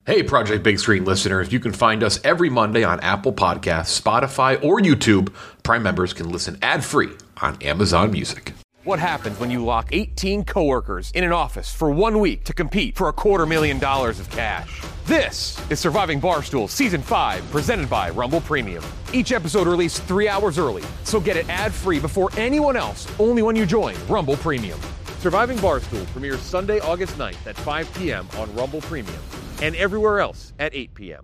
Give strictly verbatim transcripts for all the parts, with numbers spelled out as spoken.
Hey, Project Big Screen listeners, you can find us every Monday on Apple Podcasts, Spotify, or YouTube. Prime members can listen ad-free on Amazon Music. What happens when you lock eighteen coworkers in an office for one week to compete for a quarter million dollars of cash? This is Surviving Barstool Season five, presented by Rumble Premium. Each episode released three hours early, so get it ad-free before anyone else, only when you join Rumble Premium. Surviving Barstool premieres Sunday, August ninth at five p.m. on Rumble Premium and everywhere else at eight p.m.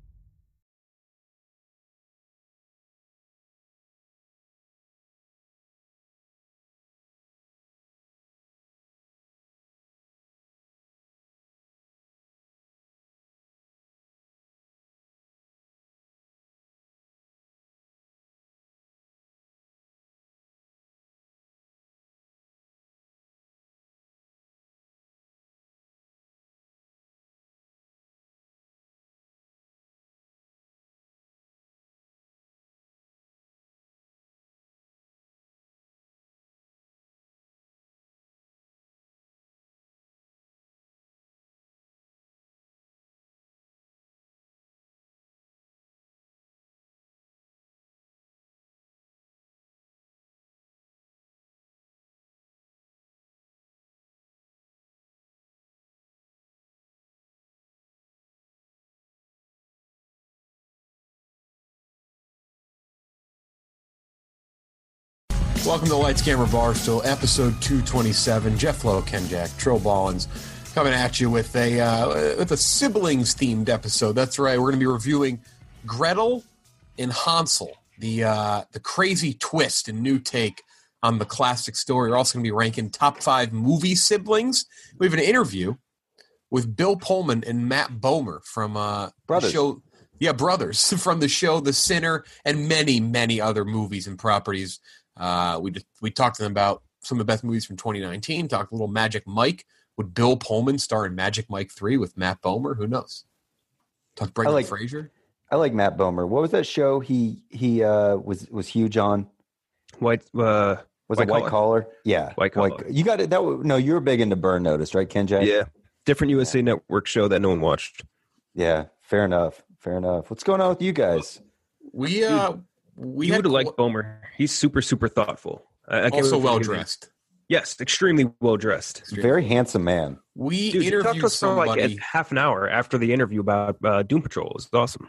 Welcome to Lights, Camera, Barstool, episode two twenty-seven. Jeff Lowe, Ken Jack, Trill Ballins, coming at you with a uh, with a siblings-themed episode. That's right. We're going to be reviewing Gretel and Hansel, the uh, the crazy twist and new take on the classic story. We're also going to be ranking top five movie siblings. We have an interview with Bill Pullman and Matt Bomer from uh, Brothers. the show. Yeah, brothers from the show The Sinner and many, many other movies and properties. Uh, we just, we talked to them about some of the best movies from twenty nineteen. Talked a little Magic Mike. Would Bill Pullman star in Magic Mike three with Matt Bomer? Who knows? Talked Brendan like, Fraser. I like Matt Bomer. What was that show he he uh, was was huge on? White uh, Was white it White collar? Collar? Yeah, White Collar. You got it. That was, no, you were big into Burn Notice, right, Ken J? Yeah, different U S A Network show that no one watched. Yeah, fair enough. Fair enough. What's going on with you guys? We uh we You had would like Bomer. He's super super thoughtful. I, I can't also believe well he- dressed. Yes, extremely well dressed. Very handsome man. We Dude, he talked to interviewed us for like somebody. a half an hour after the interview about uh, Doom Patrol. It was awesome.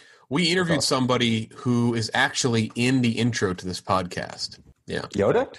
We interviewed somebody who is actually in the intro to this podcast. Yeah. Yoda?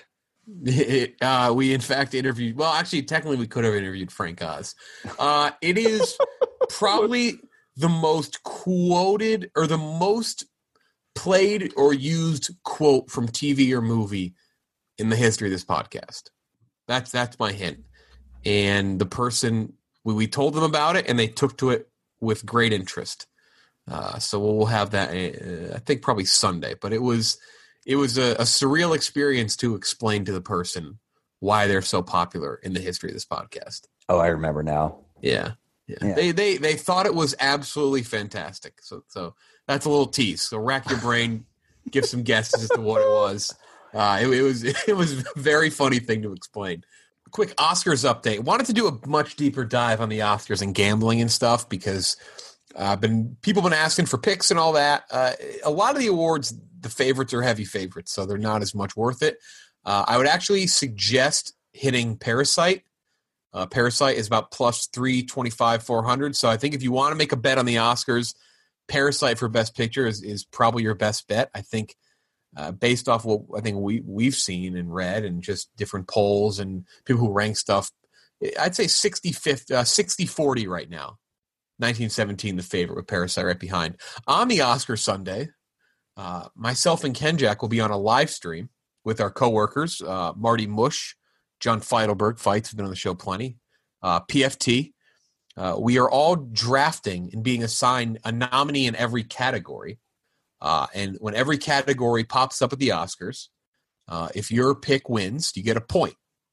uh, we, in fact, interviewed... Well, actually, technically, we could have interviewed Frank Oz. Uh, it is probably the most quoted or the most played or used quote from T V or movie in the history of this podcast. That's that's my hint. And the person... We, we told them about it, and they took to it with great interest. Uh, so we'll have that, uh, I think, probably Sunday. But it was... It was a, a surreal experience to explain to the person why they're so popular in the history of this podcast. Oh, I remember now. Yeah. Yeah. Yeah. They they they thought it was absolutely fantastic. So so that's a little tease. So rack your brain, give some guesses as to what it was. Uh, it, it was it was a very funny thing to explain. A quick Oscars update. Wanted to do a much deeper dive on the Oscars and gambling and stuff because uh, been people have been asking for picks and all that. Uh, a lot of the awards, the favorites are heavy favorites, so they're not as much worth it. Uh, I would actually suggest hitting Parasite. Uh, Parasite is about plus three twenty-five, four hundred. So I think if you want to make a bet on the Oscars, Parasite for Best Picture is, is probably your best bet. I think uh, based off what I think we, we've seen and read and just different polls and people who rank stuff, I'd say sixty forty right now. nineteen seventeen the favorite with Parasite right behind. On the Oscar Sunday, uh, myself and Ken Jack will be on a live stream with our coworkers, uh, Marty Mush, John Feidelberg, Fights has been on the show plenty, uh, P F T. Uh, we are all drafting and being assigned a nominee in every category. Uh, and when every category pops up at the Oscars, uh, if your pick wins, you get a point.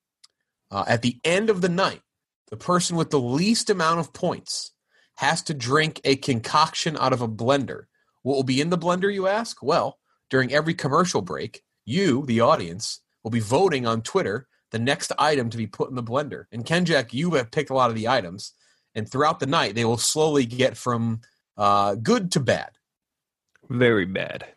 Uh, at the end of the night, the person with the least amount of points has to drink a concoction out of a blender. What will be in the blender, you ask? Well, during every commercial break, you, the audience, will be voting on Twitter the next item to be put in the blender. And Ken Jack, you have picked a lot of the items. and throughout the night, they will slowly get from uh, good to bad. Very bad.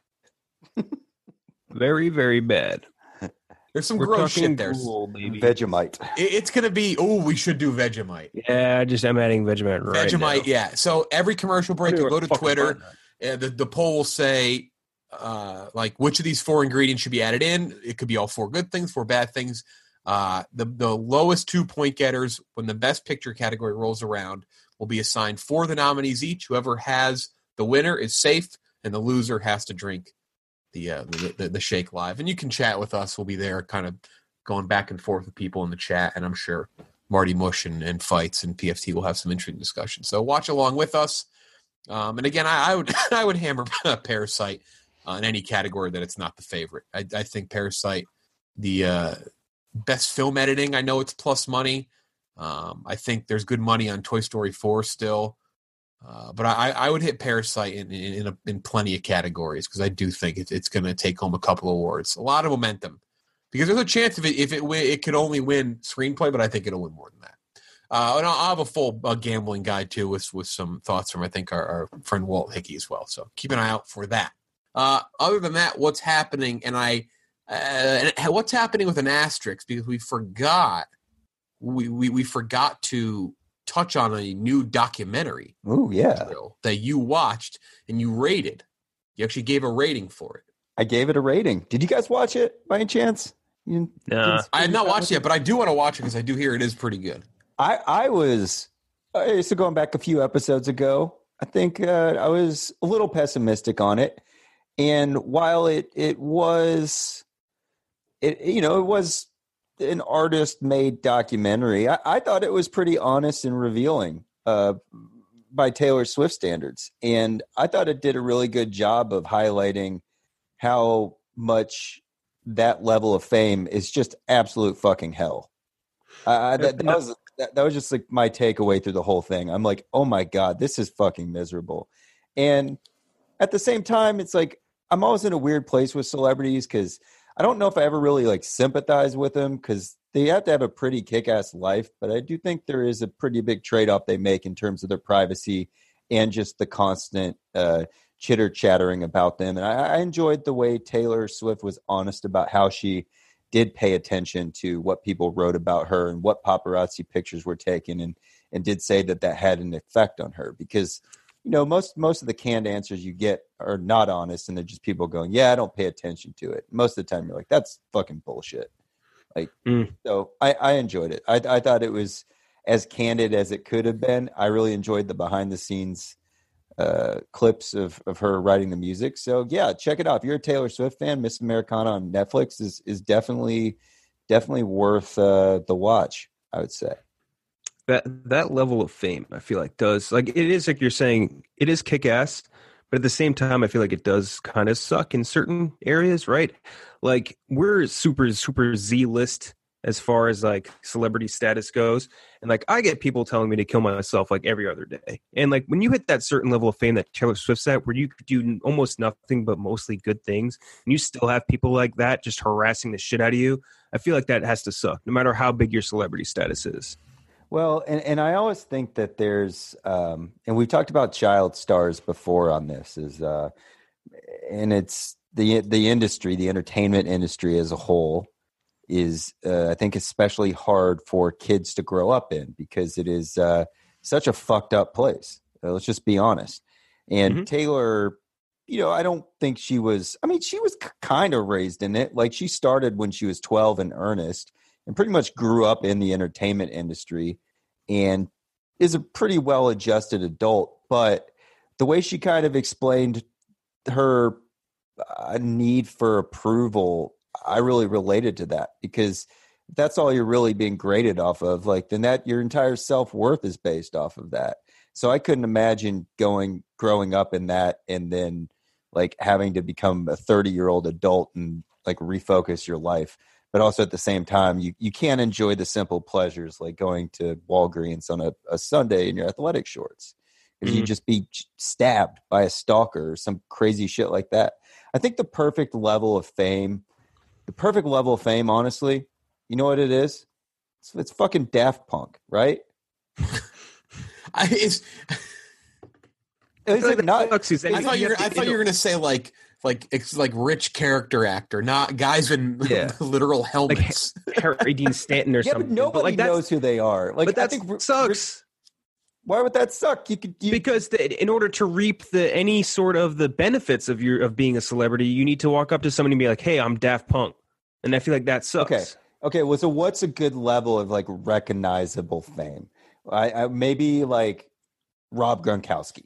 very, very bad. There's some We're gross talking shit there. Google, baby. Vegemite. It, it's going to be, oh, we should do Vegemite. Yeah, just I'm adding Vegemite right Vegemite, now. yeah. So every commercial break, Where you do I go to fucking Twitter, find that? uh, the, the poll will say, uh, like, which of these four ingredients should be added in. It could be all four good things, four bad things. Uh, the, the lowest two point getters, when the best picture category rolls around, will be assigned four of the nominees each. Whoever has the winner is safe, and the loser has to drink the, uh, the, the, the shake live. And you can chat with us. We'll be there kind of going back and forth with people in the chat, and I'm sure Marty Mush and, and Fights and P F T will have some interesting discussion. So watch along with us. Um, and again, I, I would I would hammer Parasite uh, in any category that it's not the favorite. I, I think Parasite, the uh, best film editing, I know it's plus money. Um, I think there's good money on Toy Story four still. Uh, but I, I would hit Parasite in in, in, a, in plenty of categories because I do think it, it's going to take home a couple awards. A lot of momentum. Because there's a chance of it if it win, it could only win screenplay, but I think it'll win more than that. Uh, and I'll, I'll have a full uh, gambling guide too, with with some thoughts from I think our, our friend Walt Hickey as well. So keep an eye out for that. Uh, other than that, what's happening? And I, uh, and what's happening with an asterisk because we forgot, we we we forgot to touch on a new documentary. Oh yeah, that you watched and you rated. You actually gave a rating for it. I gave it a rating. Did you guys watch it by any chance? You, Nah. I have not watched it yet, but I do want to watch it because I do hear it is pretty good. I, I was, uh, so going back a few episodes ago, I think uh, I was a little pessimistic on it. And while it, it was, it you know, it was an artist-made documentary, I, I thought it was pretty honest and revealing uh, by Taylor Swift standards. And I thought it did a really good job of highlighting how much that level of fame is just absolute fucking hell. Uh, that, that was that, that was just like my takeaway through the whole thing. I'm like, oh my God, this is fucking miserable. And at the same time, it's like I'm always in a weird place with celebrities because I don't know if I ever really like sympathize with them because they have to have a pretty kick-ass life. But I do think there is a pretty big trade-off they make in terms of their privacy and just the constant uh, chitter chattering about them. And I, I enjoyed the way Taylor Swift was honest about how she did pay attention to what people wrote about her and what paparazzi pictures were taken, and, and did say that that had an effect on her because, you know, most, most of the canned answers you get are not honest. And they're just people going, yeah, I don't pay attention to it. Most of the time you're like, that's fucking bullshit. Like, mm. so I, I enjoyed it. I, I thought it was as candid as it could have been. I really enjoyed the behind the scenes Uh, clips of, of her writing the music. So yeah, check it out. If you're a Taylor Swift fan, Miss Americana on Netflix is is definitely definitely worth uh, the watch, I would say. That that level of fame, I feel like does like it is like you're saying, it is kick ass, but at the same time, I feel like it does kind of suck in certain areas, right? Like we're super super Z list as far as like celebrity status goes. And like, I get people telling me to kill myself like every other day. And like, when you hit that certain level of fame that Taylor Swift's at, where you could do almost nothing but mostly good things, and you still have people like that just harassing the shit out of you, I feel like that has to suck, no matter how big your celebrity status is. Well, and, and I always think that there's, um, and we've talked about child stars before on this, is, uh, and it's the the industry, the entertainment industry as a whole, is uh, I think especially hard for kids to grow up in because it is uh, such a fucked up place. Uh, let's just be honest. And mm-hmm. Taylor, you know, I don't think she was, I mean, she was c- kind of raised in it. Like she started when she was twelve in earnest and pretty much grew up in the entertainment industry and is a pretty well-adjusted adult. But the way she kind of explained her uh, need for approval, I really related to that because that's all you're really being graded off of. Like then that your entire self-worth is based off of that. So I couldn't imagine going, growing up in that and then like having to become a thirty year old adult and like refocus your life. But also at the same time, you, you can't enjoy the simple pleasures like going to Walgreens on a, a Sunday in your athletic shorts because mm-hmm. you'd just be stabbed by a stalker or some crazy shit like that. I think the perfect level of fame The perfect level of fame, honestly, you know what it is? It's, it's fucking Daft Punk, right? I, it's, It's like not. I thought you were, I thought you were gonna say like like it's like rich character actor, not guys in Yeah. literal helmets. Like Harry Dean Stanton or Yeah, something. but nobody like that's, knows who they are. Like, but that I think sucks. Why would that suck? You could you, Because the, in order to reap the any sort of the benefits of your of being a celebrity, you need to walk up to somebody and be like, "Hey, I'm Daft Punk," and I feel like that sucks. Okay. Okay. Well, so what's a good level of like recognizable fame? I, I maybe like Rob Gronkowski,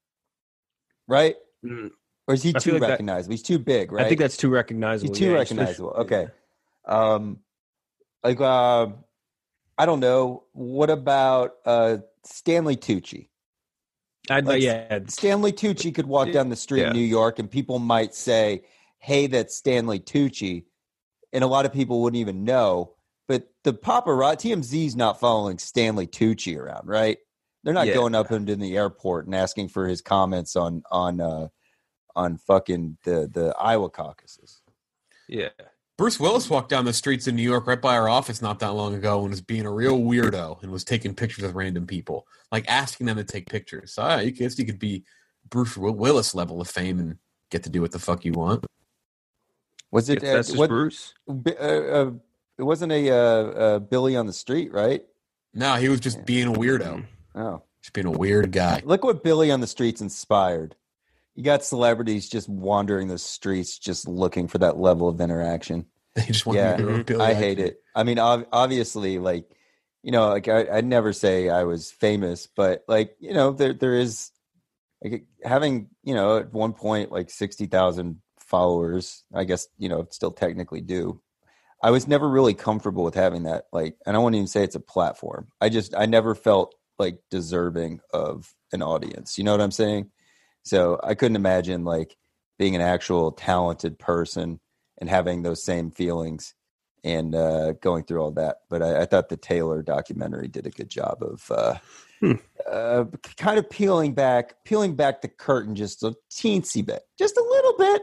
right? Mm. Or is he I too feel like that- recognizable? He's too big, right? I think that's too recognizable. He's too yeah, recognizable. especially- Okay. Um, like uh, I don't know. What about uh Stanley Tucci? I'd Like, like, yeah, Stanley Tucci could walk down the street Yeah. in New York and people might say, "Hey, that's Stanley Tucci," and a lot of people wouldn't even know. But the paparazzi, T M Z's not following Stanley Tucci around, right? They're not Yeah. going up into the airport and asking for his comments on on uh, on fucking the the Iowa caucuses. yeah. Bruce Willis walked down the streets in New York right by our office not that long ago and was being a real weirdo and was taking pictures with random people, like asking them to take pictures. So uh, you guess you could be Bruce Willis level of fame and get to do what the fuck you want. Was it If that's uh, just what, Bruce. uh, uh, it wasn't a uh, uh, Billy on the street, right? No, he was just being a weirdo, Oh, just being a weird guy. look what Billy on the Streets inspired. You got celebrities just wandering the streets, just looking for that level of interaction. They just want Yeah, to be a Billy I hate Eichner. it. I mean, ob- obviously, like, you know, like I, I'd never say I was famous, but like, you know, there there is like having, you know, at one point like sixty thousand followers. I guess, you know, still technically do. I was never really comfortable with having that. Like, and I won't even say it's a platform. I just I never felt like deserving of an audience. You know what I'm saying? So I couldn't imagine like being an actual talented person and having those same feelings and uh, going through all that. But I, I thought the Taylor documentary did a good job of uh, Hmm. uh, kind of peeling back, peeling back the curtain just a teensy bit, just a little bit.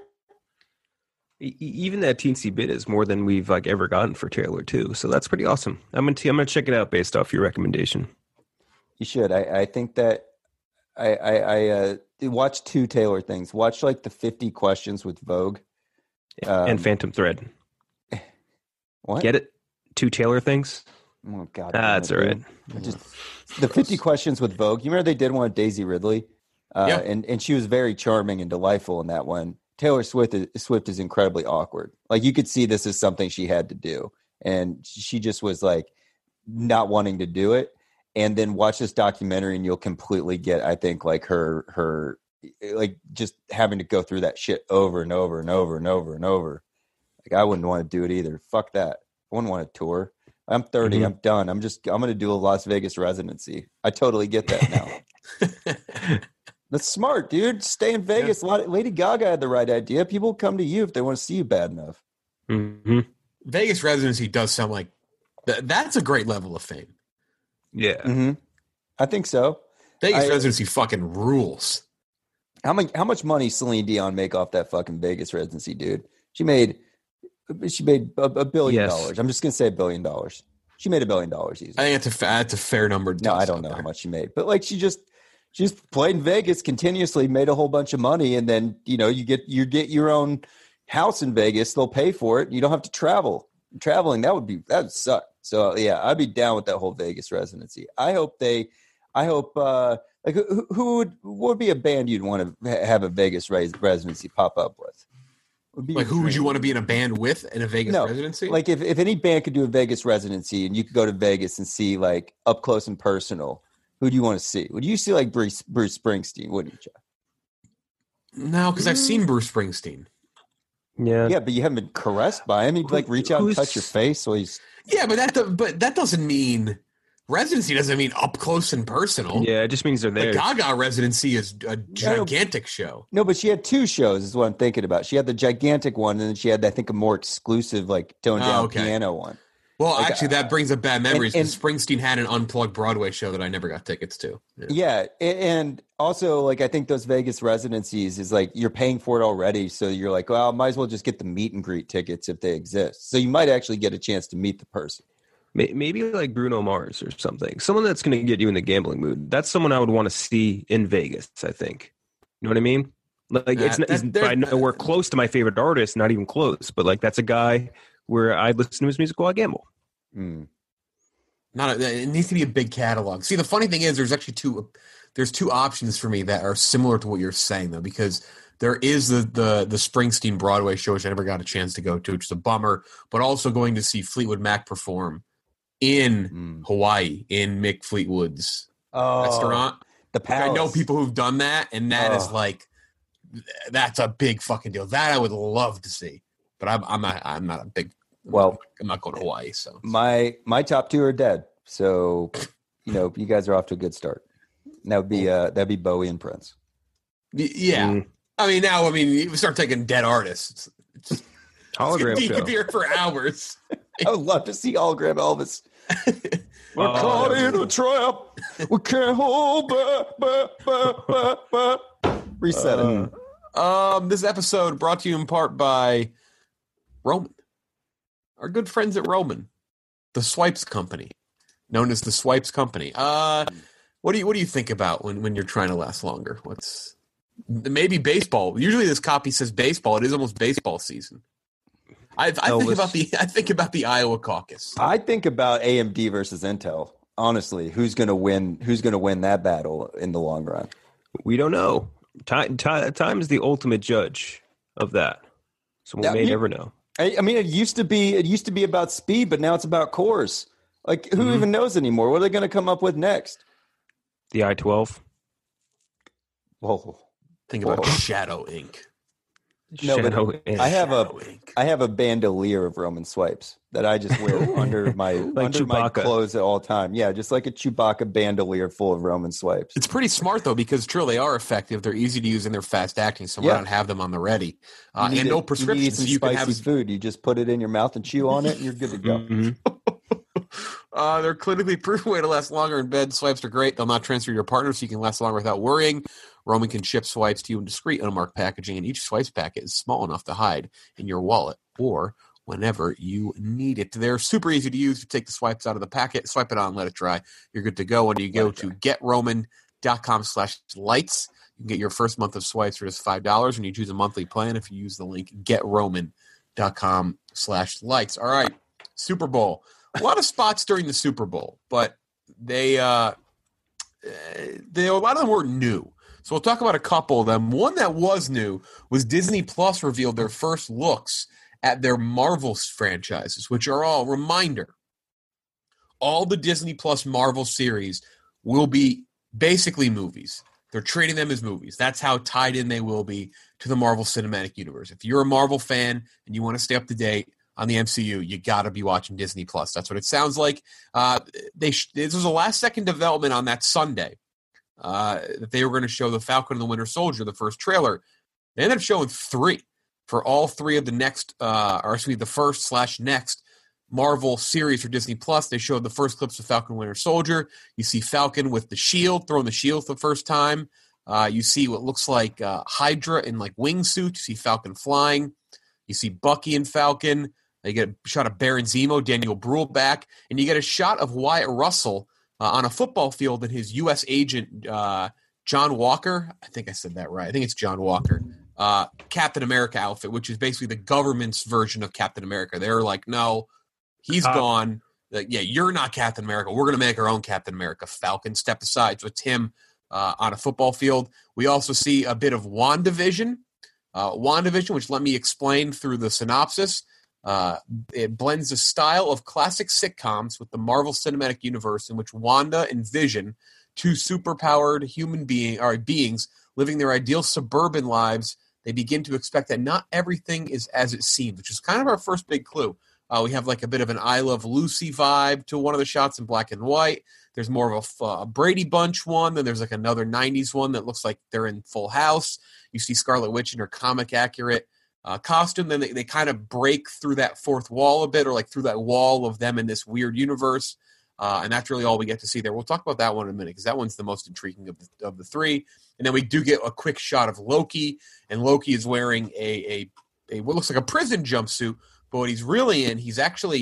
E- e- Even that teensy bit is more than we've like ever gotten for Taylor too. So that's pretty awesome. I'm gonna t- I'm gonna check it out based off your recommendation. You should. I, I think that I I, I uh, watch two Taylor things. Watch like the fifty questions with Vogue. Um, and Phantom Thread. What? Get it? Two Taylor things. Oh God, Ah, damn that's it, all right. dude. I Just the fifty questions with Vogue. You remember they did one with Daisy Ridley, uh, Yeah. and and she was very charming and delightful in that one. Taylor Swift is, Swift is incredibly awkward. Like you could see this is something she had to do, and she just was like not wanting to do it. And then watch this documentary, and you'll completely get, I think, like her her like just having to go through that shit over and over and over and over and over. Like I wouldn't want to do it either. Fuck that. I wouldn't want to tour. I'm thirty. Mhm. I'm done. I'm just I'm going to do a Las Vegas residency. I totally get that now. That's smart, dude. Stay in Vegas. A lot of, Lady Gaga had the right idea. People come to you if they want to see you bad enough. Mm-hmm. Vegas residency does sound like th- that's a great level of fame. Yeah. Mm-hmm. I think so. Vegas I- residency fucking rules. How much how much money Celine Dion make off that fucking Vegas residency, dude? She made she made a, a billion Yes. dollars. I'm just gonna say a billion dollars. She made a billion dollars easily. I think that's a fa- that's a fair number. to No, toss I don't out know there. how much she made, but like she just she just played in Vegas continuously, made a whole bunch of money, and then you know you get you get your own house in Vegas. They'll pay for it. You don't have to travel. Traveling that would be that would suck. So yeah, I'd be down with that whole Vegas residency. I hope they. I hope uh, like who, who would what would be a band you'd want to ha- have a Vegas res- residency pop up with? Would be Like, your who would you dream? want to be in a band with in a Vegas No, residency? Like if, if any band could do a Vegas residency and you could go to Vegas and see like up close and personal, who do you want to see? Would you see like Bruce Bruce Springsteen, wouldn't you? no, because I've seen Bruce Springsteen. Yeah. Yeah, but you haven't been caressed by him. He'd like reach out and Who's- Mm-hmm. touch your face. So he's Yeah, but that do- but that doesn't mean residency doesn't mean up close and personal. Yeah, it just means they're The there. Gaga residency is a gigantic show. no, but she had two shows. Is what I'm thinking about. She had the gigantic one, and then she had I think a more exclusive like toned Oh, down okay. piano one. Well, Like, actually, that brings up bad memories and- because Springsteen had an unplugged Broadway show that I never got tickets to. Yeah. Yeah, a- and also like I think those Vegas residencies is like you're paying for it already, so you're like, well, I might as well just get the meet and greet tickets if they exist. So you might actually get a chance to meet the person. Maybe like Bruno Mars or something. Someone that's going to get you in the gambling mood. That's someone I would want to see in Vegas, I think. You know what I mean? Like, it's, that, he's by nowhere close to my favorite artist, not even close. But, like, that's a guy where I listen to his music while I gamble. Mm. Not a, it needs to be a big catalog. See, the funny thing is there's actually two there's two options for me that are similar to what you're saying, though, because there is the, the, the Springsteen Broadway show, which I never got a chance to go to, which is a bummer, but also going to see Fleetwood Mac perform in mm. Hawaii, in Mick Fleetwood's oh, restaurant. The Palace. I know people who've done that, and that oh. is like, that's a big fucking deal. That I would love to see, but I'm, I'm not. I'm not a big. Well, I'm not going to Hawaii. So my my top two are dead. So you know, you guys are off to a good start. And that would be uh, that'd be Bowie and Prince. Yeah, mm. I mean now, I mean you start taking dead artists. It's, it's, hologram you show. could be here for hours. I would love to see hologram Elvis. We're oh, caught in a trap. We can't hold back, back, back, back, back. Reset it. Uh, um, this episode brought to you in part by Roman, our good friends at Roman, the Swipes Company, known as the Swipes Company. Uh, what do you what do you think about when, when you're trying to last longer? What's maybe baseball? Usually, this copy says baseball. It is almost baseball season. I, I think about the I think about the Iowa caucus. I think about A M D versus Intel. Honestly, who's going to win? Who's going to win that battle in the long run? We don't know. Time, time, time is the ultimate judge of that. So we now, may you, never know. I, I mean, it used to be it used to be about speed, but now it's about cores. Like, who mm-hmm. even knows anymore? What are they going to come up with next? The I twelve. Whoa! Think about Whoa. Shadow Ink. No, but I have a ink. I have a bandolier of Roman Swipes that I just wear under my like under Chewbacca. my clothes at all time. Yeah, just like a Chewbacca bandolier full of Roman Swipes. It's pretty smart though, because true, they are effective. They're easy to use and they're fast acting. So why yeah. not have them on the ready? Uh, and no prescriptions. You need some so you spicy can have food. You just put it in your mouth and chew on it, and you're good to go. Mm-hmm. uh, they're clinically proven way to last longer in bed. Swipes are great. They'll not transfer your partner, so you can last longer without worrying. Roman can ship swipes to you in discreet, unmarked packaging, and each swipes packet is small enough to hide in your wallet or whenever you need it. They're super easy to use. You take the swipes out of the packet, swipe it on, let it dry. You're good to go. When you go to getroman.com slash lights, you can get your first month of swipes for just five dollars when you choose a monthly plan if you use the link getroman.com slash lights. All right, Super Bowl. A lot of spots during the Super Bowl, but they, uh, they a lot of them weren't new. So we'll talk about a couple of them. One that was new was Disney Plus revealed their first looks at their Marvel franchises, which are all, reminder, all the Disney Plus Marvel series will be basically movies. They're treating them as movies. That's how tied in they will be to the Marvel Cinematic Universe. If you're a Marvel fan and you want to stay up to date on the M C U, you got to be watching Disney Plus. That's what it sounds like. Uh, they sh- this was a last-second development on that Sunday. Uh, that they were going to show the Falcon and the Winter Soldier, the first trailer. They ended up showing three for all three of the next, uh, or excuse me, the first slash next Marvel series for Disney Plus. They showed the first clips of Falcon and Winter Soldier. You see Falcon with the shield, throwing the shield for the first time. Uh, you see what looks like uh, Hydra in like wingsuit. You see Falcon flying. You see Bucky and Falcon. You get a shot of Baron Zemo, Daniel Bruhl back, and you get a shot of Wyatt Russell Uh, on a football field, and his U S agent, uh, John Walker, I think I said that right. I think it's John Walker, uh, Captain America outfit, which is basically the government's version of Captain America. They're like, no, he's uh, gone. Like, yeah, you're not Captain America. We're going to make our own Captain America. Falcon step aside. So it's him uh, on a football field. We also see a bit of WandaVision. Uh, WandaVision, which let me explain through the synopsis. Uh, it blends the style of classic sitcoms with the Marvel Cinematic Universe, in which Wanda and Vision, two superpowered human being or beings living their ideal suburban lives, they begin to expect that not everything is as it seems, which is kind of our first big clue. Uh, we have like a bit of an I Love Lucy vibe to one of the shots in black and white. There's more of a, a Brady Bunch one. Then there's like another nineties one that looks like they're in Full House. You see Scarlet Witch in her comic accurate Uh, costume, then they, they kind of break through that fourth wall a bit, or like through that wall of them in this weird universe, uh, and that's really all we get to see there. We'll talk about that one in a minute, because that one's the most intriguing of the, of the three. And then we do get a quick shot of Loki, and Loki is wearing a, a, a what looks like a prison jumpsuit, but what he's really in, he's actually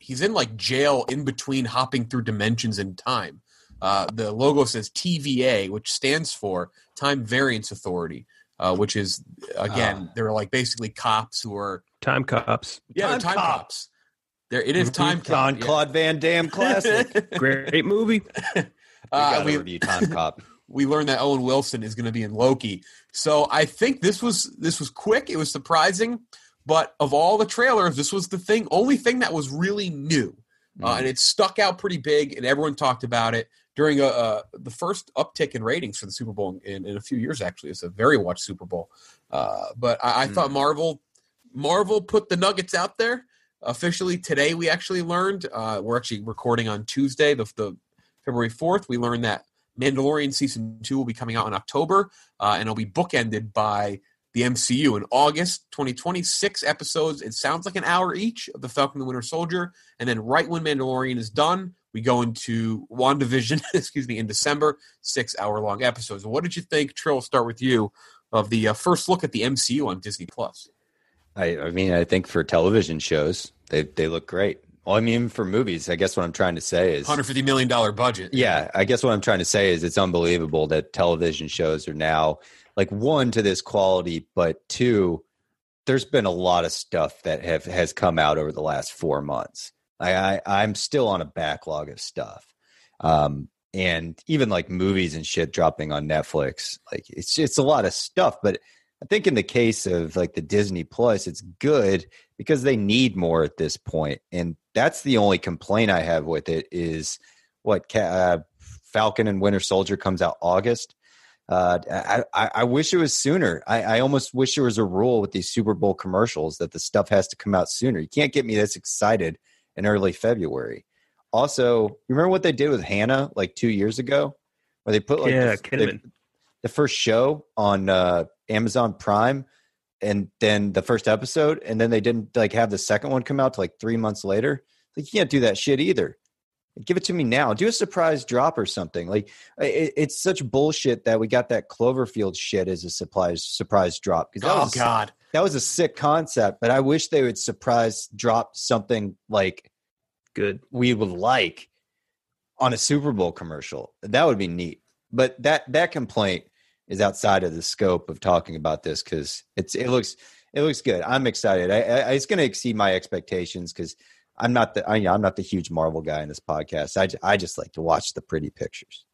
he's in like jail in between hopping through dimensions and time. Uh, the logo says T V A, which stands for Time Variance Authority, uh, which is, again, Ah. they're like basically cops who are Time cops. yeah, Time they're time cop. cops. There, it is time cop. John yeah. Claude Van Damme classic. Great movie. We Uh, gotta we, review Time Cop. we learned that Owen Wilson is going to be in Loki. So I think this was this was quick. It was surprising, but of all the trailers, this was the thing, only thing that was really new, uh, and it stuck out pretty big, and everyone talked about it during a, uh, the first uptick in ratings for the Super Bowl in, in a few years. Actually, it's a very watched Super Bowl. Uh, but I, I Mm. thought Marvel Marvel put the nuggets out there officially today. We actually learned uh, we're actually recording on Tuesday, the, the February fourth. We learned that Mandalorian season two will be coming out in October, uh, and it'll be bookended by the M C U in August twenty twenty. Six episodes. It sounds like an hour each of the Falcon and the Winter Soldier, and then right when Mandalorian is done, we go into WandaVision, excuse me, in December, six hour-long episodes. What did you think, Trill, start with you, of the uh, first look at the M C U on Disney Plus? I, I mean, I think for television shows, they they look great. Well, I mean, for movies, I guess what I'm trying to say is one hundred fifty million dollars budget. Yeah, I guess what I'm trying to say is it's unbelievable that television shows are now like one to this quality, but two, there's been a lot of stuff that have has come out over the last four months. I, I I'm still on a backlog of stuff, um, and even like movies and shit dropping on Netflix. Like it's it's a lot of stuff, but I think in the case of like the Disney Plus, it's good because they need more at this point, and that's the only complaint I have with it is what uh, Falcon and Winter Soldier comes out August. Uh, I, I, I wish it was sooner. I, I almost wish there was a rule with these Super Bowl commercials that the stuff has to come out sooner. You can't get me this excited in early February. Also, you remember what they did with Hannah like two years ago, where they put like Yeah, the, Kinnaman. the, the first show on uh, Amazon Prime, and then the first episode, and then they didn't like have the second one come out to like three months later. Like you can't do that shit either. Give it to me now. Do a surprise drop or something. Like it, it's such bullshit that we got that Cloverfield shit as a surprise surprise drop. 'Cause that Oh, was, God. that was a sick concept. But I wish they would surprise drop something like Good. we would like on a Super Bowl commercial. That would be neat. But that that complaint is outside of the scope of talking about this because it's it looks it looks good. I'm excited. I, I, it's going to exceed my expectations because. I'm not the I, I'm not the huge Marvel guy in this podcast. I, I just like to watch the pretty pictures.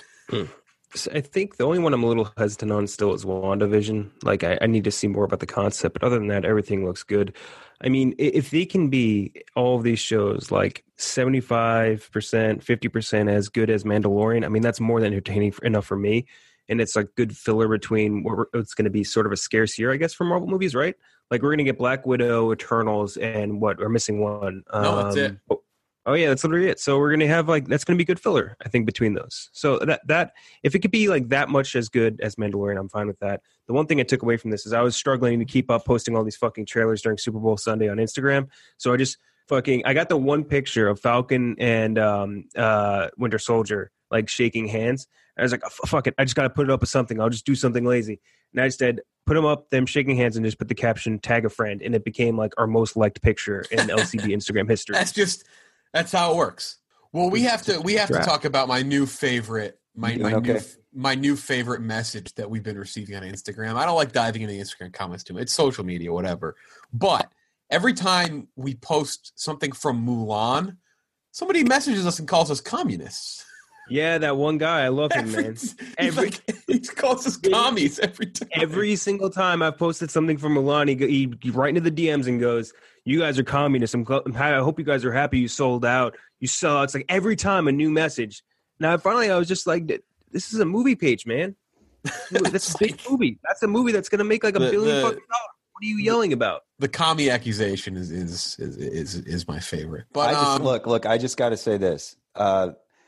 So I think the only one I'm a little hesitant on still is WandaVision. Like I, I need to see more about the concept, but other than that, everything looks good. I mean, i- if they can be all of these shows like seventy-five percent, fifty percent as good as Mandalorian, I mean, that's more than entertaining for, enough for me. And it's a good filler between what we're- it's going to be sort of a scarce year, I guess, for Marvel movies, right? Like we're going to get Black Widow, Eternals, and what? We're missing one. No, that's it. Oh, oh, yeah, that's literally it. So we're going to have like that's going to be good filler, I think, between those. So that that if it could be like that much as good as Mandalorian, I'm fine with that. The one thing I took away from this is I was struggling to keep up posting all these fucking trailers during Super Bowl Sunday on Instagram. So I just fucking I got the one picture of Falcon and um, uh, Winter Soldier like shaking hands. I was like, oh, fuck it, I just got to put it up with something. I'll just do something lazy. And I just did put them up, them shaking hands, and just put the caption "tag a friend," and it became like our most liked picture in L C D Instagram history. That's just that's how it works. Well, we have to we have to Crap. talk about my new favorite my You my doing new okay? my new favorite message that we've been receiving on Instagram. I don't like diving into the Instagram comments too much. It's social media, whatever. But every time we post something from Mulan, somebody messages us and calls us communists. Yeah, that one guy, I love him, Every, man. he's Every- like, he calls us commies every time. Every single time I've posted something from Milan, he, go- he, he right into the D Ms and goes, "You guys are communists. I'm, gl- I'm ha- I hope you guys are happy you sold out. You sell out." It's like every time a new message. Now, finally, I was just like, "This is a movie page, man. That's a big movie. That's a movie that's going to make like a The- billion the- fucking dollars. What are you yelling about?" The commie accusation is is is is, is my favorite. But I just um, look, look. I just got to say this. Uh,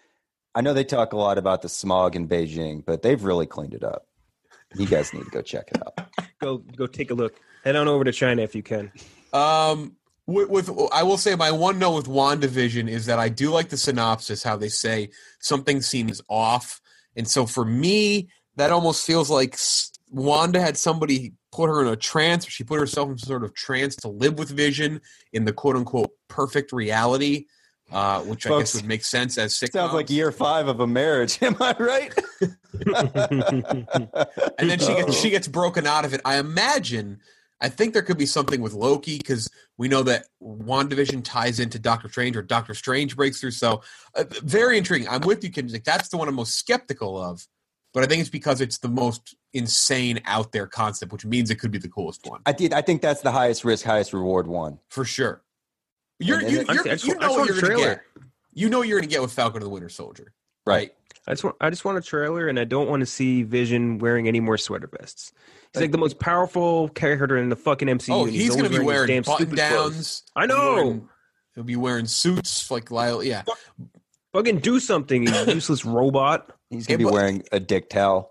I know they talk a lot about the smog in Beijing, but they've really cleaned it up. You guys need to go check it out. Go, go take a look. Head on over to China if you can. Um, with, with I will say my one note with WandaVision is that I do like the synopsis, how they say something seems off, and so for me, that almost feels like s- Wanda had somebody put her in a trance, or she put herself in some sort of trance to live with Vision in the quote unquote perfect reality, uh, which I Folks, guess would make sense as sitcoms. Sounds like year five of a marriage. Am I right? And then she gets she gets broken out of it. I imagine. I think there could be something with Loki because we know that WandaVision ties into Doctor Strange, or Doctor Strange breaks through. So uh, very intriguing. I'm with you, Kendrick. That's the one I'm most skeptical of, but I think it's because it's the most insane out there concept, which means it could be the coolest one. I did. I think that's the highest risk, highest reward one For sure. You're, And- you, and you're, I just you want- know I just what want you're a going to trailer. get. You know what you're going to get with Falcon and the Winter Soldier. Right. I just want I just want a trailer, and I don't want to see Vision wearing any more sweater vests. He's like the most powerful character in the fucking M C U. Oh, and he's going to be always wearing his damn button stupid clothes. downs. I He'll be know. wearing- He'll be wearing suits like Lyle. Yeah. Fucking do something, you useless robot. He's gonna Hey, be but- wearing a dick towel.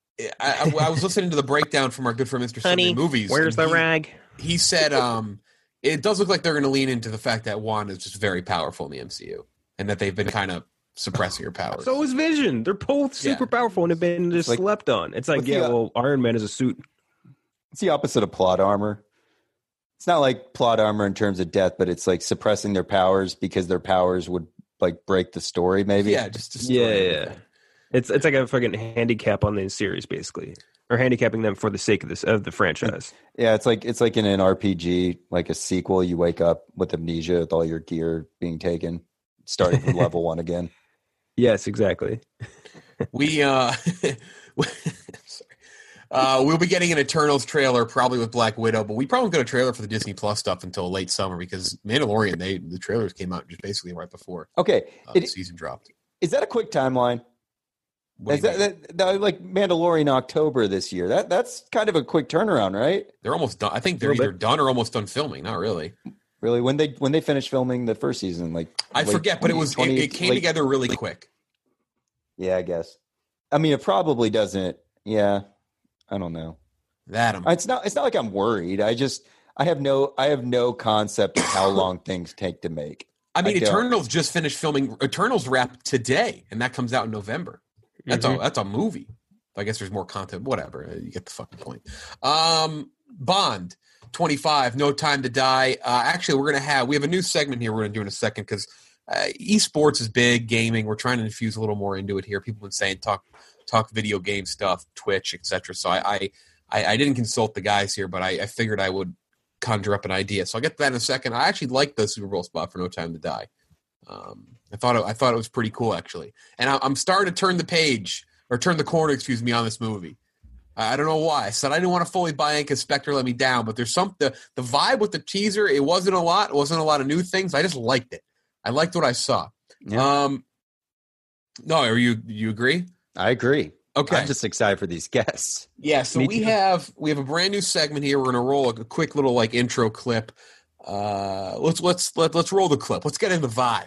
I, I, I was listening to the breakdown from our good friend Mister Sunday Honey, Movies. where's and the he, rag? He said um, it does look like they're going to lean into the fact that Wanda is just very powerful in the M C U, and that they've been kind of suppressing her powers. So is Vision. They're both super Yeah. powerful and have been just Like- slept on. It's like, What's yeah, the, uh, well, Iron Man is a suit. It's the opposite of plot armor. It's not like plot armor in terms of death, but it's like suppressing their powers because their powers would like break the story. Maybe. yeah, just destroy Yeah, everything. yeah. It's it's like a fucking handicap on the series, basically, or handicapping them for the sake of this of the franchise. Yeah, it's like it's like in an R P G, like a sequel. You wake up with amnesia, with all your gear being taken, starting from level one again. Yes, exactly. We uh, sorry. Uh, we'll be getting an Eternals trailer probably with Black Widow, but we probably won't get a trailer for the Disney Plus stuff until late summer because Mandalorian, they the trailers came out just basically right before Okay, uh, it- the season dropped. is that a quick timeline? What do Is you that, mean? that, that like Mandalorian October this year? That that's kind of a quick turnaround, right? They're almost done. I think they're Little either done or almost done filming. Not really. Really, when they when they finished filming the first season, like I late forget, but it was it, twenty- it came late- together really quick. Yeah, I guess. I mean, it probably doesn't. Yeah, I don't know. That I'm, It's not. It's not like I'm worried. I just I have no I have no concept of how long things take to make. I mean, I don't. Eternals just finished filming. Eternals wrapped today, and that comes out in November. That's Mhm. a that's a movie. I guess there's more content. Whatever, you get the fucking point. Um, Bond twenty-five, No Time to Die. Uh, actually, we're gonna have we have a new segment here. We're gonna do in a second because uh, esports is big. Gaming. We're trying to infuse a little more into it here. People have been saying talk talk video game stuff, Twitch, et cetera. So I I, I I didn't consult the guys here, but I, I figured I would conjure up an idea. So I'll get to that in a second. I actually like the Super Bowl spot for No Time to Die. Um, I thought it, I thought it was pretty cool actually, and I, I'm starting to turn the page or turn the corner, excuse me, on this movie. I, I don't know why. I said I didn't want to fully buy in because Spectre let me down, but there's some the the vibe with the teaser. It wasn't a lot. It wasn't a lot of new things. I just liked it. I liked what I saw. Yeah. Um, no, are you you agree? I agree. Okay. I'm just excited for these guests. Yeah, so Me we too. have we have a brand new segment here. We're gonna roll a, a quick little like intro clip. Uh, let's let's let, let's roll the clip. Let's get in the vibe.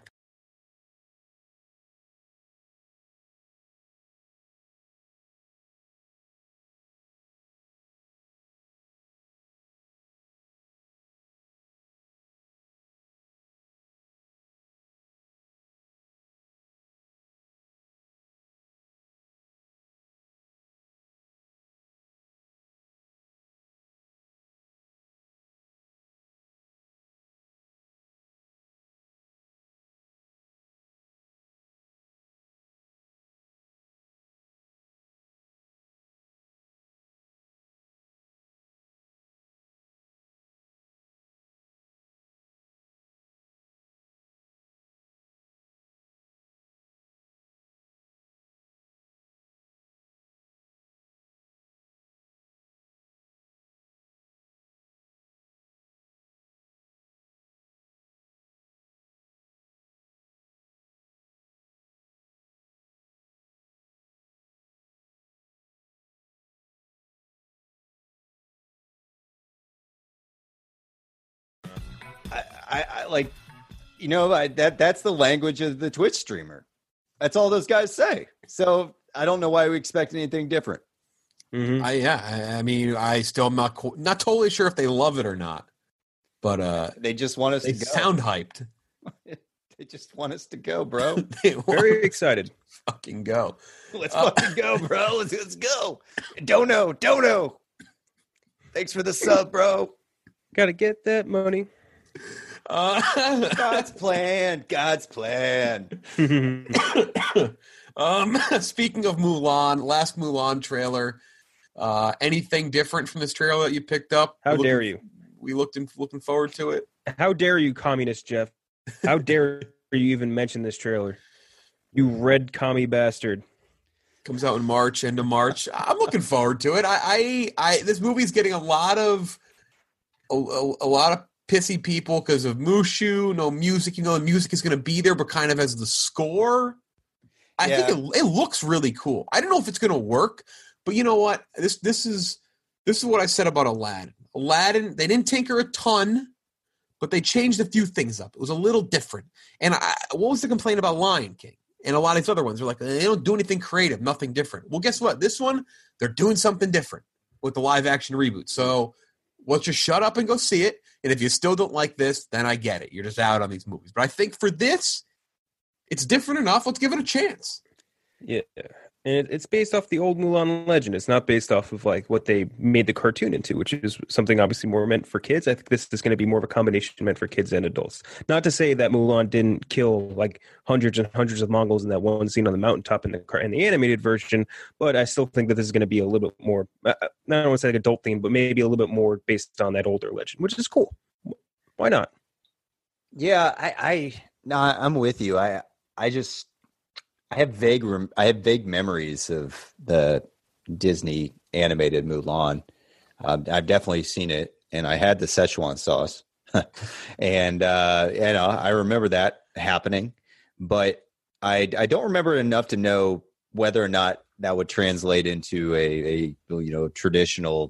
I, I, I like, you know, I, that that's the language of the Twitch streamer. That's all those guys say. So I don't know why we expect anything different. Mm-hmm. I yeah, I, I mean, I still am not co- not totally sure if they love it or not, but uh, They just want us they to go. sound hyped. They just want us to go, bro. They want Very to excited. fucking go. Let's Uh, fucking go, bro. Let's, let's go. Dono, dono. Thanks for the sub, bro. Got to get that money. Uh, God's plan. God's plan. um, speaking of Mulan, last Mulan trailer. Uh, anything different from this trailer that you picked up? How We dare looking- you? We looked in, looking forward to it. How dare you, communist Jeff? How dare you even mention this trailer? You red commie bastard. Comes out in March, end of March. I'm looking forward to it. I, I, I this movie's getting a lot of a, a, a lot of pissy people because of Mushu. No music. You know, the music is going to be there, but kind of as the score. I Yeah. think it, it looks really cool. I don't know if it's going to work, but you know what? This this is this is what I said about Aladdin. Aladdin, they didn't tinker a ton, but they changed a few things up. It was a little different. And I, what was the complaint about Lion King? And a lot of these other ones are like, they don't do anything creative, nothing different. Well, guess what? This one, they're doing something different with the live action reboot. So let's just shut up and go see it. And if you still don't like this, then I get it. You're just out on these movies. But I think for this, it's different enough. Let's give it a chance. Yeah. And it, it's based off the old Mulan legend. It's not based off of like what they made the cartoon into, which is something obviously more meant for kids. I think this is going to be more of a combination meant for kids and adults. Not to say that Mulan didn't kill like hundreds and hundreds of Mongols in that one scene on the mountaintop in the car in the animated version, but I still think that this is going to be a little bit more, I don't want to say like adult theme, but maybe a little bit more based on that older legend, which is cool. Why not? Yeah, I, I, no, I'm with you. I, I just, I have vague, rem- I have vague memories of the Disney animated Mulan. Um, I've definitely seen it, and I had the Szechuan sauce, and uh, you know, I remember that happening, but I, I don't remember enough to know whether or not that would translate into a, a you know traditional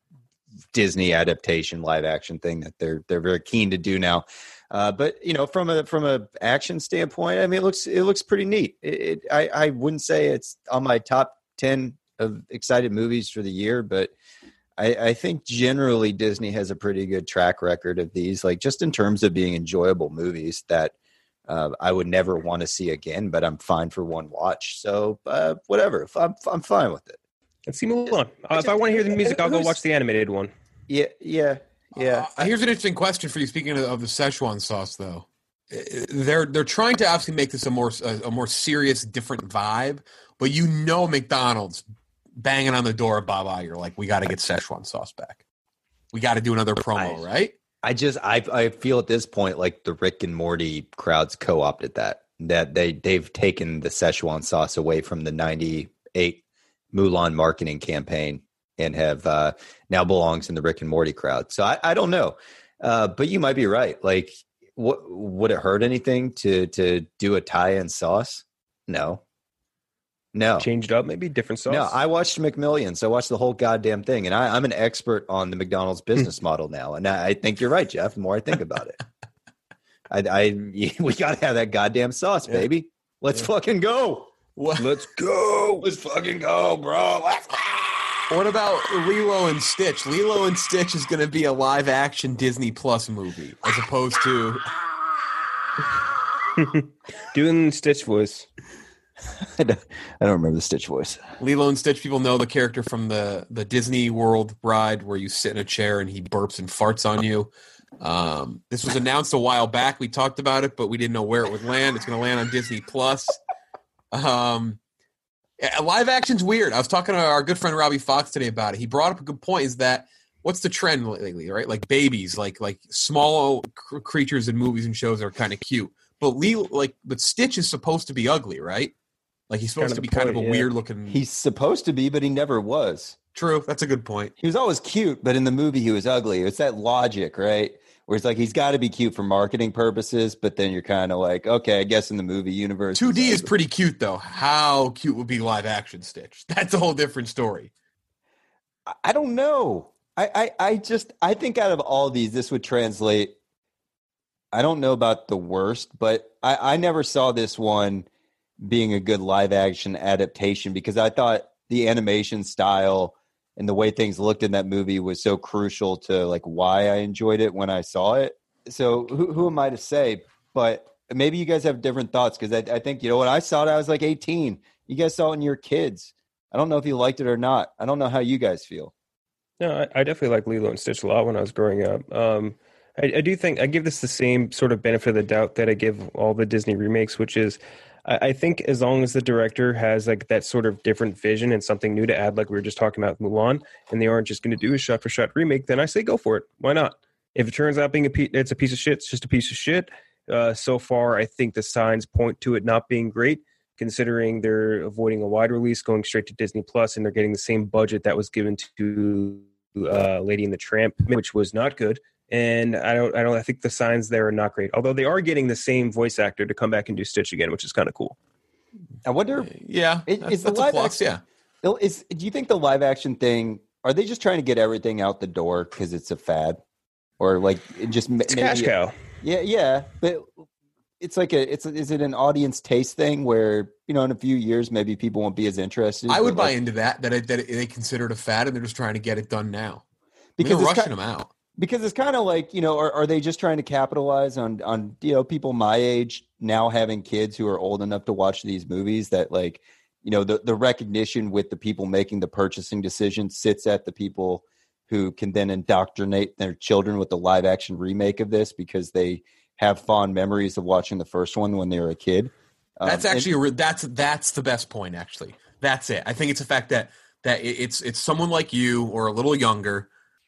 Disney adaptation live action thing that they're they're very keen to do now. Uh, but you know, from a from a action standpoint, I mean, it looks it looks pretty neat. It, it, I I wouldn't say it's on my top ten of excited movies for the year, but I, I think generally Disney has a pretty good track record of these, like just in terms of being enjoyable movies that uh, I would never want to see again. But I'm fine for one watch, so uh, whatever. I'm I'm fine with it. Let's see Mulan. Uh, if I want to hear the music, I'll go watch the animated one. Yeah, yeah, yeah. Uh, here's an interesting question for you. Speaking of, of the Szechuan sauce, though, Uh, they're they're trying to obviously make this a more a, a more serious, different vibe. But you know, McDonald's banging on the door of Bob Iger, like, we got to get Szechuan sauce back. We got to do another promo, I- right? I just I I feel at this point like the Rick and Morty crowds co-opted that that they they've taken the Szechuan sauce away from the ninety-eight Mulan marketing campaign and have uh, now belongs in the Rick and Morty crowd. So I, I don't know, uh, but you might be right. Like, what would it hurt anything to to do a tie-in sauce? No, no. Changed up, maybe different sauce. No, I watched McMillions. I watched the whole goddamn thing, and I, I'm an expert on the McDonald's business model now. And I, I think you're right, Jeff. The more I think about it, I, I we got to have that goddamn sauce, baby. Let's fucking go. What, Let's go. Let's fucking go, bro. Let's go. what about Lilo and Stitch? Lilo and Stitch is going to be a live action Disney Plus movie, as opposed to Doing Stitch voice. I don't, I don't remember the Stitch voice. Lilo and Stitch. People know the character from the the Disney World ride where you sit in a chair and he burps and farts on you. Um, this was announced a while back. We talked about it, but we didn't know where it would land. It's going to land on Disney Plus. Um, yeah, live action's weird. I was talking to our good friend Robbie Fox today about it. He brought up a good point. Is that what's the trend lately? Right, like babies, like like small cr- creatures in movies and shows are kind of cute, but Lilo, like but Stitch is supposed to be ugly, right? Like he's supposed Kind to of be the kind of point, a yeah. weird looking. He's supposed to be, but he never was. True. That's a good point. He was always cute, but in the movie he was ugly. It's that logic, right? Where it's like he's got to be cute for marketing purposes, but then you're kind of like, okay, I guess in the movie universe, two D he's is ugly. pretty cute, though. How cute would be live action Stitch? That's a whole different story. I- I don't know. I, I, I just I think out of all these, this would translate. I don't know about the worst, but I, I never saw this one being a good live action adaptation because I thought the animation style and the way things looked in that movie was so crucial to like why I enjoyed it when I saw it. So who, who am I to say? But maybe you guys have different thoughts because I, I think, you know, when I saw it, I was like eighteen. You guys saw it when you were kids. I don't know if you liked it or not. I don't know how you guys feel. No, I, I definitely like Lilo and Stitch a lot when I was growing up. Um, I, I do think I give this the same sort of benefit of the doubt that I give all the Disney remakes, which is I, I think as long as the director has like that sort of different vision and something new to add, like we were just talking about Mulan, and they aren't just going to do a shot for shot remake, then I say go for it. Why not? If it turns out being a pe- it's a piece of shit, it's just a piece of shit. Uh, so far, I think the signs point to it not being great, considering they're avoiding a wide release, going straight to Disney Plus, and they're getting the same budget that was given to uh, Lady and the Tramp, which was not good. And I don't, I don't, I think the signs there are not great. Although they are getting the same voice actor to come back and do Stitch again, which is kind of cool. I wonder, Yeah, is, that's, is the that's a live plus, action? yeah. Is do you think the live action thing? Are they just trying to get everything out the door because it's a fad, or like it just It's a maybe, cash cow. Yeah, yeah, but it's like a it's a, is it an audience taste thing where, you know, in a few years maybe people won't be as interested? I would but, buy like, into that, that, it, that it, they consider it a fad and they're just trying to get it done now. because I mean, they're it's rushing ki- them out. because it's kind of like, you know, are, are they just trying to capitalize on on you know people my age now having kids who are old enough to watch these movies, that like, you know, the the recognition with the people making the purchasing decision sits at the people who can then indoctrinate their children with the live action remake of this because they have fond memories of watching the first one when they were a kid. Um, That's and- actually a re- that's that's the best point. Actually, that's it. I think it's the fact that that it, it's it's someone like you or a little younger,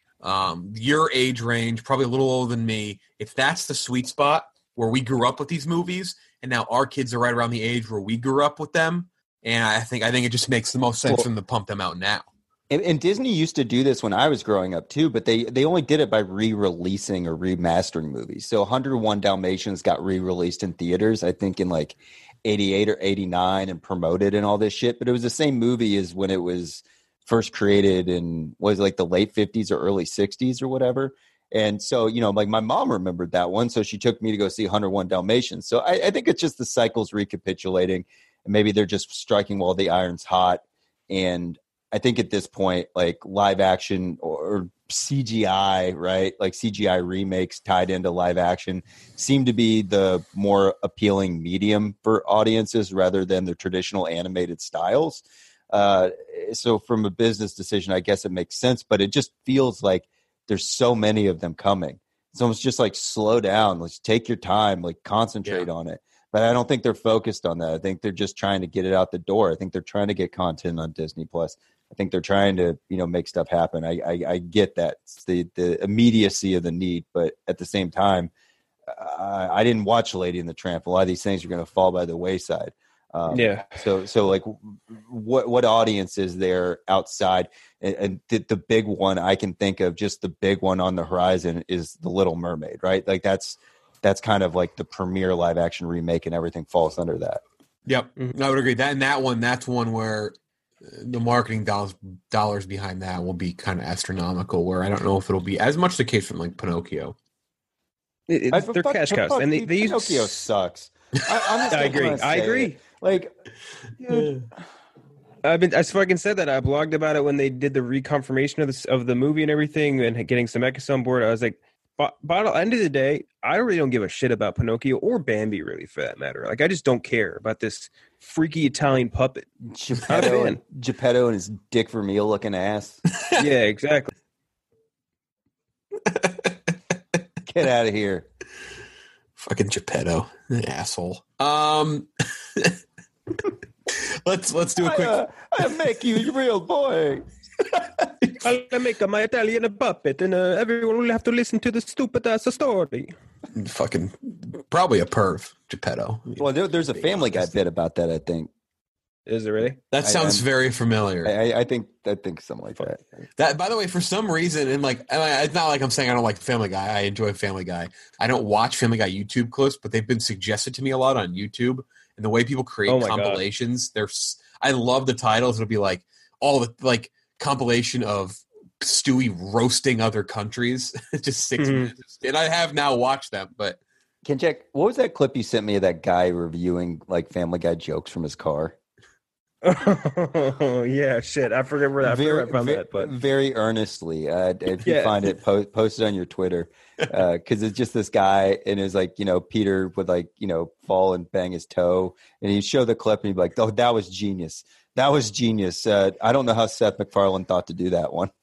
um, your age range, probably a little older than me. If that's the sweet spot where we grew up with these movies, and now our kids are right around the age where we grew up with them, and I think I think it just makes the most sense Well- for them to pump them out now. And, and Disney used to do this when I was growing up too, but they they only did it by re-releasing or remastering movies. So one oh one Dalmatians got re-released in theaters, I think in like eighty-eight or eighty-nine, and promoted and all this shit. But it was the same movie as when it was first created in, was it like the late fifties or early sixties or whatever. And so, you know, like my mom remembered that one, so she took me to go see one oh one Dalmatians. So I, I think it's just the cycles recapitulating, and maybe they're just striking while the iron's hot. And I think at this point, like live action or C G I, right? Like C G I remakes tied into live action seem to be the more appealing medium for audiences rather than the traditional animated styles. Uh, so from a business decision, I guess it makes sense, but it just feels like there's so many of them coming. It's almost just like slow down, let's take your time, like concentrate Yeah. on it. But I don't think they're focused on that. I think they're just trying to get it out the door. I think they're trying to get content on Disney Plus. I think they're trying to, you know, make stuff happen. I, I, I get that. It's the, the immediacy of the need, but at the same time, uh, I didn't watch Lady and the Tramp. A lot of these things are going to fall by the wayside. Um, Yeah. So, so like, what what audience is there outside? And, and the, the big one I can think of, just the big one on the horizon, is The Little Mermaid, right? Like that's that's kind of like the premier live action remake, and everything falls under that. Yep, Mhm. I would agree. That and that one, that's one where the marketing dollars dollars behind that will be kind of astronomical. Where I don't know if it'll be as much the case from like Pinocchio. It- it- I- they're fuck- cash cows, fuck, and they dude, they use Pinocchio sucks. I, I'm just I not agree. gonna I say agree. it. Like, dude, I've been I fucking said that. I blogged about it when they did the reconfirmation of this of the movie and everything, and getting Zemeckis on board. I was like, but by the end of the day, I really don't give a shit about Pinocchio or Bambi, really, for that matter. Like, I just don't care about this freaky Italian puppet. Geppetto, fan. and, Geppetto and his Dick Vermeil looking ass. Yeah, exactly. Get out of here. Fucking Geppetto, asshole. Um, let's let's do a quick. I, uh, I make you a real boy. I'll make my Italian puppet, and uh, everyone will have to listen to the stupid ass story. Fucking probably a perv, Geppetto. Well, there, there's a Family Guy bit about that. I think. Is it really? That I- sounds I'm- very familiar. I, I- I think. I think something like that. That, by the way, for some reason, and like, and I- it's not like I'm saying I don't like Family Guy. I enjoy Family Guy. I don't watch Family Guy YouTube clips, but they've been suggested to me a lot on YouTube. And the way people create Oh my God. compilations, there's I love the titles. It'll be like all the like compilation of Stewie roasting other countries. Just six Mhm. minutes, and I have now watched them. But Ken Jack, what was that clip you sent me of that guy reviewing like Family Guy jokes from his car? Oh yeah, shit. I forget where I, forget where I found very, that, but very earnestly. Uh, if you Yeah. find it, po- post it on your Twitter, because it's just this guy, and it's like, you know, Peter would like, you know, fall and bang his toe, and he'd show the clip, and he'd be like, "Oh, that was genius. That was genius. Uh, I don't know how Seth MacFarlane thought to do that one."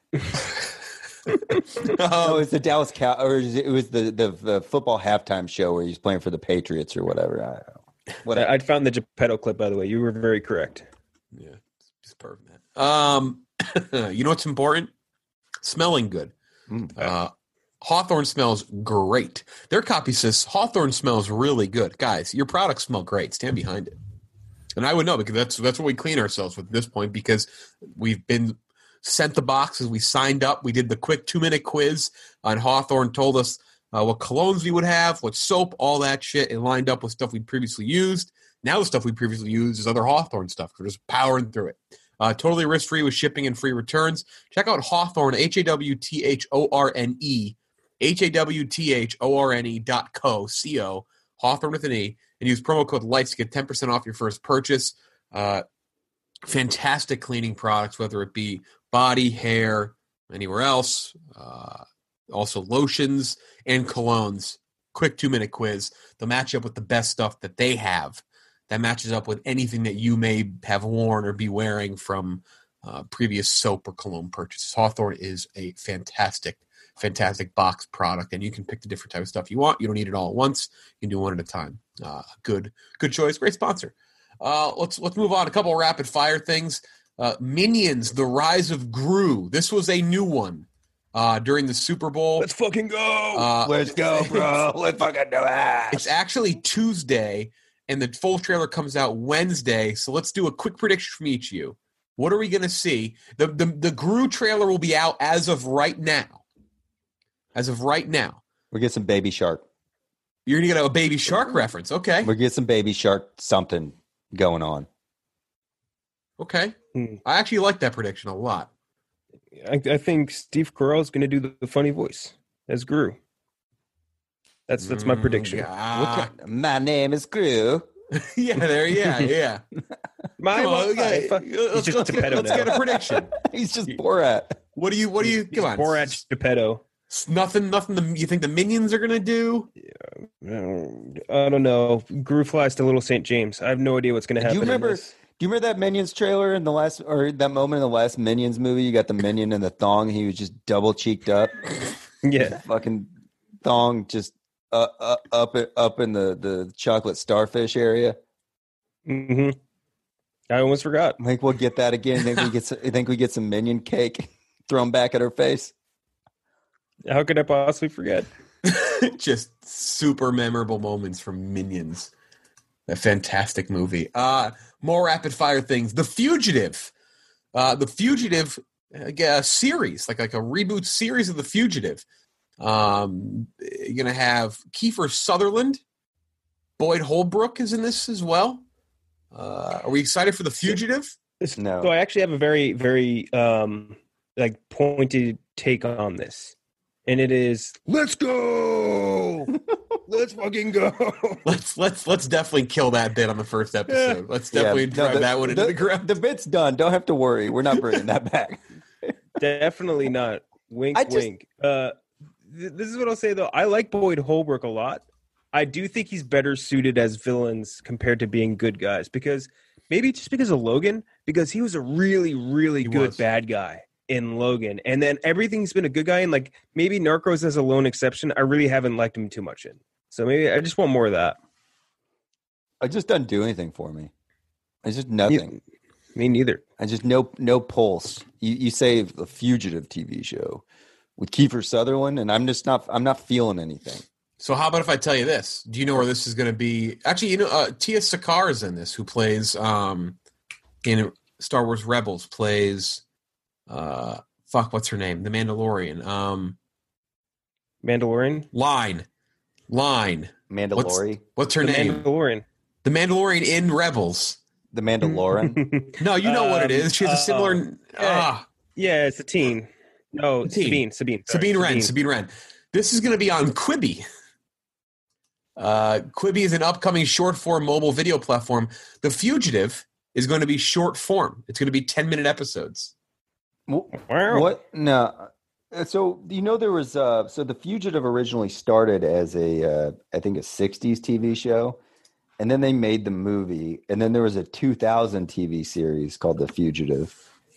No, it's the Dallas Cow, or is it it was the, the the football halftime show where he's playing for the Patriots or whatever. I don't know. Whatever. I, I found the Geppetto clip, by the way. You were very correct. Yeah, just perfect. Man. Um, you know what's important? Smelling good. Mm. Uh, Hawthorne smells great. Their copy says Hawthorne smells really good. Guys, your products smell great. Stand behind it. And I would know because that's that's what we clean ourselves with at this point because we've been sent the boxes. We signed up. We did the quick two-minute quiz on Hawthorne, told us uh, what colognes we would have, what soap, all that shit. It lined up with stuff we'd previously used. Now the stuff we previously used is other Hawthorne stuff. We're just powering through it. Uh, totally risk-free with shipping and free returns. Check out Hawthorne, H A W T H O R N E, H A W T H O R N E dot co, C O, Hawthorne with an E, and use promo code LIGHTS to get ten percent off your first purchase. Uh, fantastic cleaning products, whether it be body, hair, anywhere else. Uh, also lotions and colognes. Quick two-minute quiz. They'll match up with the best stuff that they have. That matches up with anything that you may have worn or be wearing from uh, previous soap or cologne purchases. Hawthorne is a fantastic, fantastic box product, and you can pick the different type of stuff you want. You don't need it all at once. You can do one at a time. Uh, good, good choice. Great sponsor. Uh, let's let's move on. A couple of rapid fire things. Uh, Minions: The Rise of Gru. This was a new one uh, during the Super Bowl. Let's fucking go. Uh, Let's go, bro. Let's fucking do it. It's actually Tuesday. And the full trailer comes out Wednesday, so let's do a quick prediction from each of you. What are we going to see? The, the the Gru trailer will be out as of right now. As of right now. We get some Baby Shark. You're going to get a Baby Shark reference. Okay. We get some Baby Shark something going on. Okay. Hmm. I actually like that prediction a lot. I, I think Steve Carell is going to do the, the funny voice as Gru. That's that's my prediction. Mm, yeah. What kind- My name is Gru. yeah, there, yeah, yeah. My Come on, wife. okay. He's Let's, just let's, get, Geppetto let's now. get a prediction. He's just Borat. What do you? What do you? He's Come on. Borat Geppetto. S- Nothing. Nothing. The, you think the Minions are going to do? I don't know. Gru flies to Little Saint James. I have no idea what's going to Do happen. you in remember? this. Do you remember that Minions trailer in the last, or that moment in the last Minions movie? You got the Minion in the thong. He was just double cheeked up. Yeah. Fucking thong just uh, uh, up up in the, the chocolate starfish area. Mm-hmm. I almost forgot. I think we'll get that again. I think we get some, I think we get some Minion cake thrown back at her face. How could I possibly forget? Just super memorable moments from Minions. A fantastic movie. Uh, more rapid fire things. The Fugitive. Uh, the Fugitive uh, series, like like a reboot series of The Fugitive. Um, you're gonna have Kiefer Sutherland. Boyd Holbrook is in this as well. Uh, are we excited for The Fugitive? No. So I actually have a very, very um, like pointed take on this, and it is let's go, let's fucking go. Let's let's let's definitely kill that bit on the first episode. Let's definitely Yeah, no, drive the- that one into the, the ground. The bit's done. Don't have to worry. We're not bringing that back. Definitely not. Wink, I just- wink. Uh, th- this is what I'll say though. I like Boyd Holbrook a lot. I do think he's better suited as villains compared to being good guys because maybe just because of Logan, because he was a really, really He good was. bad guy in Logan. And then everything's been a good guy. And like maybe Narcos as a lone exception, I really haven't liked him too much in. So maybe I just want more of that. It just doesn't do anything for me. It's just nothing. Me neither. I just no no pulse. You you say the Fugitive T V show with Kiefer Sutherland, and I'm just not. I'm not feeling anything. So how about if I tell you this? Do you know where this is going to be? Actually, you know, uh, Tia Sakar is in this, who plays um, in Star Wars Rebels, plays uh, fuck, what's her name? The Mandalorian. Um, Mandalorian. Line, Line. Mandalorian. What's her The name? Mandalorian. The Mandalorian in Rebels. The Mandalorian. No, you know what it Um, is. She has a uh, similar. ah, Yeah, it's a teen. No, Teen. Sabine. Sabine. sorry, Sabine Wren. Sabine Wren. This is going to be on Quibi. Uh, Quibi is an upcoming short-form mobile video platform. The Fugitive is going to be short-form. It's going to be ten-minute episodes. Wh- Wow. What? No. Uh, So you know there was uh so The Fugitive originally started as a uh, I think a sixties T V show, and then they made the movie, and then there was a two thousand T V series called The Fugitive,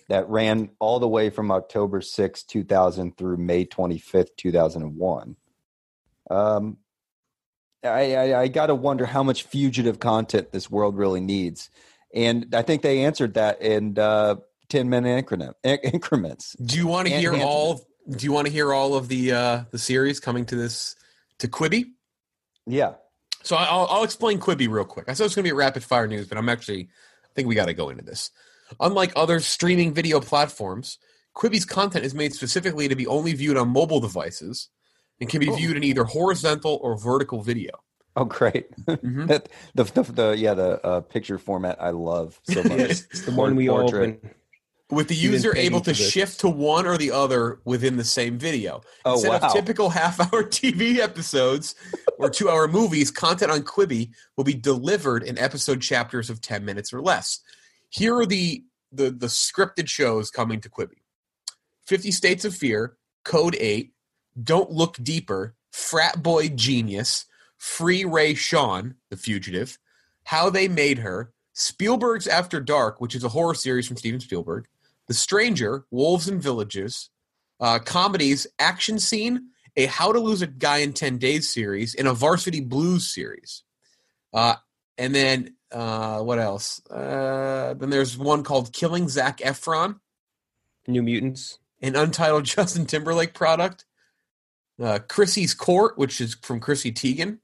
that ran all the way from October sixth, two thousand through May twenty-fifth, two thousand one. Um, I, I, I got to wonder how much fugitive content this world really needs. And I think they answered that in uh, ten-minute increment, increments. Do you want to And- hear and- all? Do you want to hear all of the uh, the series coming to this to Quibi? Yeah. So I'll, I'll explain Quibi real quick. I said it's going to be a rapid fire news, but I'm actually I think we got to go into this. Unlike other streaming video platforms, Quibi's content is made specifically to be only viewed on mobile devices and can be Oh. viewed in either horizontal or vertical video. Oh, great. Mhm. that, the, the, the, yeah, the uh, picture format I love so much. It's the one we all Portrait. open. With the You didn't user pay able me to for this. shift to one or the other within the same video. Oh, Instead wow. of typical half-hour T V episodes or two-hour movies, content on Quibi will be delivered in episode chapters of ten minutes or less. Here are the the, the scripted shows coming to Quibi. Fifty States of Fear, Code eight, Don't Look Deeper, Frat Boy Genius, Free Ray Sean, The Fugitive, How They Made Her, Spielberg's After Dark, which is a horror series from Steven Spielberg, The Stranger, Wolves and Villages, uh, comedies, Action Scene, a How to Lose a Guy in ten days series, and a Varsity Blues series. Uh, and then, uh, what else? Uh, then there's one called Killing Zac Efron, New Mutants. an untitled Justin Timberlake product. Uh, Chrissy's Court, which is from Chrissy Teigen.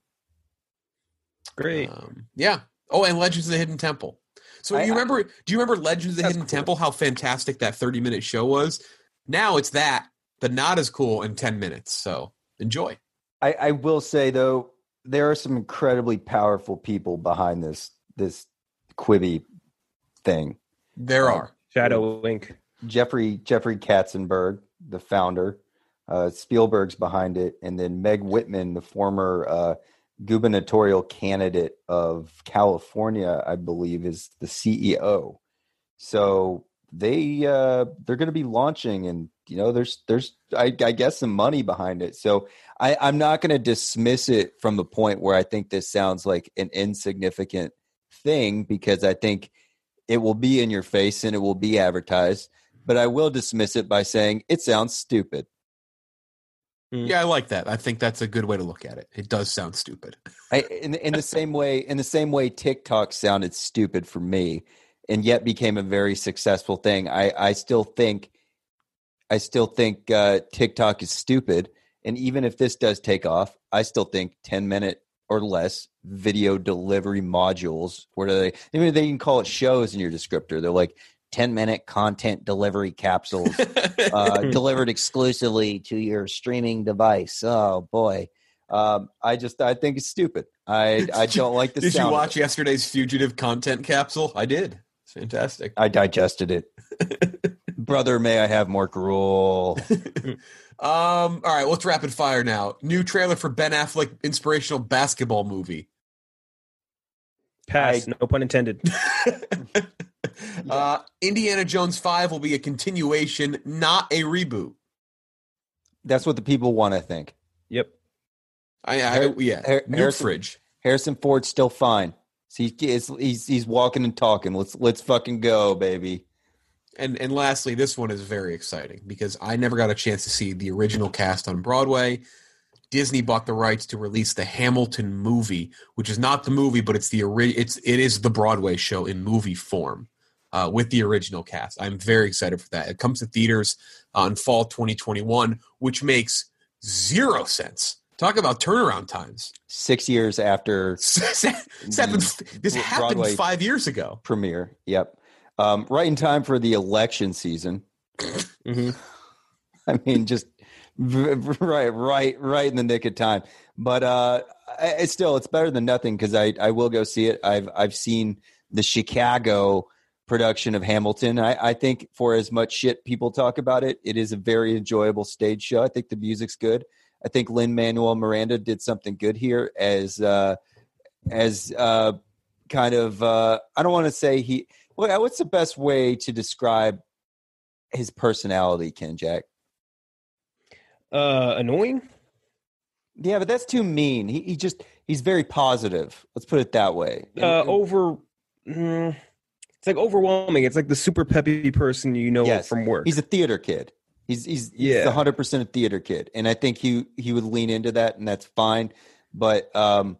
Great. Um, yeah. Oh, and Legends of the Hidden Temple. So I- you remember? Do you remember Legends of the That's Hidden cool. Temple? How fantastic that thirty-minute show was. Now it's that, but not as cool in ten minutes. So enjoy. I, I will say, though, there are some incredibly powerful people behind this this Quibi thing. There Oh. are. Shadow Inc. Jeffrey Jeffrey Katzenberg, the founder, uh, Spielberg's behind it, and then Meg Whitman, the former uh, gubernatorial candidate of California, I believe, is the C E O. So they uh, they're going to be launching, and you know, there's there's I, I guess some money behind it. So I, I'm not going to dismiss it from the point where I think this sounds like an insignificant thing, because I think it will be in your face and it will be advertised. But I will dismiss it by saying it sounds stupid. Yeah, I like that. I think that's a good way to look at it. It does sound stupid. I, in, in the same way, in the same way, TikTok sounded stupid for me, and yet became a very successful thing. I, I still think, I still think uh, TikTok is stupid, and even if this does take off, I still think ten minute or less video delivery modules. What are they? I mean, they can call it shows in your descriptor. They're like ten minute content delivery capsules. uh, delivered exclusively to your streaming device. Oh boy, um, I just I think it's stupid. I I don't like the Did sound. you of watch it. yesterday's Fugitive content capsule? I did. It's fantastic. I digested it. Brother, may I have more gruel? Um, all right, let's rapid fire now. New trailer for Ben Affleck inspirational basketball movie. Pass. I- No pun intended. uh, Indiana Jones five will be a continuation, not a reboot. That's what the people want to think. Yep. I, I Har- yeah, Har- Nuke Harrison- fridge. Harrison Ford's still fine. See, he's, he's he's walking and talking. Let's let's fucking go, baby. And and lastly, this one is very exciting because I never got a chance to see the original cast on Broadway. Disney bought the rights to release the Hamilton movie, which is not the movie, but it's the ori- it's it is the Broadway show in movie form uh, with the original cast. I'm very excited for that. It comes to theaters on fall twenty twenty-one, which makes zero sense. Talk about turnaround times. Six years after This happened, this happened Broadway- five years ago. premiere. Yep. Um, right in time for the election season. hmm I mean, just v- v- right, right, right in the nick of time. But uh, I- it's still it's better than nothing, because I, I will go see it. I've I've seen the Chicago production of Hamilton. I, I think for as much shit people talk about it, it is a very enjoyable stage show. I think the music's good. I think Lin-Manuel Miranda did something good here as uh, as uh, kind of uh, I don't want to say he. Well, what's the best way to describe his personality, Ken Jack? Uh, annoying. Yeah, but that's too mean. He, he just he's very positive. Let's put it that way. And- Uh, and- over. Mm, it's like overwhelming. It's like the super peppy person you know Yes. from work. He's a theater kid. He's he's Yeah. he's one hundred percent a theater kid, and I think he he would lean into that, and that's fine. But um,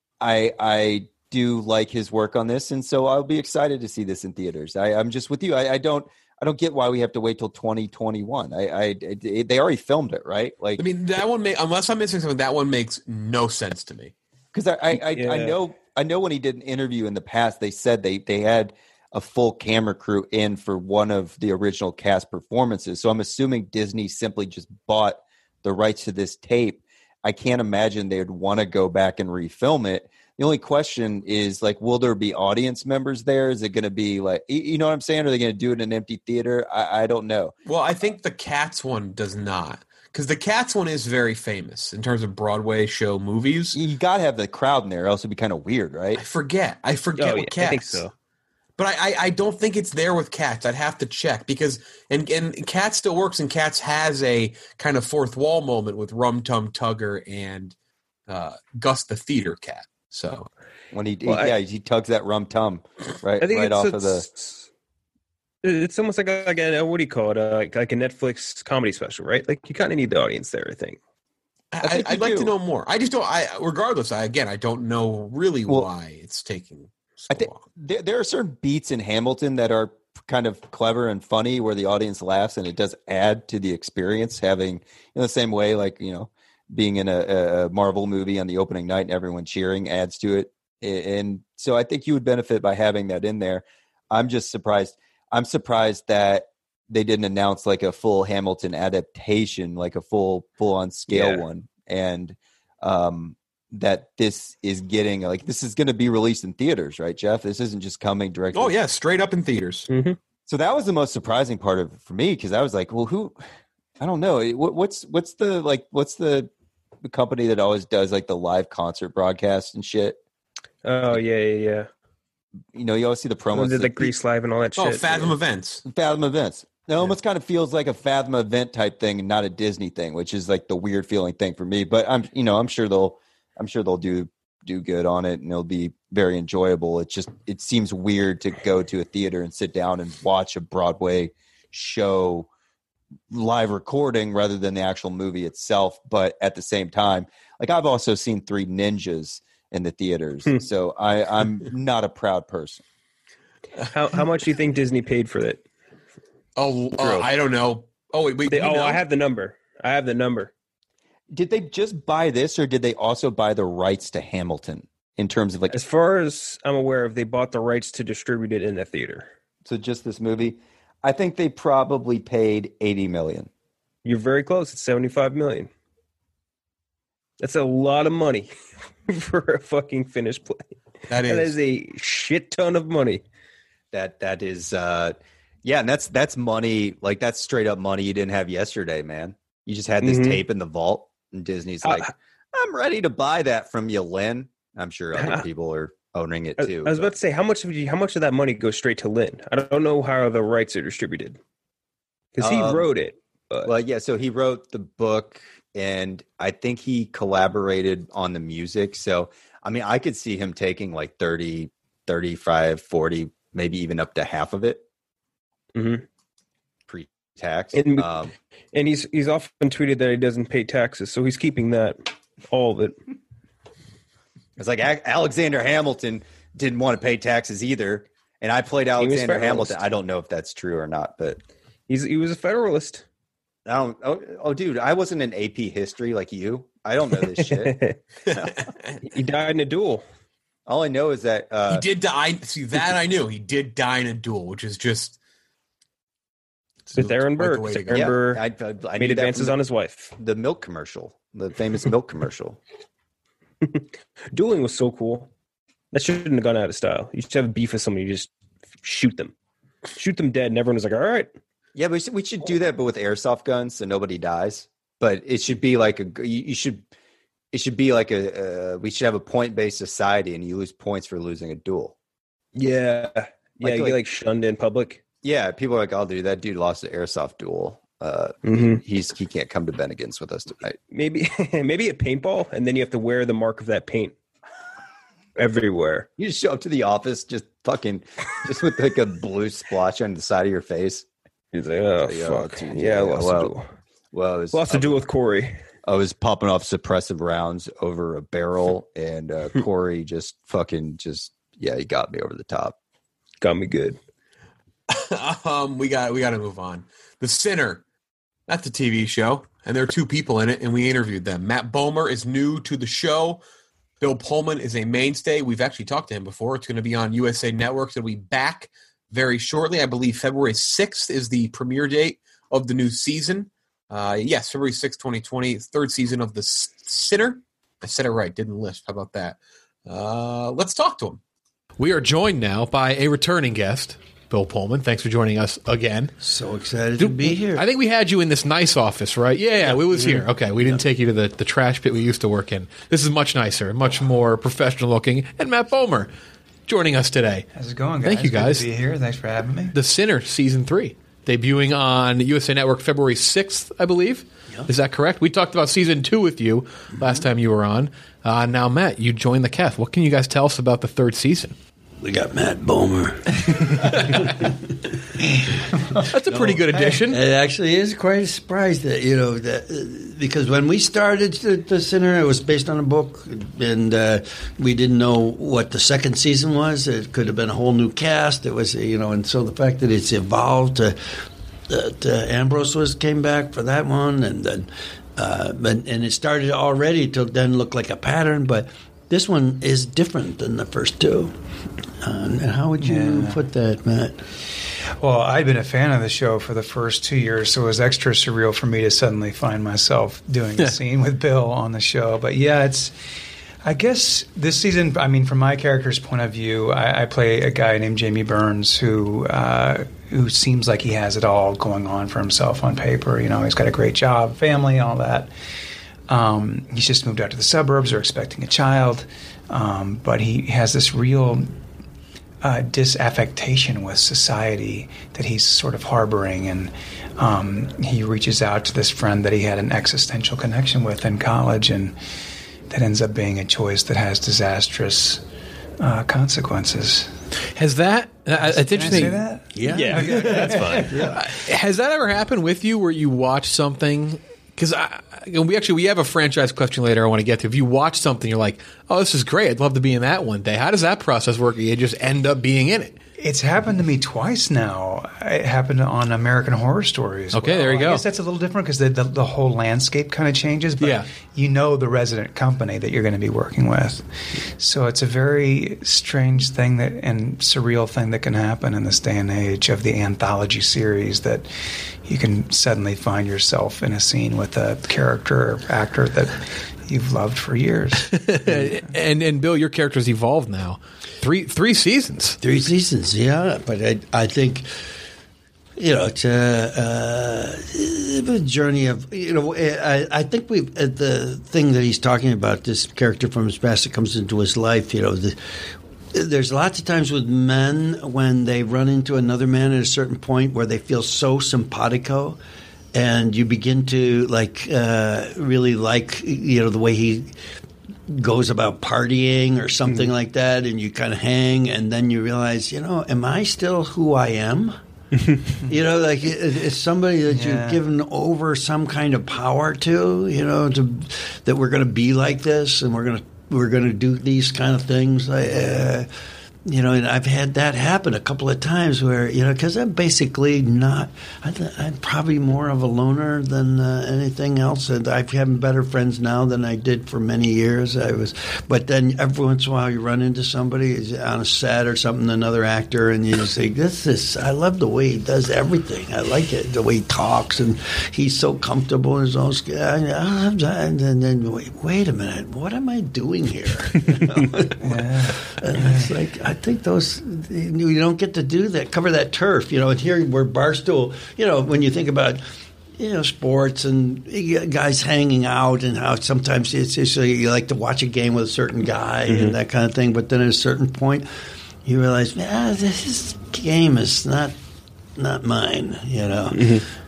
I I do like his work on this, and so I'll be excited to see this in theaters. I, I'm just with you. I, I don't I don't get why we have to wait till twenty twenty-one. I, I it, they already filmed it, right? Like, I mean, that one, make, unless I'm missing something, that one makes no sense to me. because I I, I, Yeah. I know I know when he did an interview in the past, they said they they had a full camera crew in for one of the original cast performances. So I'm assuming Disney simply just bought the rights to this tape. I can't imagine they would want to go back and refilm it. The only question is, like, will there be audience members there? Is it going to be like, you you know what I'm saying? Are they going to do it in an empty theater? I, I don't know. Well, I think the Cats one does not, because the Cats one is very famous in terms of Broadway show movies. You got to have the crowd in there, else it'd be kind of weird, right? I forget. I forget Oh, what yeah, Cats. I think so. But I, I, I don't think it's there with Cats. I'd have to check because and and Cats still works, and Cats has a kind of fourth wall moment with Rum Tum Tugger and uh, Gus the theater cat. So When he, Well, he I- yeah, he tugs that rum tum right, I think right it's, off it's, of the. it's almost like a, like a what do you call it? Uh, like, like a Netflix comedy special, right? Like you kind of need the audience there. I think. I, think I'd you like do. to know more. I just don't. I regardless. I again, I don't know really Well, why it's taking so I think long. there, there are certain beats in Hamilton that are kind of clever and funny where the audience laughs, and it does add to the experience. Having in the same way, like, you know, being in a, a Marvel movie on the opening night and everyone cheering adds to it. And so I think you would benefit by having that in there. I'm just surprised. I'm surprised that they didn't announce like a full Hamilton adaptation, like a full full on scale Yeah. one, and um, that this is getting like this is going to be released in theaters, right, Jeff? This isn't just coming directly. Oh yeah, straight up in theaters. So that was the most surprising part of it for me, because I was like, well, who? I don't know. What, what's what's the like? What's the, the company that always does like the live concert broadcast and shit? Oh yeah, yeah, yeah. You know, you always see the promos. Did like, like Grease Live and all that Oh, shit. Fathom Events. Fathom events. It almost kind of feels like a Fathom event type thing, and not a Disney thing, which is like the weird feeling thing for me. But I'm, you know, I'm sure they'll, I'm sure they'll do do good on it, and it'll be very enjoyable. It just, it seems weird to go to a theater and sit down and watch a Broadway show live recording rather than the actual movie itself. But at the same time, like, I've also seen Three Ninjas in the theaters, Hmm. so I, I'm not a proud person. How how much do you think Disney paid for it? Oh, uh, I don't know. Oh wait, wait. They, you oh, know? I have the number. I have the number. Did they just buy this, or did they also buy the rights to Hamilton in terms of like, As far as I'm aware of, they bought the rights to distribute it in the theater. so just this movie? I think they probably paid eighty million. You're very close. It's seventy-five million. That's a lot of money for a fucking finished play. That That is. is a shit ton of money. That that is, uh, yeah, and that's that's money. Like, that's straight up money you didn't have yesterday, man. You just had this Mhm. tape in the vault, and Disney's Uh, like, "I'm ready to buy that from you, Lynn." I'm sure other Uh, people are owning it I, too. I was but- about to say, how much of you, how much of that money goes straight to Lynn? I don't know how the rights are distributed because he Um, wrote it. But Well, yeah. So he wrote the book, and I think he collaborated on the music. So, I mean, I could see him taking like thirty, thirty-five, forty, maybe even up to half of it Mhm. pre-tax. And- Um, and he's he's often tweeted that he doesn't pay taxes, so he's keeping that all of it. it's like A- Alexander Hamilton didn't want to pay taxes either. And I played was Alexander Federalist. Hamilton. I don't know if that's true or not, but He's he was a Federalist. I don't. Oh, oh, dude, I wasn't in A P history like you. I don't know this shit. He died in a duel. All I know is that uh, he did die. See that I knew. He did die in a duel, which is just With Aaron quite the Burr. way to Aaron go. yeah, Burr I, I, I knew made that from advances the- on his wife. the milk commercial, the famous milk commercial. Dueling was so cool. That shouldn't have gone out of style. You should have beef with somebody, you just shoot them. Shoot them dead, and everyone was like, all right. Yeah, but we should, we should do that, but with airsoft guns, so nobody dies. But it should be like a you, you should it should be like a uh, we should have a point based society, and you lose points for losing a duel. Yeah. Yeah, Like- you like- get like shunned in public. Yeah, people are like, "Oh, dude, that dude lost an airsoft duel. Uh, Mm-hmm. he's he can't come to Bennigan's with us tonight." Maybe maybe a paintball, and then you have to wear the mark of that paint everywhere. You just show up to the office just fucking just with like a blue splotch on the side of your face. He's like, oh, Like, oh, fuck. dude, yeah, yeah, lots well, to do. Well, it was, Lots to do with Corey. I was popping off suppressive rounds over a barrel, and uh, Corey just fucking just yeah, he got me over the top. Got me good. um, we got we got to move on. The Sinner, that's a T V show, and there are two people in it, and we interviewed them. Matt Bomer is new to the show. Bill Pullman is a mainstay. We've actually talked to him before. It's going to be on U S A Network. It'll be back very shortly. I believe February sixth is the premiere date of the new season. Uh, yes, February sixth, twenty twenty, third season of The Sinner. I said it right, didn't lisp. How about that? Uh, let's talk to him. We are joined now by a returning guest, Bill Pullman. Thanks for joining us again. So excited to be here. I think we had you in this nice office, right? Yeah, yeah, it was here. Okay, we didn't take you to the, the trash pit we used to work in. This is much nicer, much more professional looking. And Matt Bomer joining us today. How's it going, guys? Thank you, guys. Good to be here. Thanks for having me. The Sinner, Season three, debuting on U S A Network February sixth, I believe. Yep. Is that correct? We talked about Season two with you last mm-hmm. time you were on. Uh, now, Matt, you joined the cast. What can you guys tell us about the third season? We got Matt Bomer. That's a pretty good addition. It actually is quite a surprise that, you know, that, because when we started the, the Sinner, it was based on a book, and uh, we didn't know what the second season was. It could have been a whole new cast. It was, you know, and so the fact that it's evolved to, that uh, Ambrose was came back for that one, and then uh, and, and it started already to then look like a pattern, but this one is different than the first two. Uh, and how would you yeah. put that, Matt? Well, I'd been a fan of the show for the first two years, so it was extra surreal for me to suddenly find myself doing a scene with Bill on the show. But yeah, it's, I guess this season, I mean, from my character's point of view, I, I play a guy named Jamie Burns who uh, who seems like he has it all going on for himself on paper. You know, he's got a great job, family, all that. Um, he's just moved out to the suburbs or expecting a child, um, but he has this real uh, disaffectation with society that he's sort of harboring, and um, he reaches out to this friend that he had an existential connection with in college, and that ends up being a choice that has disastrous uh, consequences. Has that? Uh, it's Can interesting. I say that? Yeah, Yeah, that's fine. yeah. Has that ever happened with you, where you watch something? Because we actually we have a franchise question later I want to get to. If you watch something, you're like, "Oh, this is great! I'd love to be in that one day." How does that process work? You just end up being in it. It's happened to me twice now. It happened on American Horror Stories. Okay, there you go. I guess that's a little different because the, the, the whole landscape kind of changes, but yeah. you know the resident company that you're going to be working with. So it's a very strange thing that and surreal thing that can happen in this day and age of the anthology series, that you can suddenly find yourself in a scene with a character or actor that you've loved for years. and and Bill, your character's evolved now. Three three seasons. Three seasons, yeah. But I, I think, you know, it's a, a, a journey of, you know, I, I think we the thing that he's talking about, this character from his past that comes into his life, you know, the, there's lots of times with men when they run into another man at a certain point where they feel so simpatico, and you begin to like uh, really like, you know, the way he goes about partying or something mm. like that, and you kind of hang, and then you realize, you know, am I still who I am? You know, like it, it's somebody that yeah. you've given over some kind of power to, you know, to, that we're going to be like this, and we're going to we're going to do these kind of things. Uh, you know, and I've had that happen a couple of times where, you know, because I'm basically not, I th- I'm probably more of a loner than uh, anything else. And I've had better friends now than I did for many years. I was, but then every once in a while you run into somebody on a set or something, another actor, and you just think, this is, I love the way he does everything. I like it, the way he talks, and he's so comfortable in his own skin. And then, wait, wait a minute, what am I doing here? You know? Yeah. And it's like, I think those, you don't get to do that, cover that turf, you know. And here we're Barstool, you know, when you think about, you know, sports and guys hanging out and how sometimes it's just you like to watch a game with a certain guy mm-hmm. and that kind of thing. But then at a certain point, you realize, ah, this game is not not mine, you know. Mm-hmm.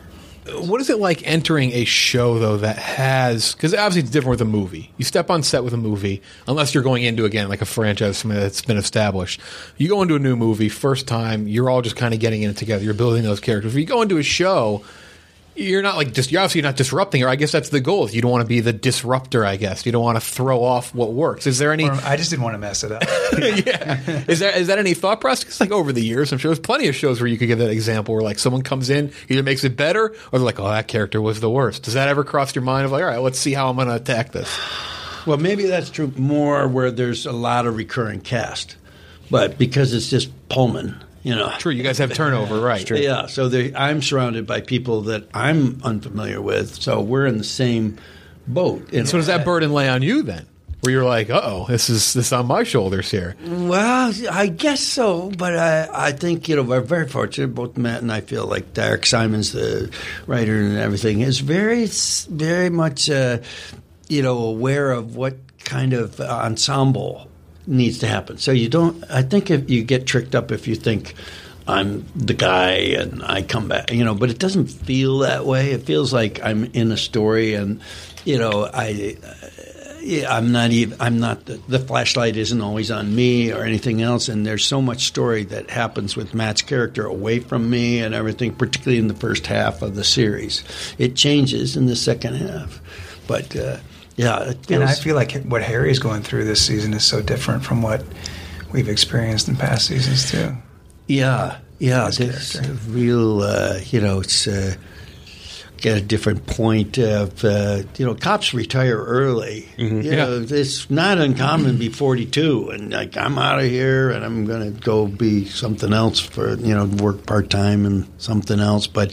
What is it like entering a show, though, that has... Because obviously it's different with a movie. You step on set with a movie, unless you're going into, again, like a franchise that's been established. You go into a new movie, first time, you're all just kind of getting in it together. You're building those characters. If you go into a show... You're not like just. You're obviously not disrupting, or I guess that's the goal. You don't want to be the disruptor. I guess you don't want to throw off what works. Is there any? Or I just didn't want to mess it up. yeah. Is there is that any thought process? Like over the years, I'm sure there's plenty of shows where you could give that example, where like someone comes in, either makes it better, or they're like, "Oh, that character was the worst." Does that ever cross your mind of like, all right, let's see how I'm going to attack this? Well, maybe that's true more where there's a lot of recurring cast, but because it's just Pullman. You know, true. You guys have turnover, right? Yeah. So they, I'm surrounded by people that I'm unfamiliar with. So we're in the same boat. And so does that burden lay on you then? Where you're like, uh oh, this is this is on my shoulders here. Well, I guess so, but I, I think you know we're very fortunate. Both Matt and I feel like Derek Simon's the writer and everything is very, very much uh, you know aware of what kind of ensemble needs to happen. So you don't – I think if you get tricked up if you think I'm the guy and I come back, you know, but it doesn't feel that way. It feels like I'm in a story and, you know, I uh, yeah, I'm not even – I'm not the, – the flashlight isn't always on me or anything else, and there's so much story that happens with Matt's character away from me and everything, particularly in the first half of the series. It changes in the second half, but uh, – yeah, it feels, and I feel like what Harry is going through this season is so different from what we've experienced in past seasons too. Yeah, yeah, it's a real, uh, you know, it's uh, get a different point of, uh, you know, cops retire early. Mm-hmm. You know, yeah. It's not uncommon to be forty-two and like I'm out of here and I'm going to go be something else for, you know, work part time and something else, but.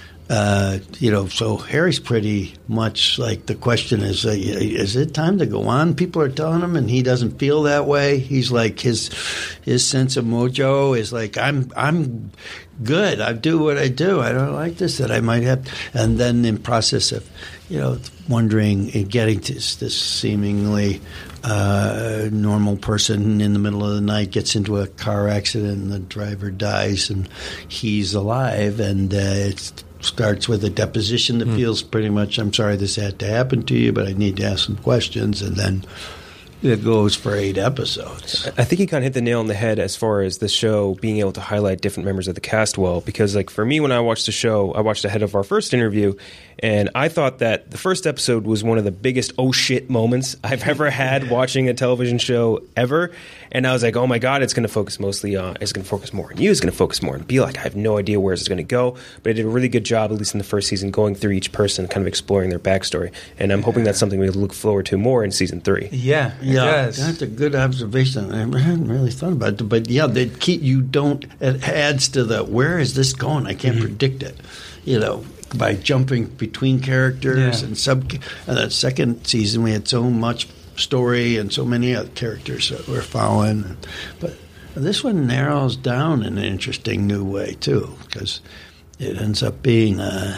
Uh, you know, so Harry's pretty much like the question is, uh, is it time to go on? People are telling him, and he doesn't feel that way. He's like his his sense of mojo is like I'm I'm good. I do what I do. I don't like this that I might have, and then in process of you know wondering and getting to this, this seemingly uh, normal person in the middle of the night gets into a car accident and the driver dies and he's alive, and uh, it's. Starts with a deposition that mm. feels pretty much, I'm sorry this had to happen to you, but I need to ask some questions, and then it goes for eight episodes. I think you kind of hit the nail on the head as far as the show being able to highlight different members of the cast well, because like for me, when I watched the show, I watched ahead of our first interview, and I thought that the first episode was one of the biggest oh shit moments I've ever had watching a television show ever. And I was like, oh my God, it's going to focus mostly on, it's going to focus more on you, it's going to focus more on Belak. I have no idea where it's going to go, but it did a really good job, at least in the first season, going through each person, kind of exploring their backstory. And I'm hoping that's something we look forward to more in season three. Yeah, yeah, does. That's a good observation. I hadn't really thought about it, but yeah, they keep you don't. It adds to the where is this going? I can't mm-hmm. predict it. You know, by jumping between characters yeah. and sub. And that second season, we had so much story and so many other characters that we're following, but this one narrows down in an interesting new way too, because it ends up being a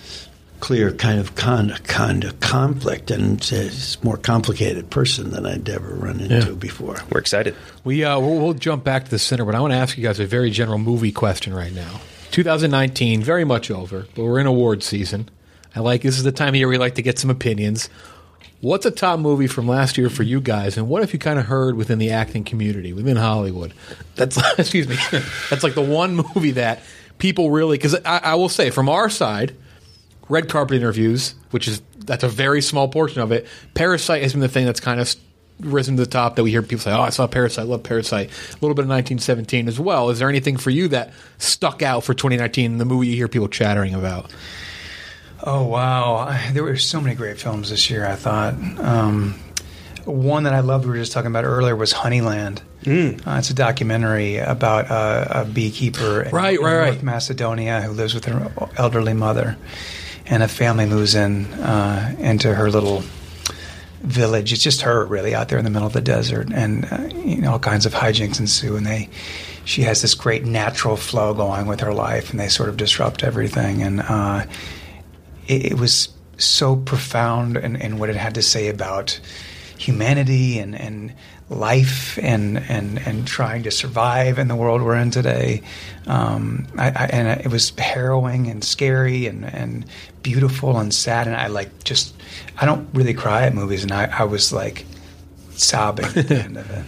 clear kind of con- kind of conflict, and it's a more complicated person than I'd ever run into yeah. before. We're excited. We uh, we'll, we'll jump back to the center, but I want to ask you guys a very general movie question right now. twenty nineteen, very much over, but we're in award season. I like this is the time of year we like to get some opinions. What's a top movie from last year for you guys, and what have you kind of heard within the acting community, within Hollywood? That's excuse me. That's like the one movie that people really, because I, I will say from our side, red carpet interviews, which is that's a very small portion of it. Parasite has been the thing that's kind of risen to the top that we hear people say, "Oh, I saw Parasite, I love Parasite." A little bit of nineteen seventeen as well. Is there anything for you that stuck out for twenty nineteen? The movie you hear people chattering about. Oh, wow. There were so many great films this year, I thought. Um, one that I loved we were just talking about earlier was Honeyland. Mm. Uh, it's a documentary about uh, a beekeeper in, right, in right, North right. Macedonia who lives with her elderly mother. And a family moves in uh, into her little village. It's just her, really, out there in the middle of the desert. And uh, you know, all kinds of hijinks ensue. And they, she has this great natural flow going with her life, and they sort of disrupt everything. And uh It, it was so profound in, in what it had to say about, humanity and, and life and, and, and trying to survive in the world we're in today. Um, I, I, and it was harrowing and scary and, and beautiful and sad. And I like just, I don't really cry at movies. And I, I was like sobbing at the end of it.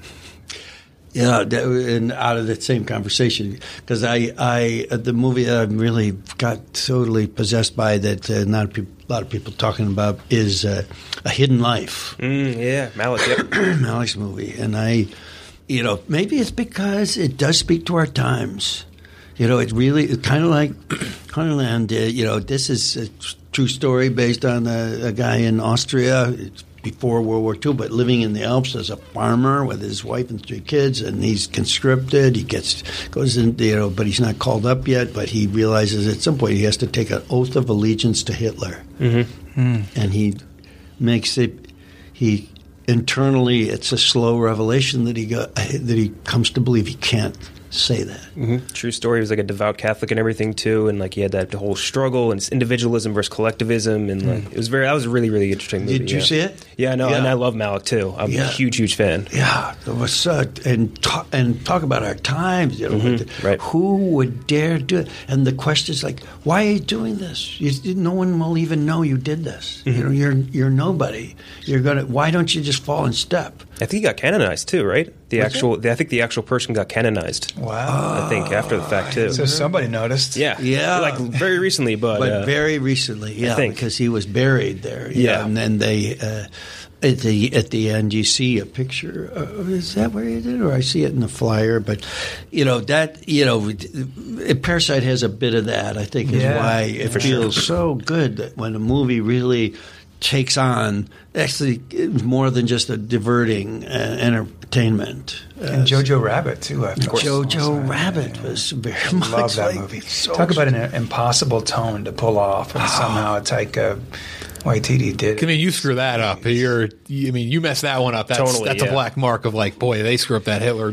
Yeah, and out of that same conversation, because I, I, the movie that I really got totally possessed by that uh, not a, pe- a lot of people talking about is uh, A Hidden Life. Mm, yeah, Malick. Yep. Malick's movie, and I, you know, maybe it's because it does speak to our times. You know, it really, it's kind of like Honeyland. Uh, you know, this is a true story based on a, a guy in Austria. It's before World War Two, but living in the Alps as a farmer with his wife and three kids, and he's conscripted. He gets goes in, you know, but he's not called up yet. But he realizes at some point he has to take an oath of allegiance to Hitler, mm-hmm. mm. and he makes it. He internally, it's a slow revelation that he got that he comes to believe he can't say that. Mm-hmm. True story. He was like a devout Catholic and everything too, and like he had that whole struggle and individualism versus collectivism, and like it was very. That was a really really interesting movie. Did you yeah. see it? Yeah, no, Yeah. and I love Malick too. I'm Yeah. a huge huge fan. Yeah, there was uh, and talk, and talk about our times. You know, Mhm, with the- right. who would dare do it? And the question is like, why are you doing this? You, no one will even know you did this. You know, you're you're nobody. You're gonna. Why don't you just fall in step? I think he got canonized too, right? The Was actual, the, I think the actual person got canonized. Wow. I think after the fact too. So somebody noticed. Yeah, Yeah. like very recently, but, But uh, very recently, yeah, think. because he was buried there. you Yeah. know, and then they. Uh, At the at the end, you see a picture. Uh, is that where you did, or I see it in the flyer? But you know that you know, it, Parasite has a bit of that. I think is Yeah. why it feels so good that when a movie really takes on actually it's more than just a diverting uh, entertainment. And Uh, Jojo Rabbit too. I thought. Jojo Also, Rabbit yeah. was very I much love that like movie. so Talk about an impossible tone to pull off, and somehow Taika Waititi did. I mean, you screw that up. You're, you- I mean, you mess that one up. That's Totally, that's yeah. a black mark of like, boy, they screw up that Hitler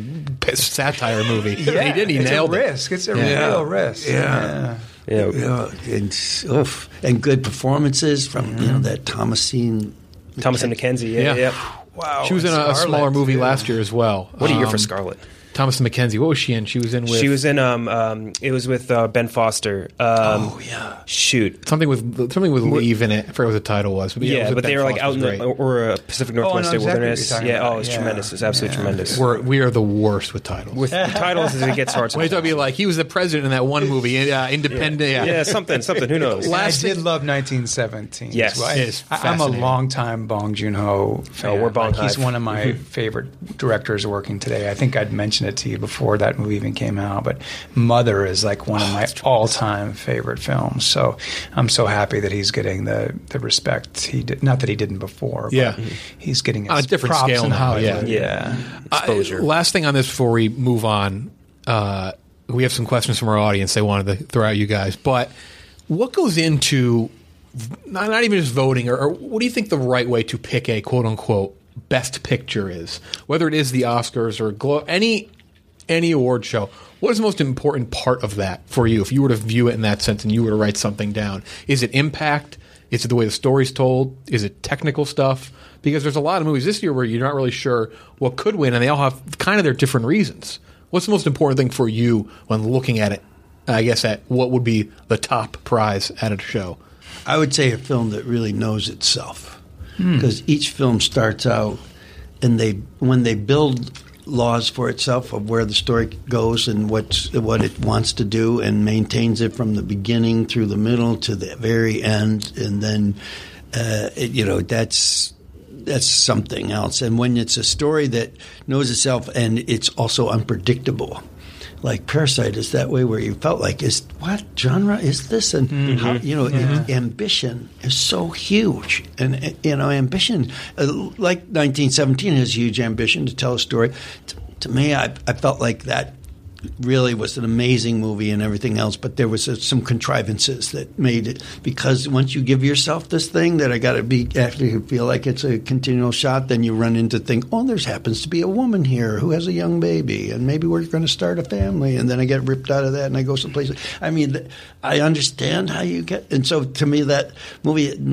satire movie. Yeah, And he did. He it's nailed a it. risk. It's a Yeah. real risk. Yeah. yeah, Yeah, and, oof, and good performances from you know that Thomasine. Thomas and Mackenzie. Yeah, Yeah. yeah. Wow. She was in a, a Scarlett, smaller movie too. last year as well. What a year for Um, Scarlett. Thomas and Mackenzie. What was she in? She was in with She was in. Um, um, it was with uh, Ben Foster. Um, Oh yeah, Shoot. something with something with leave in it. I forget what the title was. But yeah, it Yeah, was with but they Ben were like Foster. out in It was the great. or uh, Pacific Oh, I know Northwest State exactly what Wilderness. you're talking Yeah, about. oh, it's Yeah. tremendous. It's absolutely tremendous. We're, we are the worst with titles. With the titles, it gets hard. when you talk sometimes. about like he was the president in that one movie, uh, Independent. Yeah. Yeah, something, something. Who knows? And I Last did thing- love nineteen seventeen. Yes. Well, I, It is I- I'm a fascinating. longtime Bong Joon-ho fan. Oh, we're Bong Like, he's Hive. one of my favorite directors working today. I think I'd mentioned it to you before that movie even came out, but Mother is like one of my all-time favorite films. So I'm so happy that he's getting the, the respect he did. Not that he didn't before, but Yeah. he's getting On a his different props scale in now, Hollywood. yeah. yeah. Exposure. Uh, last thing on this before we move on, uh, we have some questions from our audience they wanted to throw at you guys. But what goes into not, not even just voting, or, or what do you think the right way to pick a quote unquote best picture is? Whether it is the Oscars or Glo- any any award show, what is the most important part of that for you? If you were to view it in that sense and you were to write something down, is it impact? Is it the way the story's told? Is it technical stuff? Because there's a lot of movies this year where you're not really sure what could win, and they all have kind of their different reasons. What's the most important thing for you when looking at it, I guess, at what would be the top prize at a show? I would say a film that really knows itself, because each film starts out, and they when they build laws for itself of where the story goes and what's what it wants to do, and maintains it from the beginning through the middle to the very end, and then uh, it, you know that's that's something else. And when it's a story that knows itself and it's also unpredictable. Like Parasite is that way, where you felt like, is what genre is this? And how, you know, it, ambition is so huge, and uh, you know, ambition, uh, like nineteen seventeen has huge ambition to tell a story. T- to me, I, I felt like that really was an amazing movie and everything else, but there was uh, some contrivances that made it, because once you give yourself this thing that I got to be actually feel like it's a continual shot, then you run into think, oh, there's happens to be a woman here who has a young baby, and maybe we're going to start a family, and then I get ripped out of that and I go someplace. I mean, I understand how you get, and so to me that movie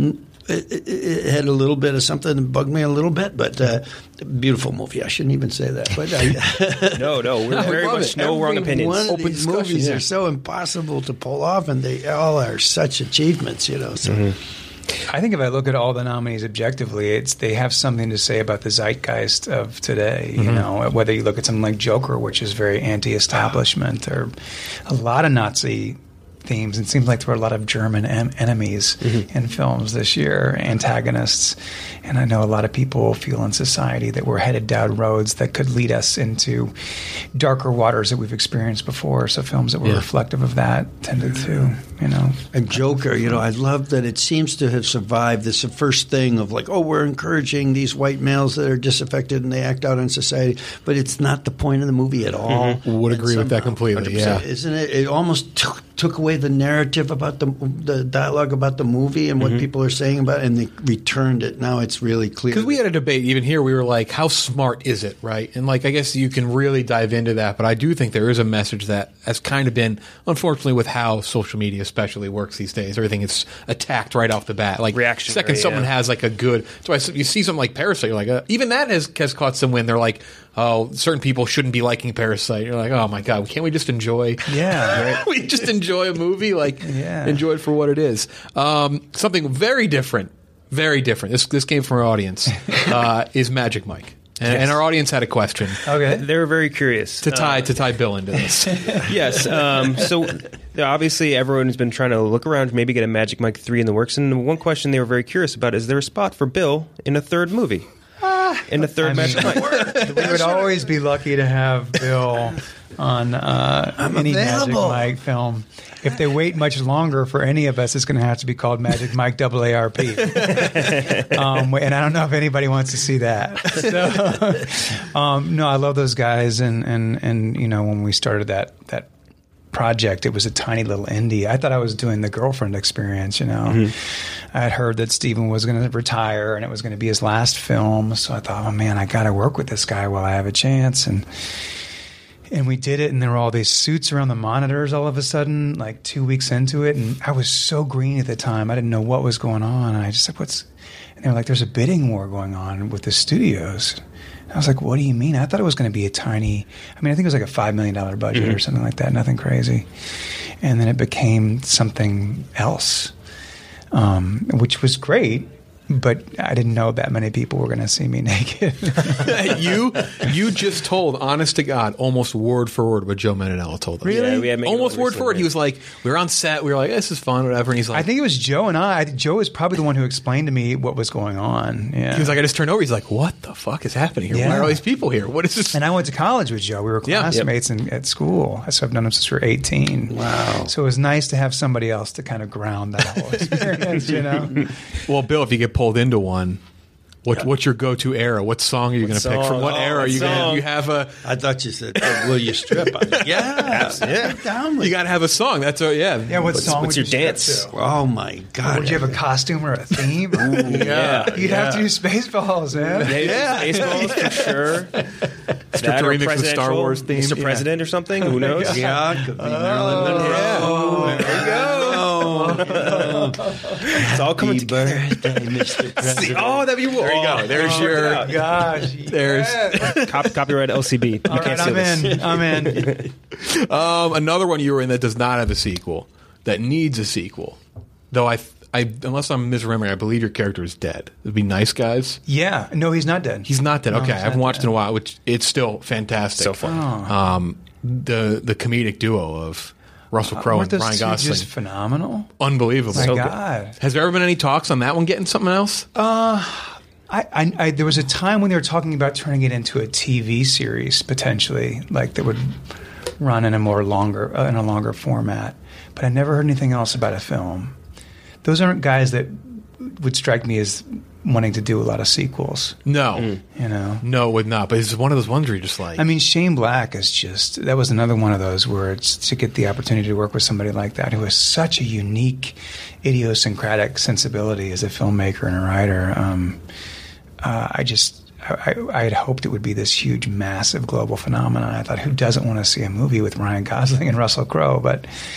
it, it, it had a little bit of something that bugged me a little bit, but uh, beautiful movie. I shouldn't even say that. But I, no, no, we're very much it. no Every wrong opinions. One of Open these discussion, movies yeah. are so impossible to pull off, and they all are such achievements, you know. So. Mm-hmm. I think if I look at all the nominees objectively, it's they have something to say about the zeitgeist of today. You Mm-hmm. know, whether you look at something like Joker, which is very anti-establishment, or a lot of Nazi themes. It seems like there were a lot of German em- enemies Mm-hmm. in films this year, antagonists. And I know a lot of people feel in society that we're headed down roads that could lead us into darker waters that we've experienced before. So films that were Yeah. reflective of that tended to, you know. And Joker, you know, I love that it seems to have survived this first thing of like, oh, we're encouraging these white males that are disaffected and they act out in society, but it's not the point of the movie at all. Mm-hmm. Would And agree with that somehow- completely, one hundred percent, yeah. Isn't it? It almost took, took away the narrative about the the dialogue about the movie and what people are saying about it, and they returned it. Now it's really clear. Because we had a debate even here. We were like, how smart is it, right? And like, I guess you can really dive into that. But I do think there is a message that has kind of been, unfortunately, with how social media especially works these days. Everything is attacked right off the bat. Like, Reactionary, second someone yeah. has like a good. So I, you see something like Parasite, you're like, uh, even that has, has caught some wind. They're like, oh, certain people shouldn't be liking Parasite. You're like, oh my god, can't we just enjoy? Yeah, right. we just enjoy a movie, like Yeah. enjoy it for what it is. Um, something very different, very different. This this came from our audience uh, is Magic Mike, and, and our audience had a question Okay. They were very curious to tie Uh, to tie Bill into this. yes. Um, so obviously, everyone has been trying to look around, maybe get a Magic Mike three in the works. And one question they were very curious about is: there a spot for Bill in a third movie? In a third I Magic mean, Mike? we would always be lucky to have Bill on uh, any Magic available. Mike film. If they wait much longer for any of us, it's going to have to be called Magic Mike double A R P. um, and I don't know if anybody wants to see that. So, um, no, I love those guys, and and and you know, when we started that that project, it was a tiny little indie. I thought I was doing the Girlfriend Experience, you know. I had heard that Steven was going to retire and it was going to be his last film. So I thought, oh man, I got to work with this guy while I have a chance. And and we did it, and there were all these suits around the monitors all of a sudden, like two weeks into it. And I was so green at the time. I didn't know what was going on. And I just said, what's, and they were like, there's a bidding war going on with the studios. I was like, what do you mean? I thought it was going to be a tiny, I mean, I think it was like a five million dollars budget Mm-hmm. or something like that, nothing crazy. And then it became something else, um, which was great, but I didn't know that many people were going to see me naked. you you just told, honest to God, almost word for word what Joe Manganiello told us. Really? Yeah, we had Manganiello almost word for word. recently. He was like, we were on set. We were like, this is fun, whatever. And he's like, I think it was Joe and I. I think Joe was probably the one who explained to me what was going on. Yeah. he was like, I just turned over. He's like, what the fuck is happening here? Why Yeah. are all these people here? What is this? And I went to college with Joe. We were Yeah. classmates in, at school. So I've known him since we were eighteen. Wow. So it was nice to have somebody else to kind of ground that whole experience, you know? Well, Bill, if you get pulled into one, what, what's your go-to era? What song are you going to pick? From song? what Oh, era are what you going to? song? You have a I thought you said, oh, will you strip? I was like, yeah, yeah. Down with you got to have a song. That's a yeah. Yeah, what What's- song what's would your you dance? strip to? Oh my God! Would you have a costume or a theme? Yeah. You'd have to use Spaceballs, man. Yeah, Baseballs for sure. That to or remix the Star presidential, Wars theme. Mister Yeah. President or something. Who knows? Yeah, could be Marilyn Monroe. Yeah. There you go. It's all coming Happy together. birthday, Mister President. Oh, that'd be There you go. There's Oh, your. yeah. Gosh. There's yeah. Cop, copyright L C B. You All can't right, steal I'm this. in. I'm in. um, another one you were in that does not have a sequel, that needs a sequel. Though I, I unless I'm misremembering, I believe your character is dead. It'd be Nice Guys. Yeah. No, he's not dead. He's not dead. No, Okay, I he's haven't not watched it dead. in a while, which it's still fantastic. So fun. Um, the the comedic duo of Russell Crowe Weren't and those Ryan two Gosling, just phenomenal? unbelievable. My So good. God. Has there ever been any talks on that one getting something else? I, I, I, there was a time when they were talking about turning it into a T V series potentially, like that would run in a more longer uh, in a longer format. But I never heard anything else about a film. Those aren't guys that would strike me as wanting to do a lot of sequels. No, You know. no, it would not. But it's one of those ones where you're just like, I mean, Shane Black is just, that was another one of those where it's to get the opportunity to work with somebody like that who has such a unique, idiosyncratic sensibility as a filmmaker and a writer. Um, uh, I just, I, I had hoped it would be this huge, massive global phenomenon. I thought, who doesn't want to see a movie with Ryan Gosling and Russell Crowe? But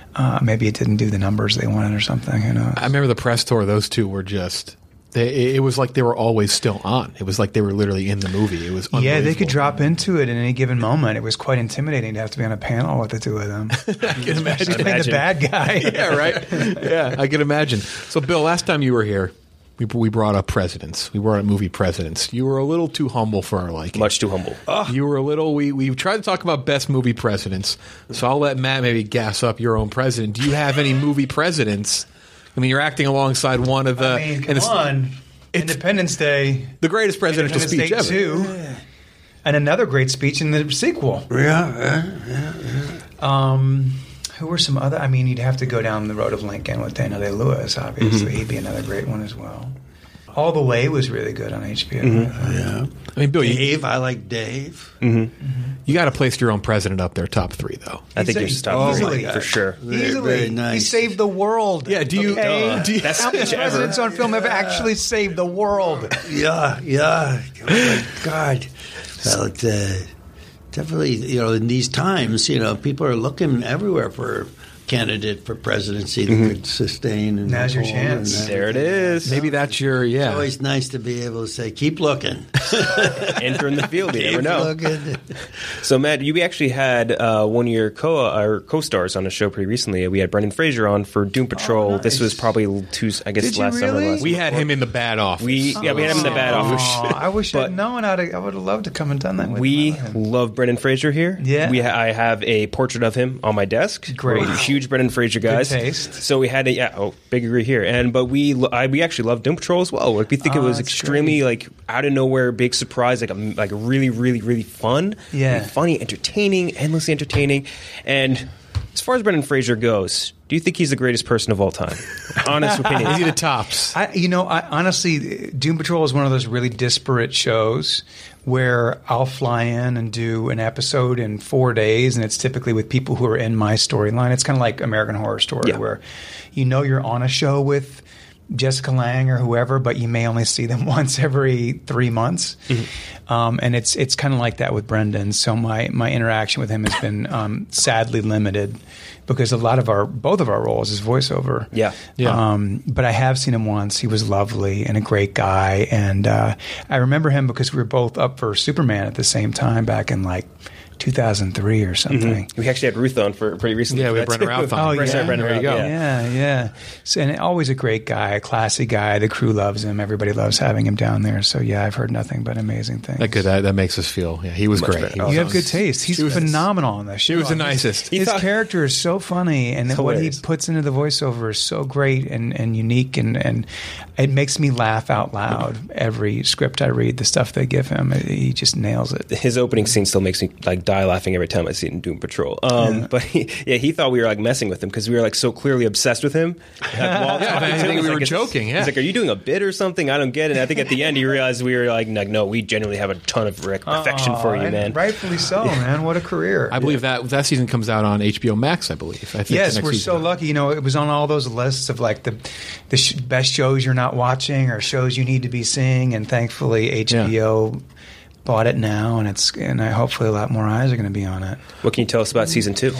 uh, maybe it didn't do the numbers they wanted or something. Who knows? I remember the press tour. Those two were just. They, it was like they were always still on. It was like they were literally in the movie. It was yeah, they could unbelievable. drop into it at any given moment. It was quite intimidating to have to be on a panel with the two of them. I can imagine. He's playing the bad guy. Yeah, right. Yeah, I can imagine. So, Bill, last time you were here, we we brought up presidents. We brought up movie presidents. You were a little too humble for our liking. Much too humble. You were a little. We we tried to talk about best movie presidents. So I'll let Matt maybe gas up your own president. Do you have any movie presidents? I mean, you're acting alongside one of the. I mean, come and it's on. Independence Day. the greatest presidential Independence speech Day ever. two. And another great speech in the sequel. Yeah, yeah, yeah, yeah. Um, who were some other? I mean, you'd have to go down the road of Lincoln with Daniel Day-Lewis, obviously. Mm-hmm. He'd be another great one as well. All the Way was really good on H B O. Mm-hmm. Yeah. I mean, Bill, you, Dave, I like Dave. you got to place your own president up there, top three, though. I think He's you're a- top Oh, three, easily. for sure. Very, Easily. very nice. He saved the world. Yeah, do you- Okay? do you- Best How many speech ever. presidents on film have actually saved the world? Yeah, yeah. Oh my God. Well, it's, uh, definitely, you know, in these times, you know, people are looking everywhere for a candidate for presidency that could sustain. And Now's your hold chance. and There it is. Maybe that's your It's yeah. always nice to be able to say, keep looking. Entering the field, you never Keep know. looking. So, Matt, you actually had uh, one of your co or co-stars on the show pretty recently. We had Brendan Fraser on for Doom Patrol. nice. This was probably two, I guess, Did you last summer. really? Last We had him in the bad office. We yeah, we had him in the bad office. Aw, I wish But- I'd known how to. I would have loved to come and done that with We him. love Brendan Fraser here. Yeah. we ha- I have a portrait of him on my desk. Great. We're huge Brendan Fraser guys. taste. So we had a yeah, oh, big agree here. And but we lo- I, we actually love Doom Patrol as well. Like we think it Oh, was that's extremely like out of nowhere, big surprise, like a like a really really really fun, Yeah. really funny, entertaining, endlessly entertaining. And as far as Brendan Fraser goes, do you think he's the greatest person of all time? Honest opinion. Is he the tops? I, you know, I honestly, Doom Patrol is one of those really disparate shows where I'll fly in and do an episode in four days, and it's typically with people who are in my storyline. It's kind of like American Horror Story, Yeah. where you know you're on a show with Jessica Lange or whoever, but you may only see them once every three months. Mm-hmm. Um, and it's it's kind of like that with Brendan. So my my interaction with him has been um, sadly limited because a lot of our both of our roles is voiceover. Yeah. Yeah. Um, but I have seen him once. He was lovely and a great guy. And uh, I remember him because we were both up for Superman at the same time back in like two thousand three or something. We actually had Ruth on for pretty recently. Yeah, we for had that Brendan too. Routh on. Oh, Sorry, yeah. Brendan There you Routh, go. yeah. Yeah, yeah. So, and always a great guy, a classy guy. The crew loves him. Everybody loves having him down there. So, yeah, I've heard nothing but amazing things. That good. That, that makes us feel. Yeah, he was Much great. better. He Oh, was You have on- good taste. He's She was- phenomenal on this show. She was the His- nicest. His thought- character is so funny, and what he hilarious. puts into the voiceover is so great and, and unique, and, and it makes me laugh out loud every script I read. The stuff they give him, he just nails it. His opening scene still makes me like die laughing every time I see it in Doom Patrol. Um, But he, yeah, he thought we were like messing with him because we were like so clearly obsessed with him. Like, while Yeah, talking I to him, think he's we like, were "Is this-" joking, yeah. He's like, "Are you doing a bit or something? I don't get it." And I think at the end he realized we were like, like "No, we genuinely have a ton of rec- affection for you, and man." Rightfully so, man. What a career. I believe that that season comes out on H B O Max. I believe. I think Yes, the next we're season. so lucky. You know, it was on all those lists of like the the sh- best shows you're not watching or shows you need to be seeing, and thankfully H B O bought it now, and it's and I hopefully a lot more eyes are going to be on it. What can you tell us about season two?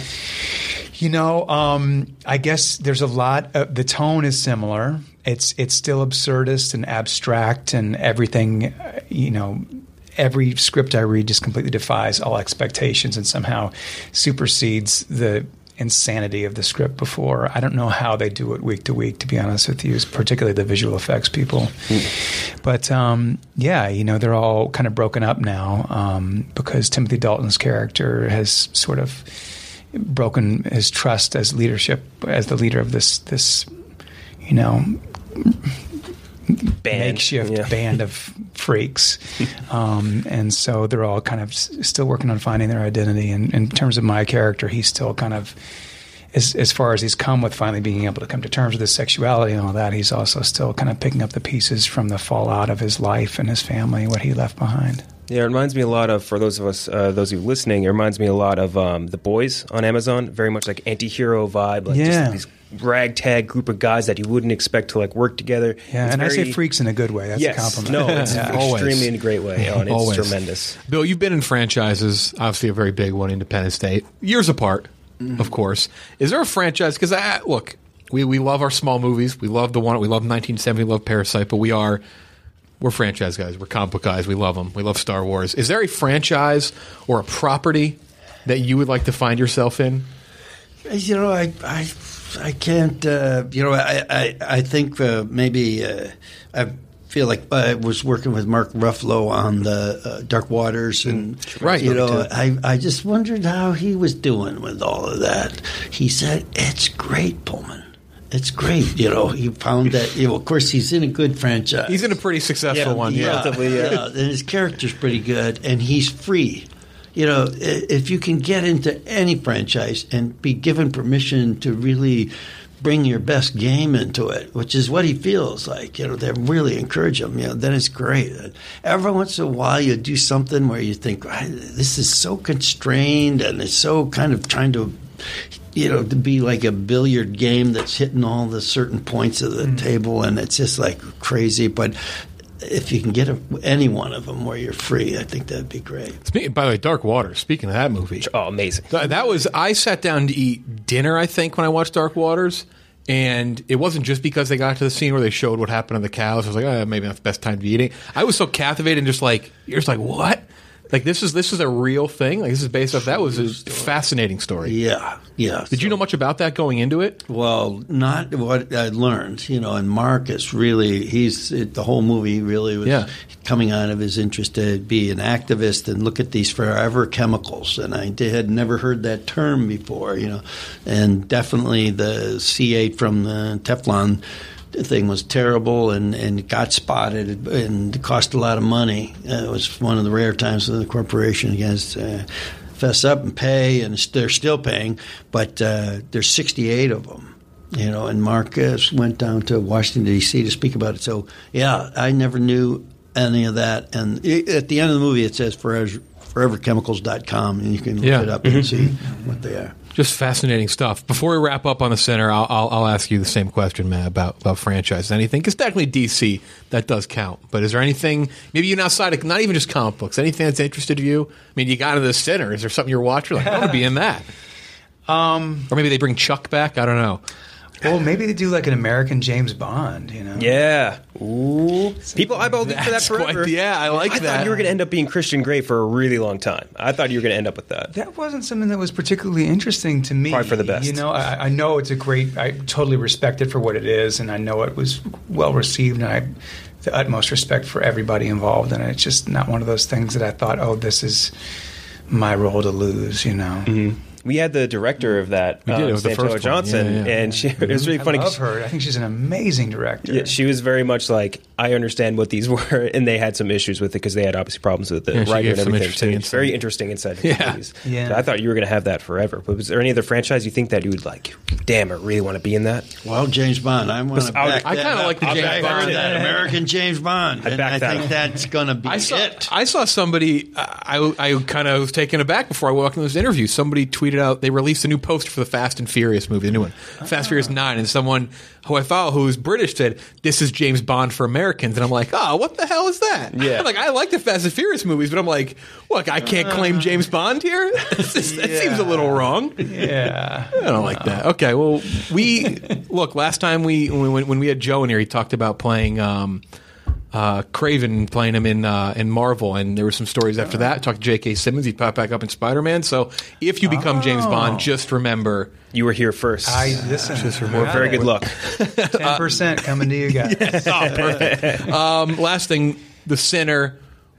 You know, um, I guess there's a lot. Of, the tone is similar. It's it's still absurdist and abstract, and everything. uh, You know, every script I read just completely defies all expectations and somehow supersedes the insanity of the script before. I don't know how they do it week to week, to be honest with you, particularly the visual effects people. But um, yeah, you know, they're all kind of broken up now um, because Timothy Dalton's character has sort of broken his trust as leadership, as the leader of this, this, you know, Band. makeshift Yeah. band of freaks. Um, and so they're all kind of s- still working on finding their identity. And in terms of my character, he's still kind of, as, as far as he's come with finally being able to come to terms with his sexuality and all that, he's also still kind of picking up the pieces from the fallout of his life and his family, what he left behind. Yeah, it reminds me a lot of, for those of us, uh, those of you listening, it reminds me a lot of um, The Boys on Amazon. Very much like anti-hero vibe. Like Yeah. just these ragtag group of guys that you wouldn't expect to like work together. Yeah, It's and I say very- freaks in a good way. That's yes, a compliment. no, it's Yeah. Always. extremely in a great way. Oh, and it's Always. tremendous. Bill, you've been in franchises, obviously a very big one, Independence Day, years apart. of course. Is there a franchise? Because I look, we, we love our small movies. We love the one. We love nineteen seventy. We love Parasite. But we are we're franchise guys. We're comic book guys. We love them. We love Star Wars. Is there a franchise or a property that you would like to find yourself in? You know, I I, I can't. Uh, you know, I I, I think uh, maybe uh, I feel like I was working with Mark Ruffalo on the uh, Dark Waters, and Right. you know, I I just wondered how he was doing with all of that. He said, "It's great, Pullman. It's great." You know, he found that. You know, of course, he's in a good franchise. He's in a pretty successful Yeah, one. Yeah, Relatively, yeah. yeah, and his character's pretty good, and he's free. You know, i- if you can get into any franchise and be given permission to really bring your best game into it, which is what he feels like, you know, they really encourage him, you know, then it's great. Every once in a while you do something where you think, "Ah, this is so constrained and it's so kind of trying to, you know, to be like a billiard game that's hitting all the certain points of the mm. table, and it's just like crazy. But if you can get a, any one of them where you're free, I think that'd be great. Speaking, by the way, Dark Waters. Speaking of that movie, Oh, amazing. th- that was I sat down to eat dinner. I think when I watched Dark Waters, and it wasn't just because they got to the scene where they showed what happened to the cows. I was like, oh, maybe not the best time to be eating. I was so captivated and just like you're just like what. Like this is this is a real thing. Like this is based off. That was a fascinating story. Yeah, yeah. Did you know much about that going into it? Well, not what I learned, you know. And Mark is really, he's, it, the whole movie really was Yeah. coming out of his interest to be an activist and look at these forever chemicals. And I did, had never heard that term before, you know. And definitely the C eight from the Teflon thing was terrible and, and got spotted and cost a lot of money. Uh, it was one of the rare times that the corporation gets uh, fess up and pay, and they're still paying, but uh, there's sixty-eight of them. You know, and Marcus went down to Washington, D C to speak about it. So, yeah, I never knew any of that. And it, at the end of the movie, it says forever, forever chemicals dot com, and you can look Yeah. it up and see what they are. Just fascinating stuff. Before we wrap up on the center, I'll, I'll, I'll ask you the same question, Matt, about, about franchise. Anything? Because technically D C, that does count. But is there anything, maybe even outside of, not even just comic books, anything that's interested you? I mean, you got into the center. Is there something you're watching? Like, I want to be in that. Um, or maybe they bring Chuck back. I don't know. Well, maybe they do like an American James Bond, you know? Yeah. Ooh. People eyeballed me for that That's forever. quite- yeah, I like I that. thought you were going to end up being Christian Grey for a really long time. I thought you were going to end up with that. That wasn't something that was particularly interesting to me. Probably for the best. You know, I, I know it's a great, I totally respect it for what it is, and I know it was well received, and I the utmost respect for everybody involved, and it's just not one of those things that I thought, oh, this is my role to lose, you know? Mm-hmm. We had the director of that, We did. It um, was the Santella first one. Johnson, Yeah, yeah. and she, it was really I funny. 'cause love her. I think she's an amazing director. Yeah, she was very much like, I understand what these were, and they had some issues with it because they had obviously problems with the Yeah, she writer gave and some everything. interesting So it's insight. very interesting insight into Yeah. movies. Yeah. So I thought you were going to have that forever. But was there any other franchise you think that you would like, damn, I really want to be in that? Well, James Bond. I want to I would- back I that kinda up. like the I'll James back Bond. that American James Bond. I And back I that think up. that's going to be I saw, it. I saw somebody, uh, I, I kind of was taken aback before I walked into this interview. Somebody tweeted out, they released a new poster for the Fast and Furious movie, the new one, Fast and Furious nine, and someone who I follow who's British said, this is James Bond for Americans. And I'm like, oh, what the hell is that? Yeah. Like, I like the Fast and Furious movies, but I'm like, look, I can't claim James Bond here? This is- That seems a little wrong. Yeah. I don't like that. Okay, well, we look. Last time we when, when we had Joe in here, he talked about playing um, uh, Craven, playing him in uh, in Marvel, and there were some stories after that. Talked to J K. Simmons, he'd pop back up in Spider Man. So if you become James Bond, just remember You were here first. I listen. well, very good luck. Ten percent coming to you guys. Oh, perfect. um, last thing, the Sinner.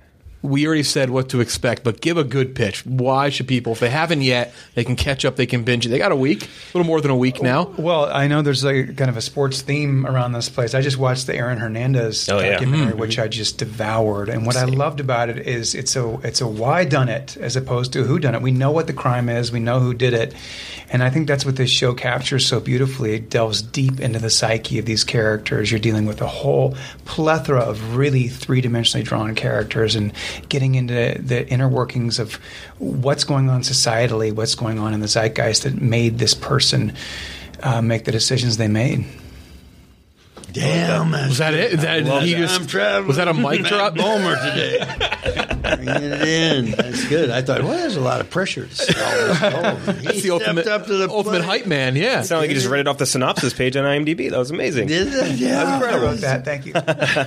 We already said what to expect, but give a good pitch. Why should people, if they haven't yet, they can catch up, they can binge it. They got a week, a little more than a week now. Well, I know there's like kind of a sports theme around this place. I just watched the Aaron Hernandez Oh, yeah. documentary, which I just devoured. And what I loved about it is it's a it's a why done it as opposed to who done it. We know what the crime is, we know who did it, and I think that's what this show captures so beautifully. It delves deep into the psyche of these characters. You're dealing with a whole plethora of really three dimensionally drawn characters and getting into the inner workings of what's going on societally, what's going on in the zeitgeist that made this person uh, make the decisions they made. Damn, Was that it? Is that, Love he that. just, I'm traveling was that a mic with drop? Matt Bomer today. Bringing it in. That's good. I thought, well, there's a lot of pressure. To sell this gold. He That's the stepped ultimate, up to the ultimate plate. hype man. Yeah. It sounded like you just read it off the synopsis page on IMDb. That was amazing. Did it? Yeah. I wrote that. Thank you.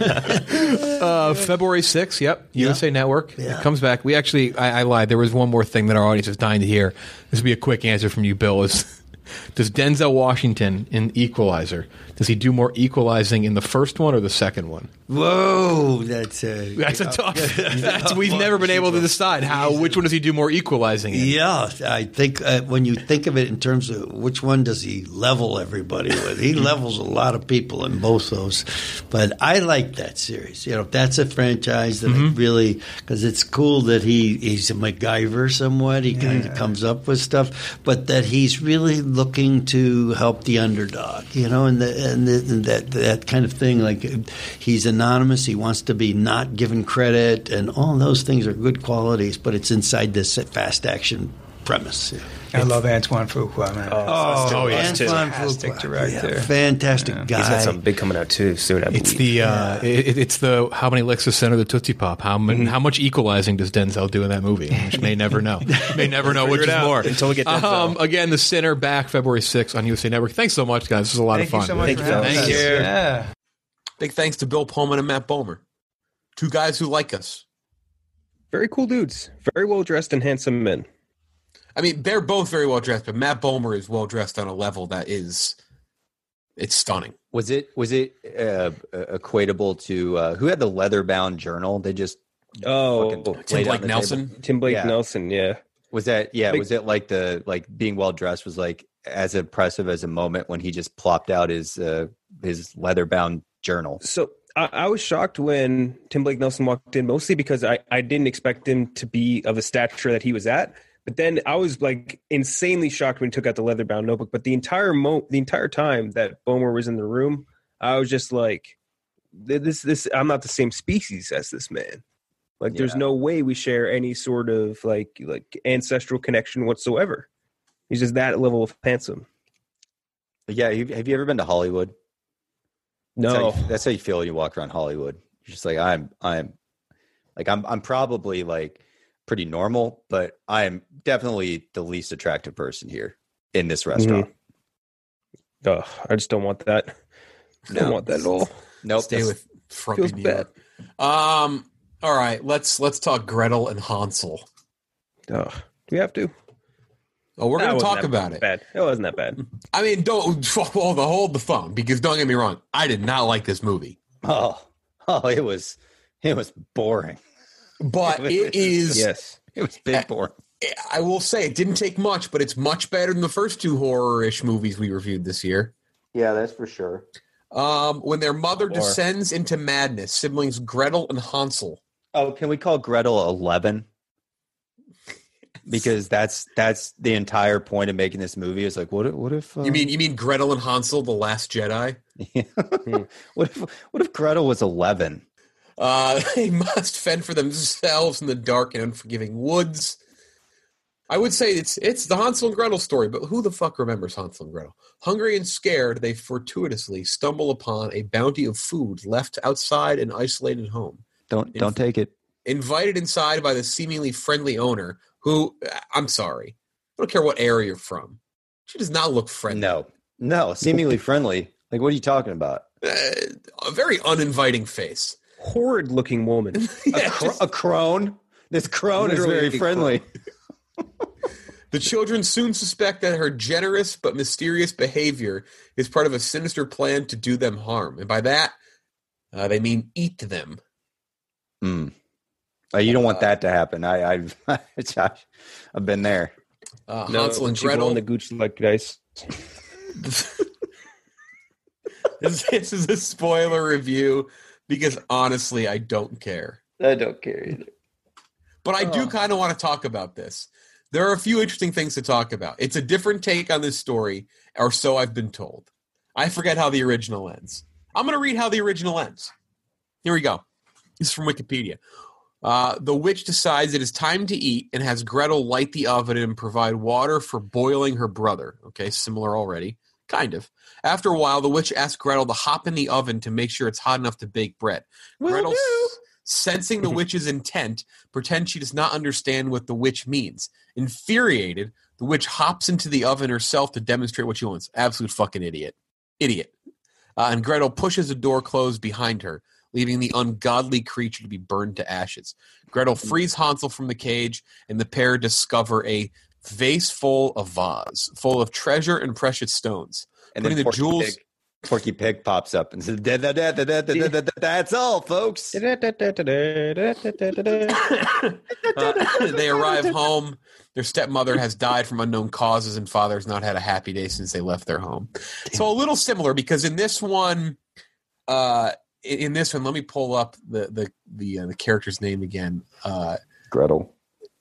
Uh, February sixth, yep, U S A Network. Yeah. It comes back. We actually, I, I lied. There was one more thing that our audience is dying to hear. This would be a quick answer from you, Bill. Is does Denzel Washington in Equalizer, does he do more equalizing in the first one or the second one? Whoa, that's a That's a tough. That's, we've never been able to decide how. Which one does he do more equalizing in? Yeah, I think uh, when you think of it in terms of which one does he level everybody with, he levels a lot of people in both those. But I like that series. You know, that's a franchise that I really, because it's cool that he he's a MacGyver somewhat. He kind of comes up with stuff, but that he's really looking to help the underdog. You know, and the, and, the, and that that kind of thing. Like he's anonymous. He wants to be not given credit, and all those things are good qualities. But it's inside this fast action premise. I love Antoine Fuqua, man. Oh, oh, yeah. Antoine Fantastic Fuqua. director. Yeah, fantastic guy. He's got something big coming out too soon. I believe. It's the uh, it, it's the how many licks is center of the Tootsie Pop? How many, how much equalizing does Denzel do in that movie? Which may never know. May never know which Figure is it out more until we get Denzel. Um, again, the Sinner back February sixth on U S A Network. Thanks so much, guys. This is a lot Thank of fun. you so much Thank for you, having fellas. us. Thank you. Yeah. Big thanks to Bill Pullman and Matt Bomer, two guys who like us. Very cool dudes. Very well dressed and handsome men. I mean, they're both very well dressed, but Matt Bomer is well dressed on a level that is, it's stunning. Was it was it uh, equatable to uh, who had the leather bound journal? They just Oh, fucking Tim laid it on Blake the Nelson. table? Tim Blake Yeah. Nelson, yeah. Was that yeah? Big- Was it like the like being well dressed was like as impressive as a moment when he just plopped out his uh, his leather bound journal? So I, I was shocked when Tim Blake Nelson walked in, mostly because I, I didn't expect him to be of a stature that he was at. But then I was like insanely shocked when he took out the leather bound notebook. But the entire mo- the entire time that Bomer was in the room, I was just like, this this I'm not the same species as this man. Like, there's Yeah. no way we share any sort of like like ancestral connection whatsoever. He's just that level of handsome. Yeah, you- have you ever been to Hollywood? That's how, No, you, that's how you feel when you walk around Hollywood. You're just like I'm I'm like I'm I'm probably like pretty normal, but I am definitely the least attractive person here in this restaurant. Ugh, I just don't want that. I don't No. want that at all. Nope. Stay that's- with frumpy feels New bad. York. Um. All right. Let's let's talk Gretel and Hansel. Ugh, do we have to? Oh, we're That going to wasn't talk that about it. Bad. It wasn't that bad. I mean, don't hold the hold the phone because don't get me wrong. I did not like this movie, Oh, oh, it was it was boring. but it is. Yes. It was big boring. I will say it didn't take much, but it's much better than the first two horror-ish movies we reviewed this year. Yeah, that's for sure. Um, when their mother Or- descends into madness, siblings Gretel and Hansel. Oh, can we call Gretel eleven? Because that's that's the entire point of making this movie. Is like, what if what if uh, You mean you mean Gretel and Hansel, the Last Jedi? what if what if Gretel was eleven? Uh, they must fend for themselves in the dark and unforgiving woods. I would say it's it's the Hansel and Gretel story, but who the fuck remembers Hansel and Gretel? Hungry and scared, they fortuitously stumble upon a bounty of food left outside an isolated home. Don't don't take it. Invited inside by the seemingly friendly owner, who, I'm sorry, I don't care what area you're from. She does not look friendly. No, no, seemingly friendly. Like, what are you talking about? Uh, a very uninviting face. Horrid looking woman. A, Yeah, cr- just- a crone. This crone is Literally very a friendly. The children soon suspect that her generous but mysterious behavior is part of a sinister plan to do them harm. And by that, uh, they mean eat them. Mm. Uh, you don't want that to happen. I, I've I've been there. Uh, No, Hansel and she go Gretel. on the gooch like dice. this, this is a spoiler review because honestly, I don't care. I don't care either. But I do kind of want to talk about this. There are a few interesting things to talk about. It's a different take on this story, or so I've been told. I forget how the original ends. I'm going to read how the original ends. Here we go. This is from Wikipedia. Uh, the witch decides it is time to eat and has Gretel light the oven and provide water for boiling her brother. Okay, similar already. Kind of. After a while, the witch asks Gretel to hop in the oven to make sure it's hot enough to bake bread. Will Gretel, do. s- sensing the witch's intent, pretends she does not understand what the witch means. Infuriated, the witch hops into the oven herself to demonstrate what she wants. Absolute fucking idiot. Idiot. Uh, and Gretel pushes the door closed behind her, leaving the ungodly creature to be burned to ashes. Gretel frees Hansel from the cage, and the pair discover a vase full of vase, full of treasure and precious stones. And Putting then the Porky jewels... Pig, Porky Pig pops up and says, da, da, da, da, da, da, da, da, da, "That's all, folks." Uh, they arrive home. Their stepmother has died from unknown causes, and father has not had a happy day since they left their home. So a little similar, because in this one, uh, in this one, let me pull up the the the, uh, the character's name again. Uh, Gretel.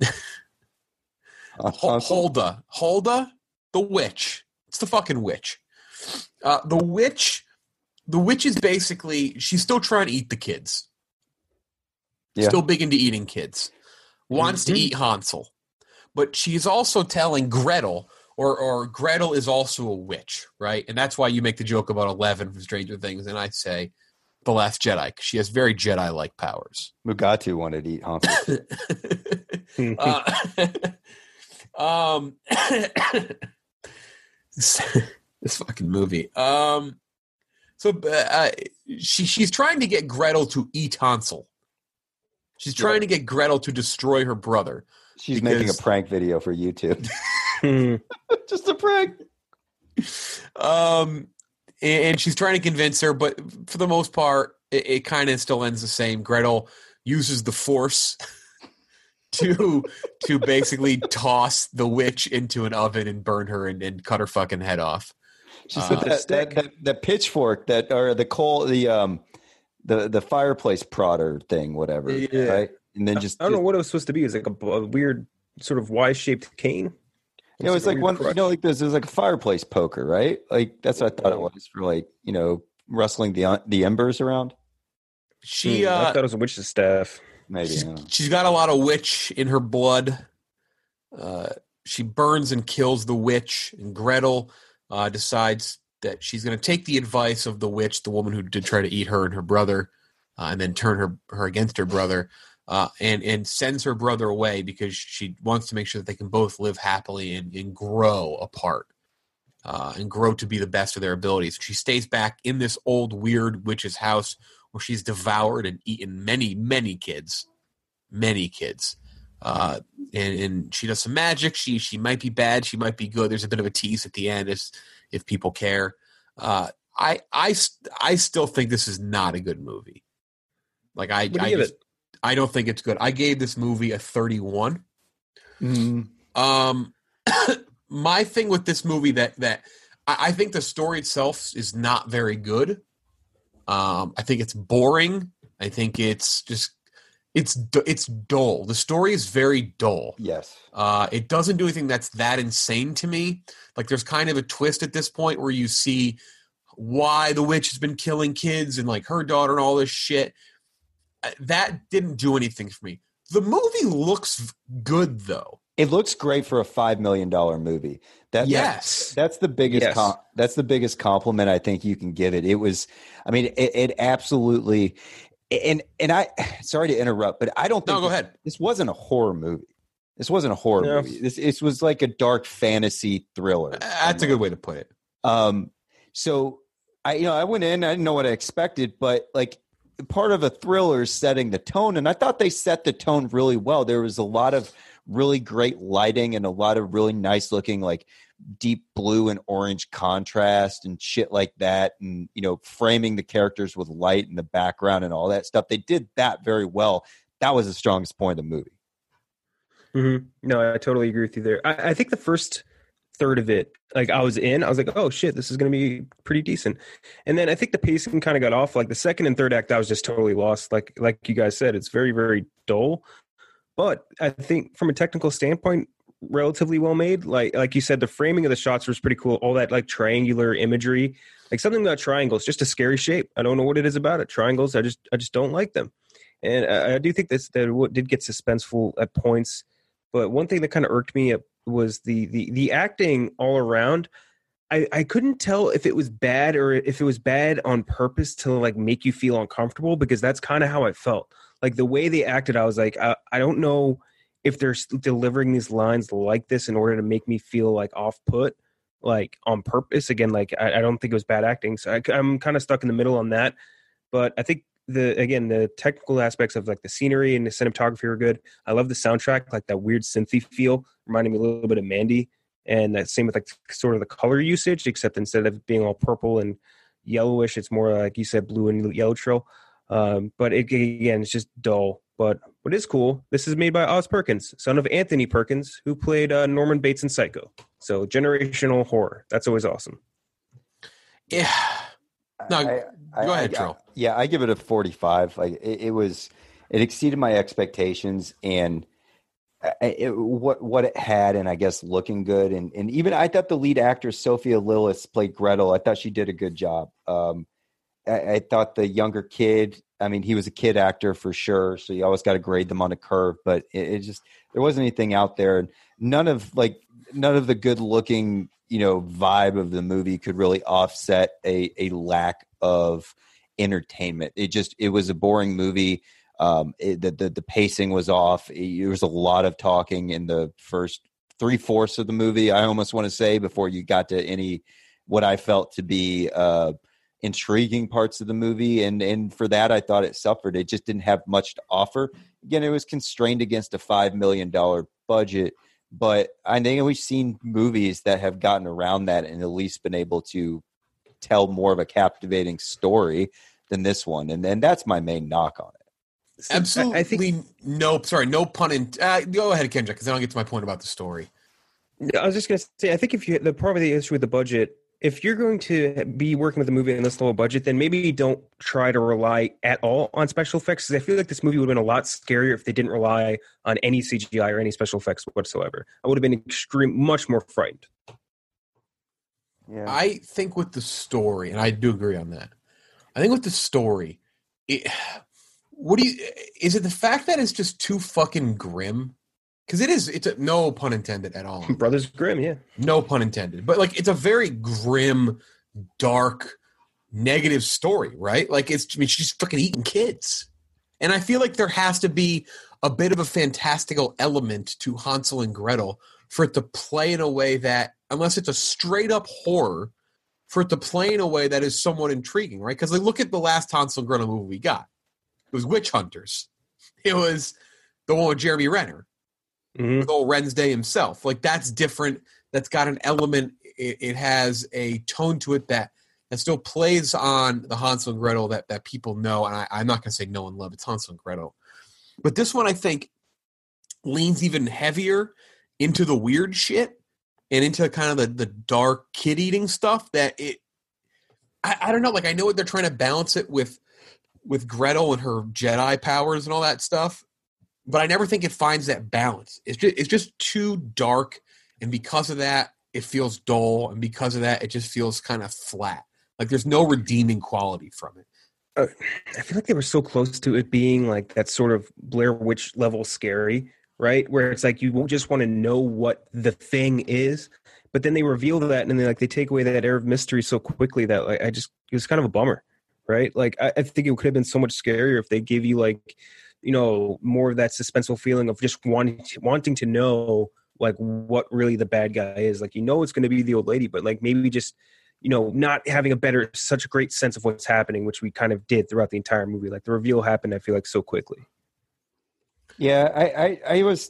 Hol- Hulda, Hulda, the witch. It's the fucking witch. Uh, the witch, the witch is basically she's still trying to eat the kids. Yeah. Still big into eating kids. Wants Mm-hmm. to eat Hansel. But she's also telling Gretel, or or Gretel is also a witch, right? And that's why you make the joke about Eleven from Stranger Things, and I say The Last Jedi, because she has very Jedi-like powers. Mugatu wanted to eat Hansel. uh, um, this, this fucking movie. Um, so uh, she she's trying to get Gretel to eat Hansel. She's trying to get Gretel to destroy her brother. She's Because- making a prank video for YouTube. Hmm. Just a prank. Um, and, and she's trying to convince her, but for the most part, it, it kind of still ends the same. Gretel uses the Force to to basically toss the witch into an oven and burn her and, and cut her fucking head off. She Uh, said that, that, that that pitchfork that or the coal the um the the fireplace prodder thing, whatever. Yeah. Right? And then just I don't know what it was supposed to be. It was like a, a weird sort of Y-shaped cane. it was like a one weird you know like this it was like a fireplace poker, right? Like that's what I thought it was for, like, you know, rustling the the embers around. She Hmm, I uh, thought it was a witch's staff. Maybe. she's, I don't know. she's got a lot of witch in her blood. Uh, she burns and kills the witch, and Gretel uh, decides that she's going to take the advice of the witch, the woman who did try to eat her and her brother, uh, and then turn her her against her brother, uh, and and sends her brother away because she wants to make sure that they can both live happily and, and grow apart, uh, and grow to be the best of their abilities. She stays back in this old weird witch's house where she's devoured and eaten many many kids, many kids. Uh, and, and she does some magic. She she might be bad. She might be good. There's a bit of a tease at the end if, if people care. Uh, I, I, I still think this is not a good movie. Like I, What do you I, give just- it? I don't think it's good. I gave this movie a thirty-one. Mm-hmm. Um, my thing with this movie that that I, I think the story itself is not very good. Um, I think it's boring. I think it's just it's du- it's dull. The story is very dull. Yes. Uh, it doesn't do anything that's that insane to me. Like there's kind of a twist at this point where you see why the witch has been killing kids and like her daughter and all this shit. Uh, That didn't do anything for me. The movie looks good though. It looks great for a five million dollar movie. That Yes. that's, that's the biggest. Yes. Com- that's the biggest compliment I think you can give it. It was, I mean, it, it absolutely. And and I, sorry to interrupt, but I don't think No, go this, ahead. this wasn't a horror movie. This wasn't a horror No. movie. This this was like a dark fantasy thriller. That's a good way to put it. Um, so I, you know, I went in, I didn't know what I expected, but like part of a thriller is setting the tone, and I thought they set the tone really well. There was a lot of really great lighting and a lot of really nice looking, like deep blue and orange contrast and shit like that, and you know, framing the characters with light in the background and all that stuff. They did that very well. That was the strongest point of the movie. Mm-hmm. No, I totally agree with you there. I, I think the first third of it, like I was in, I was like, oh shit, this is going to be pretty decent. And then I think the pacing kind of got off. Like the second and third act, I was just totally lost. Like like you guys said, it's very very dull. But I think from a technical standpoint, relatively well made. Like like you said, the framing of the shots was pretty cool. All that like triangular imagery, like something about triangles, just a scary shape. I don't know what it is about it. Triangles, I just I just don't like them. And I, I do think this that what did get suspenseful at points. But one thing that kind of irked me was the, the the acting all around. I, I couldn't tell if it was bad or if it was bad on purpose to like make you feel uncomfortable, because that's kind of how I felt. Like the way they acted, I was like, I, I don't know if they're delivering these lines like this in order to make me feel like off put, like on purpose. Again, like I, I don't think it was bad acting. So I, I'm kind of stuck in the middle on that. But I think the, again, the technical aspects of like the scenery and the cinematography were good. I love the soundtrack, like that weird synthy feel, reminding me a little bit of Mandy. And that same with like sort of the color usage, except instead of being all purple and yellowish, it's more like you said, blue and yellow trail. Um, but it, again, it's just dull. But what is cool, this is made by Oz Perkins, son of Anthony Perkins, who played uh, Norman Bates in Psycho. So generational horror. That's always awesome. Yeah. No, I, I, go ahead, I, Trill. Yeah, I give it a forty-five. Like it, it was, it exceeded my expectations, and It, what what it had, and I guess looking good, and and even I thought the lead actress Sophia Lillis played Gretel. I thought she did a good job. Um, I, I thought the younger kid. I mean, he was a kid actor for sure, so you always got to grade them on a curve. But it, it just there wasn't anything out there. None of like none of the good looking you know vibe of the movie could really offset a a lack of entertainment. It just it was a boring movie. Um, it, the, the the pacing was off. It, there was a lot of talking in the first three fourths of the movie. I almost want to say before you got to any what I felt to be uh, intriguing parts of the movie, and and for that I thought it suffered. It just didn't have much to offer. Again, it was constrained against a five million dollar budget, but I think we've seen movies that have gotten around that and at least been able to tell more of a captivating story than this one, and and that's my main knock on it. Absolutely. I think, no, sorry, no pun in. Uh, go ahead, Kendra, because then I'll get to my point about the story. I was just going to say, I think if you the part of the issue with the budget, if you're going to be working with a movie in this low budget, then maybe don't try to rely at all on special effects. Because I feel like this movie would have been a lot scarier if they didn't rely on any C G I or any special effects whatsoever. I would have been extreme, much more frightened. Yeah, I think with the story, and I do agree on that. I think with the story, it. What do you? Is it the fact that it's just too fucking grim? Because it is. It's a, no pun intended at all. Brothers Grimm, yeah. No pun intended. But like, it's a very grim, dark, negative story, right? Like, it's. I mean, she's fucking eating kids, and I feel like there has to be a bit of a fantastical element to Hansel and Gretel for it to play in a way that, unless it's a straight up horror, for it to play in a way that is somewhat intriguing, right? Because like, look at the last Hansel and Gretel movie we got. It was Witch Hunters. It was the one with Jeremy Renner, mm-hmm. with old Wednesday himself. Like, that's different. That's got an element. It, it has a tone to it that, that still plays on the Hansel and Gretel that, that people know. And I, I'm not going to say no one love. It's Hansel and Gretel. But this one, I think, leans even heavier into the weird shit and into kind of the, the dark kid-eating stuff that it I, – I don't know. Like, I know they're trying to balance it with – with Gretel and her Jedi powers and all that stuff, but I never think it finds that balance. It's just, it's just too dark, and because of that, it feels dull, and because of that, it just feels kind of flat. Like there's no redeeming quality from it. Uh, I feel like they were so close to it being like that sort of Blair Witch level scary, right? Where it's like you just want to know what the thing is, but then they reveal that, and then like they take away that air of mystery so quickly that like I just it was kind of a bummer. Right? Like, I, I think it could have been so much scarier if they gave you, like, you know, more of that suspenseful feeling of just wanting to, wanting to know, like, what really the bad guy is. Like, you know, it's going to be the old lady, but, like, maybe just, you know, not having a better, such a great sense of what's happening, which we kind of did throughout the entire movie. Like, the reveal happened, I feel like, so quickly. Yeah, I, I, I was,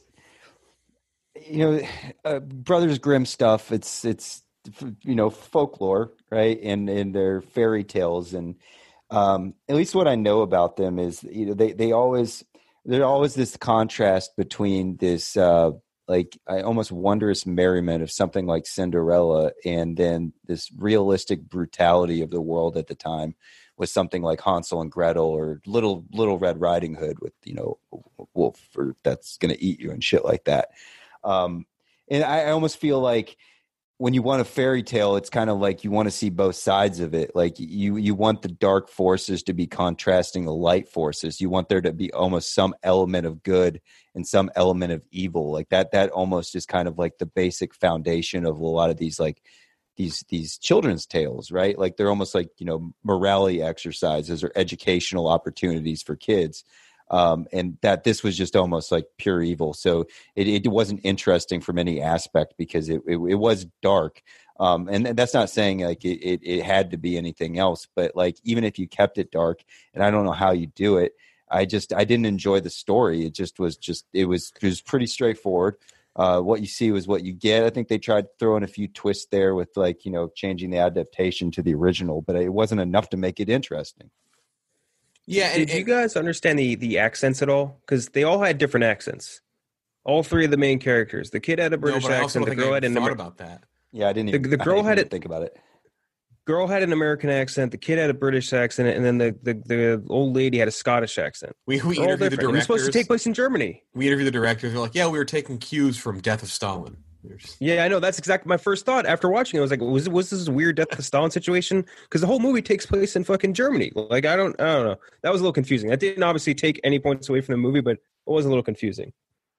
you know, uh, Brothers Grimm stuff, it's, it's, you know, folklore, right? And, and they're fairy tales, and, Um, at least what I know about them is, you know, they, they always, there's always this contrast between this, uh, like I almost wondrous merriment of something like Cinderella, and then this realistic brutality of the world at the time with something like Hansel and Gretel, or Little, Little Red Riding Hood with, you know, a wolf or that's going to eat you and shit like that. Um, and I, I almost feel like, when you want a fairy tale, it's kind of like you want to see both sides of it. Like you, you want the dark forces to be contrasting the light forces. You want there to be almost some element of good and some element of evil. Like that, that almost is kind of like the basic foundation of a lot of these like these these children's tales, right? Like they're almost like, you know, morality exercises or educational opportunities for kids. Um, and that this was just almost like pure evil. So it, it wasn't interesting from any aspect because it, it, it was dark. Um, and that's not saying like it, it, it had to be anything else, but like, even if you kept it dark, and I don't know how you do it, I just, I didn't enjoy the story. It just was just, it was, it was pretty straightforward. Uh, what you see was what you get. I think they tried throwing a few twists there with like, you know, changing the adaptation to the original, but it wasn't enough to make it interesting. Yeah. Did and, you guys understand the, the accents at all? Because they all had different accents. All three of the main characters. The kid had a British no, but I also accent. don't The think girl I had even an thought Amer- about that. Yeah, I didn't. The- Even, the girl I didn't had even it- think about it. girl had an American accent. The kid had a British accent, and then the, the, the old lady had a Scottish accent. We, we They're all interviewed the different. It was directors. supposed to take place in Germany. We interviewed the directors. They're like, yeah, we were taking cues from Death of Stalin. We were just- Yeah, I know. That's exactly my first thought after watching it. I was like, was was this a weird Death of Stalin situation? Because the whole movie takes place in fucking Germany. Like, I don't, I don't know. That was a little confusing. That didn't obviously take any points away from the movie, but it was a little confusing.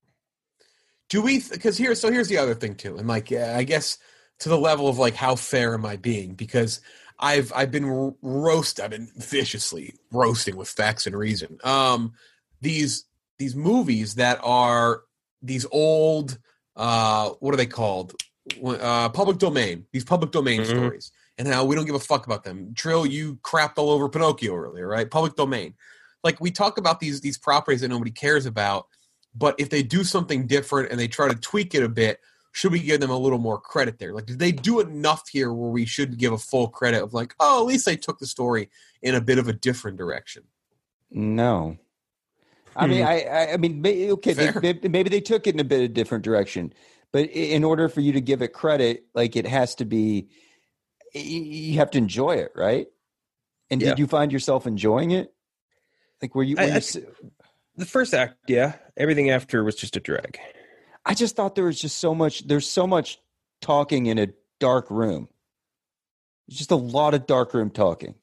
Do we? Because here, so here's the other thing too, and like, yeah, I guess to the level of like, how fair am I being? Because I've I've been ro- roast, I've been viciously roasting with facts and reason. Um, these these movies that are these old, uh, what are they called? Uh, public domain. These public domain Mhm. stories, and how we don't give a fuck about them. Trill, you crapped all over Pinocchio earlier, right? Public domain. Like we talk about these these properties that nobody cares about. But if they do something different and they try to tweak it a bit, should we give them a little more credit there? Like, did they do enough here where we should give a full credit of like, oh, at least they took the story in a bit of a different direction? No. I mean, I, I, I mean, may- okay, they, Fair. they, maybe they took it in a bit of different direction, but i- in order for you to give it credit, like it has to be, y- you have to enjoy it, right? And Yeah. did you find yourself enjoying it? Like, were you? Were I- you I- s- The first act, yeah. Everything after was just a drag. I just thought there was just so much. There's so much talking in a dark room. It's just a lot of dark room talking.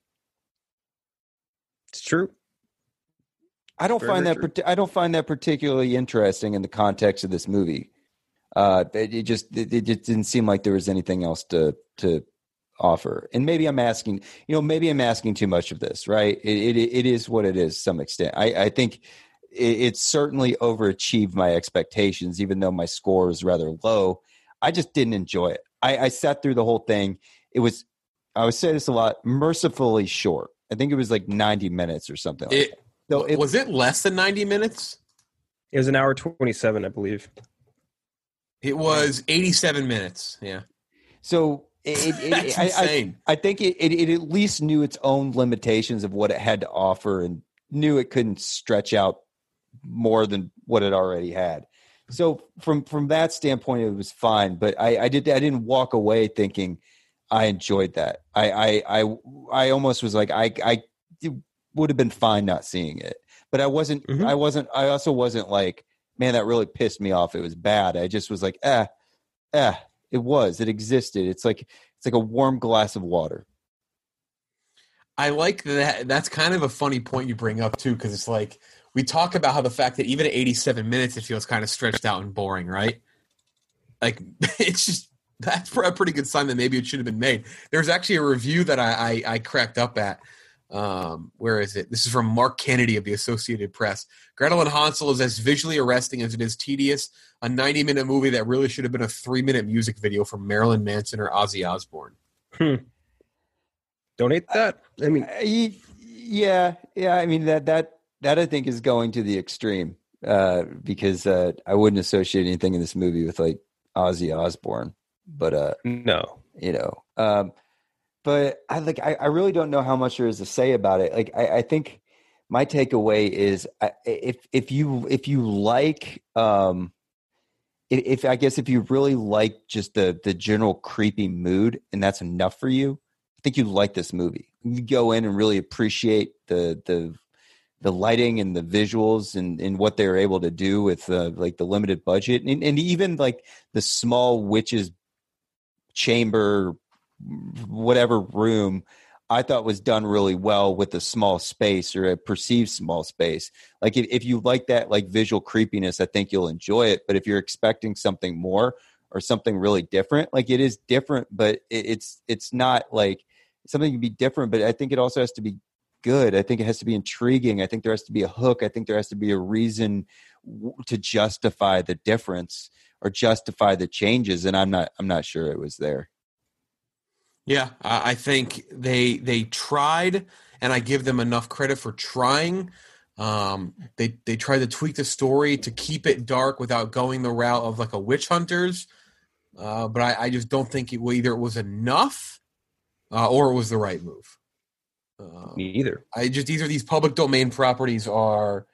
It's true. I don't Very, find very that. true. parti- I don't find that particularly interesting in the context of this movie. Uh, it, it just it, it just didn't seem like there was anything else to to offer. And maybe I'm asking, you know, maybe I'm asking too much of this, right? It it, it is what it is to some extent. I, I think it, it certainly overachieved my expectations, even though my score was rather low. I just didn't enjoy it. I, I sat through the whole thing. It was, I would say this a lot, mercifully short. I think it was like ninety minutes or something like It, that. So it, was it less than ninety minutes? It was an hour twenty-seven, I believe. It was eighty-seven minutes. Yeah. So it, it, That's it, I, I, insane. I think it, it, it at least knew its own limitations of what it had to offer and knew it couldn't stretch out more than what it already had. So from from that standpoint, it was fine. But I, I did I didn't walk away thinking I enjoyed that. I I I, I almost was like I I it would have been fine not seeing it. But I wasn't. Mhm. I wasn't. I also wasn't like, man, that really pissed me off. It was bad. I just was like, eh, eh. It was. It existed. It's like it's like a warm glass of water. I like that. That's kind of a funny point you bring up too, because it's like we talk about how the fact that even at eighty-seven minutes it feels kind of stretched out and boring, right? Like it's just that's a pretty good sign that maybe it should have been made. There's actually a review that I I, I cracked up at. Um, where is it? This is from Mark Kennedy of the Associated Press. Gretel and Hansel is as visually arresting as it is tedious. A ninety-minute movie that really should have been a three-minute music video from Marilyn Manson or Ozzy Osbourne. Hmm. Don't hate that. I mean, Uh, y- yeah, yeah. I mean that that that I think is going to the extreme uh, because uh, I wouldn't associate anything in this movie with like Ozzy Osbourne, but uh, no. you know. Um, but I like I, I really don't know how much there is to say about it. Like I, I think my takeaway is I, if if you if you like um, if, if I guess if you really like just the the general creepy mood and that's enough for you, I think you like this movie. You go in and really appreciate the the the lighting and the visuals and, and what they were able to do with uh, like the limited budget and, and even like the small witches chamber, whatever room, I thought was done really well with a small space or a perceived small space. Like if, if you like that like visual creepiness, I think you'll enjoy it. But if you're expecting something more, or something really different. Like it is different, but it, it's it's not like something can be different. But I think it also has to be good. I think it has to be intriguing. I think there has to be a hook. I think there has to be a reason w- to justify the difference or justify the changes. And I'm not I'm not sure it was there. Yeah, I I think they they tried, and I give them enough credit for trying. Um, they they tried to tweak the story to keep it dark without going the route of like a witch hunters. Uh, but I, I just don't think it either it was enough uh, or it was the right move. Uh, Me either. I just these are these public domain properties are.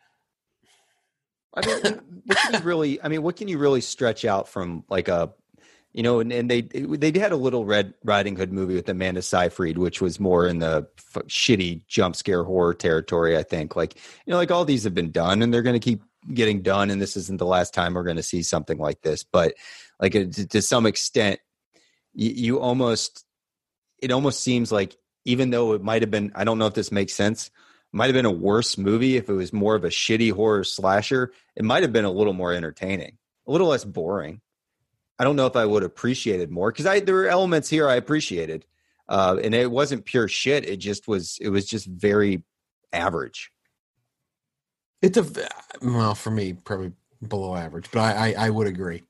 I mean, what can you really? I mean, what can you really stretch out from like a, you know? And, and they they had a Little Red Riding Hood movie with Amanda Seyfried, which was more in the f- shitty jump scare horror territory. I think, like you know, like all these have been done, and they're going to keep getting done. And this isn't the last time we're going to see something like this. But like to, to some extent, you, you almost it almost seems like even though it might have been, I don't know if this makes sense. Might have been a worse movie if it was more of a shitty horror slasher. It might have been a little more entertaining, a little less boring. I don't know if I would appreciate it more because I there were elements here I appreciated, uh, and it wasn't pure shit. It just was. It was just very average. It's a well for me probably below average, but I I, I would agree.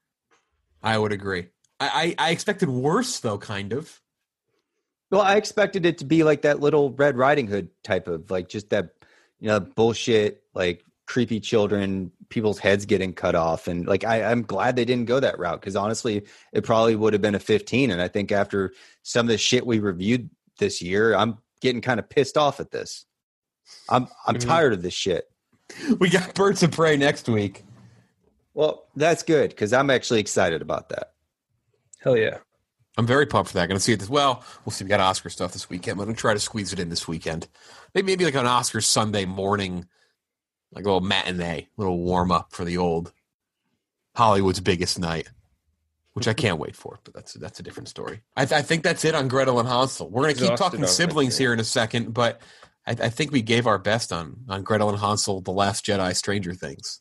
I would agree. I, I I expected worse though, kind of. Well, I expected it to be like that Little Red Riding Hood type of like just that, you know, bullshit, like creepy children, people's heads getting cut off. And like, I, I'm glad they didn't go that route because honestly, it probably would have been a fifteen. And I think after some of the shit we reviewed this year, I'm getting kind of pissed off at this. I'm I'm Mm-hmm. tired of this shit. We got Birds of Prey next week. Well, that's good because I'm actually excited about that. Hell yeah. I'm very pumped for that. Going to see it as well. We'll see. We got Oscar stuff this weekend. I'm going to try to squeeze it in this weekend. Maybe maybe like an Oscar Sunday morning, like a little matinee, a little warm up for the old Hollywood's biggest night, which I can't wait for. But that's that's a different story. I, th- I think that's it on Gretel and Hansel. We're going to keep Exhausted talking already, siblings yeah. here in a second, but I, I think we gave our best on on Gretel and Hansel, The Last Jedi, Stranger Things.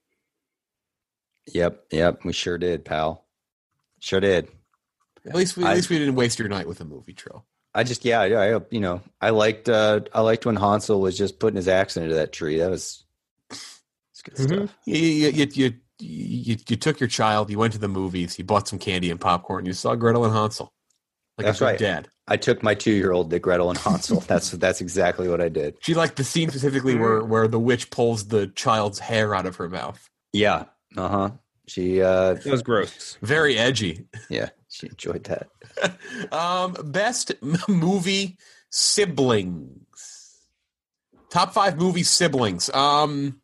Yep, yep, we sure did, pal. Sure did. At least we at I- least we didn't waste your night with a movie, Trill. I just yeah, yeah, I, you know, I liked uh I liked when Hansel was just putting his axe into that tree. That was it's good Mhm. stuff. You, you, you, you, you, you took your child, you went to the movies, you bought some candy and popcorn, you saw Gretel and Hansel. Like That's a good right. dad. I took my two-year-old to Gretel and Hansel. That's that's exactly what I did. She liked the scene specifically where, where the witch pulls the child's hair out of her mouth. Yeah. Uh huh. She uh That was gross. Very edgy. yeah she enjoyed that. um, best m- movie siblings. Top five movie siblings. Um,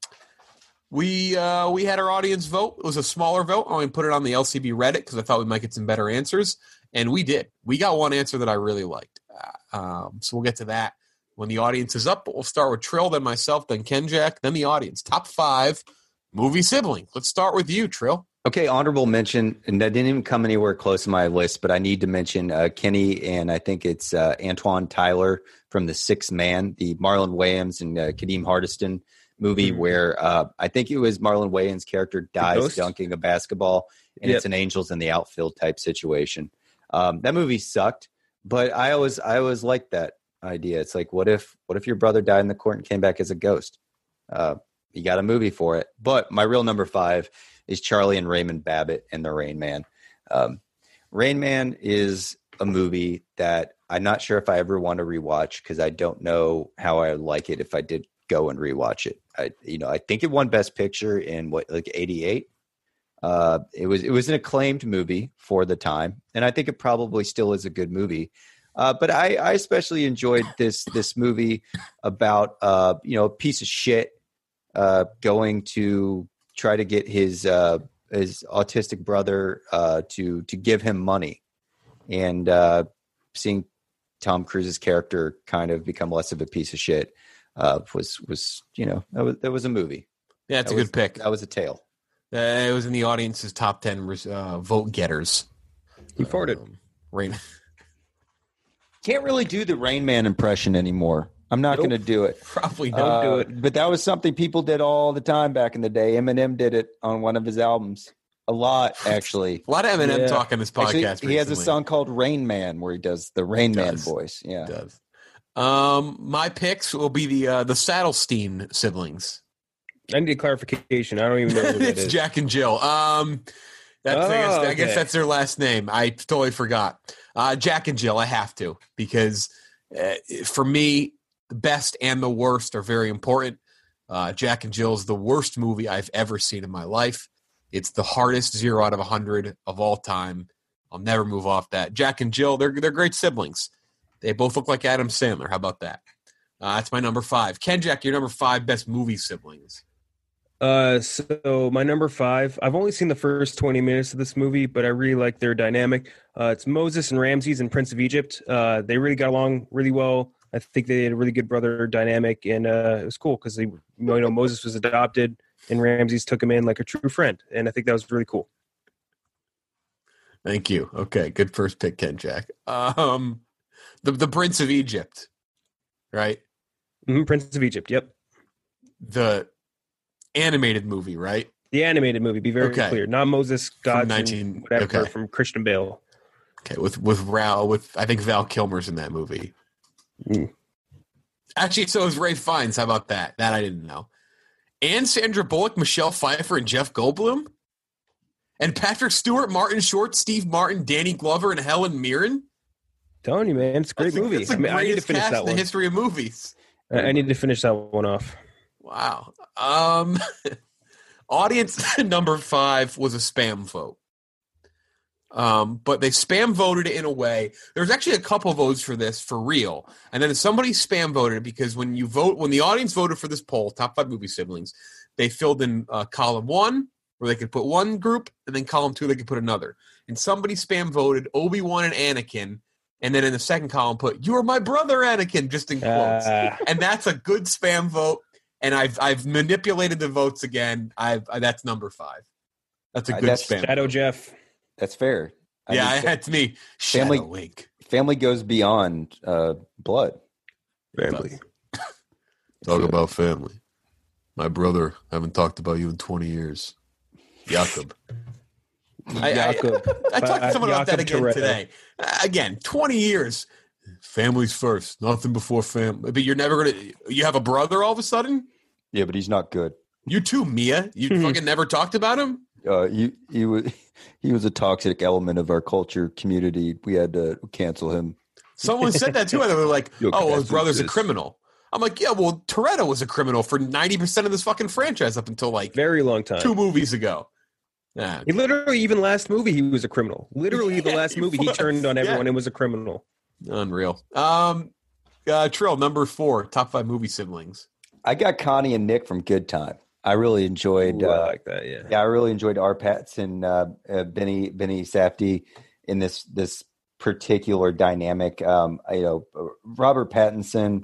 we uh, we had our audience vote. It was a smaller vote. I only put it on the L C B Reddit because I thought we might get some better answers, and we did. We got one answer that I really liked. Uh, um, so we'll get to that when the audience is up. But we'll start with Trill, then myself, then Kenjack, then the audience. Top five movie siblings. Let's start with you, Trill. Okay, honorable mention, and that didn't even come anywhere close to my list, but I need to mention uh, Kenny and I think it's uh, Antoine Tyler from The Sixth Man, the Marlon Wayans and uh, Kadeem Hardiston movie Mm-hmm. where uh, I think it was Marlon Wayans' character dies Ghost? dunking a basketball, and Yep. it's an angels in the outfield type situation. Um, that movie sucked, but I always I always liked that idea. It's like, what if what if your brother died in the court and came back as a ghost? Uh, you got a movie for it. But my real number five is Charlie and Raymond Babbitt and the Rain Man. Um, Rain Man is a movie that I'm not sure if I ever want to rewatch because I don't know how I would like it if I did go and rewatch it. I, you know, I think it won Best Picture in what, like eighty-eight. Uh, it was it was an acclaimed movie for the time, and I think it probably still is a good movie. Uh, but I, I especially enjoyed this this movie about uh, you know, a piece of shit uh, going to try to get his uh, his autistic brother uh, to to give him money, and uh, seeing Tom Cruise's character kind of become less of a piece of shit uh, was was you know that was that was a movie. Yeah, it's That a was- good pick. That was a tale. Uh, it was in the audience's top ten uh, vote getters. He farted. Um, Rain. Can't really do the Rain Man impression anymore. I'm not Nope. going to do it. Probably don't. Uh, do it. But that was something people did all the time back in the day. Eminem did it on one of his albums A lot, actually. A lot of Eminem Yeah. talk on this podcast. Actually, he has a recently. song called Rain Man where he does the Rain Man does. voice. Yeah. He does. Um, my picks will be the uh, the Saddlestein siblings. I need clarification. I don't even know who that It's is. Jack and Jill. Um, that's I, guess, Oh, I guess okay. that's their last name. I totally forgot. Uh, Jack and Jill. I have to because uh, for me, the best and the worst are very important. Uh, Jack and Jill is the worst movie I've ever seen in my life. It's the hardest zero out of a hundred of all time. I'll never move off that. Jack and Jill, they're they're great siblings. They both look like Adam Sandler. How about that? Uh, that's my number five. Ken Jack, your number five best movie siblings. Uh, so my number five, I've only seen the first twenty minutes of this movie, but I really like their dynamic. Uh, it's Moses and Ramses and Prince of Egypt. Uh, they really got along really well. I think they had a really good brother dynamic, and uh, it was cool because they, you know, Moses was adopted, and Ramses took him in like a true friend, and I think that was really cool. Thank you. Okay, good first pick, Ken Jack. Um, the the Prince of Egypt, right? Mm-hmm, Prince of Egypt. Yep, The animated movie, right? the animated movie. Be very Okay. clear, not Moses, Gods, nineteen and whatever okay. from Christian Bale. Okay, with with Ral, with I think Val Kilmer's in that movie. Mm. Actually, so is Ray Fiennes. How about that? That I didn't know. And Sandra Bullock, Michelle Pfeiffer, and Jeff Goldblum, and Patrick Stewart, Martin Short, Steve Martin, Danny Glover, and Helen Mirren. Telling you, man, it's a great That's the- movie. That's the I mean, I need to greatest finish cast that in the one. history of movies. I I need to finish that one off. Wow. Um, audience number five was a spam vote. Um, but they spam voted it in a way. There was actually a couple votes for this for real, and then somebody spam voted it because when you vote, when the audience voted for this poll, top five movie siblings, they filled in uh, column one where they could put one group, and then column two they could put another. And somebody spam voted Obi-Wan and Anakin, and then in the second column put "You are my brother, Anakin," just in quotes. Uh, And that's a good spam vote. And I've I've manipulated the votes again. I've I, that's number five. That's a Uh, good that's- spam. Shadow vote. Jeff. That's fair. I Yeah, mean, that's me. Family- Shadow Wink. family goes beyond uh, blood. Family. Talk about family. My brother. Haven't talked about you in twenty years. Jakob. I, I, Jakob. I talked to someone about that Jakob again Toretto. today. Uh, again, twenty years. Family's first. Nothing before family. But you're never gonna. You have a brother all of a sudden. Yeah, but he's not good. You too, Mia. You Hmm. fucking never talked about him. Uh, he he was he was a toxic element of our culture community. We had to cancel him. Someone said that too. And they were like, Your "Oh, well, his cousin brother's a says- criminal." I'm like, "Yeah, well, Toretto was a criminal for ninety percent of this fucking franchise up until like Very long time. two movies ago." Yeah. He literally, even last movie, he was a criminal. Literally, the Yeah, last he movie, he was. turned on everyone Yeah. and was a criminal. Unreal. Um, uh, Trill, number four, top five movie siblings. I got Connie and Nick from Good Time. I really enjoyed. Ooh, I Uh, like that, yeah. yeah, I really enjoyed R. Pats and uh, uh, Benny Benny Safdie in this this particular dynamic. Um, I, you know, Robert Pattinson.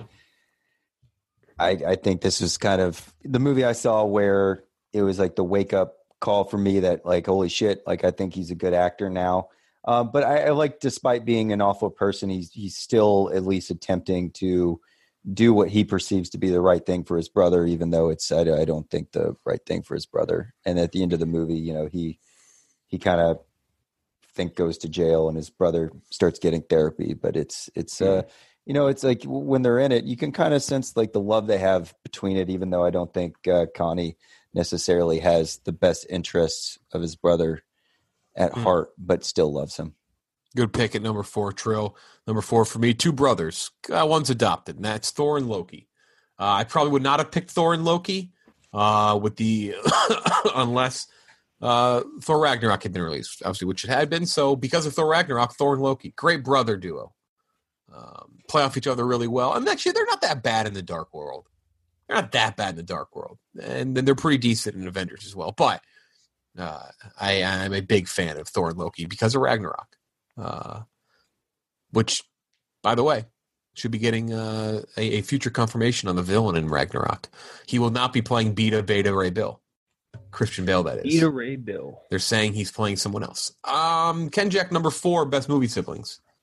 I I think this was kind of the movie I saw where it was like the wake up call for me that like holy shit, like I think he's a good actor now. Uh, but I, I like, despite being an awful person, he's he's still at least attempting to do what he perceives to be the right thing for his brother, even though it's I, I don't think the right thing for his brother. And at the end of the movie, you know, he he kind of think goes to jail, and his brother starts getting therapy. But it's it's uh you know, it's like when they're in it, you can kind of sense like the love they have between it. Even though I don't think uh, Connie necessarily has the best interests of his brother at Mm. heart, but still loves him. Good pick at number four, Trill. Number four for me, two brothers. Uh, one's adopted, and that's Thor and Loki. Uh, I probably would not have picked Thor and Loki uh, with the unless uh, Thor Ragnarok had been released, obviously, which it had been. So because of Thor Ragnarok, Thor and Loki, great brother duo. Um, play off each other really well. And actually, they're not that bad in the Dark World. They're not that bad in the Dark World. And then they're pretty decent in Avengers as well. But uh, I, I'm a big fan of Thor and Loki because of Ragnarok. Uh, which, by the way, should be getting uh, a, a future confirmation on the villain in Ragnarok. He will not be playing Beta Beta Ray Bill. Christian Bale, that is. Beta Ray Bill. They're saying he's playing someone else. Um, Ken Jack, number four, best movie siblings.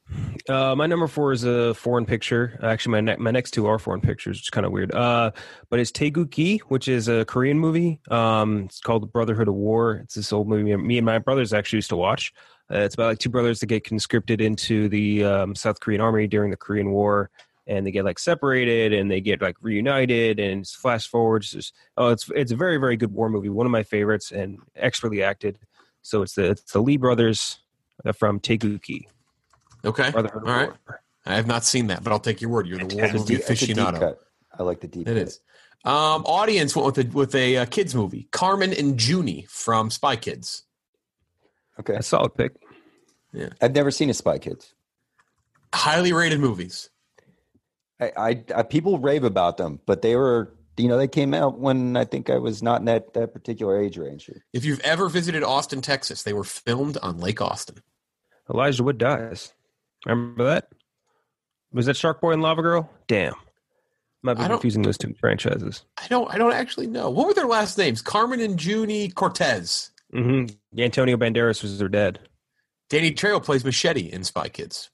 Uh, my number four is a foreign picture. Actually, my ne- my next two are foreign pictures, which is kind of weird. Uh, but it's Taegukgi, which is a Korean movie. Um, it's called Brotherhood of War. It's this old movie me and my brothers actually used to watch. Uh, it's about like two brothers that get conscripted into the um, South Korean army during the Korean War, and they get like separated and they get like reunited. And it's flash forwards. It's just, oh, it's it's a very very good war movie. One of my favorites and expertly acted. So it's the it's the Lee brothers from Taegukgi. Okay. Brotherhood of All right. War. I have not seen that, but I'll take your word. You're the war It's a movie deep- it's a deep aficionado. cut. I like the deep It cut. is. Um, audience went with a, with a uh, kids movie, Carmen and Junie from Spy Kids. Okay. A solid pick. I've never seen a Spy Kids. Highly rated movies. I, I, I people rave about them, but they were, you know, they came out when I think I was not in that, that particular age range. If you've ever visited Austin, Texas, they were filmed on Lake Austin. Elijah Wood dies. Remember that? Was that Shark Boy and Lava Girl? Damn. Might be I don't- confusing those two franchises. I don't. I don't actually know. What were their last names? Carmen and Junie Cortez. Mm-hmm. Antonio Banderas was their dad. Danny Trejo plays Machete in Spy Kids.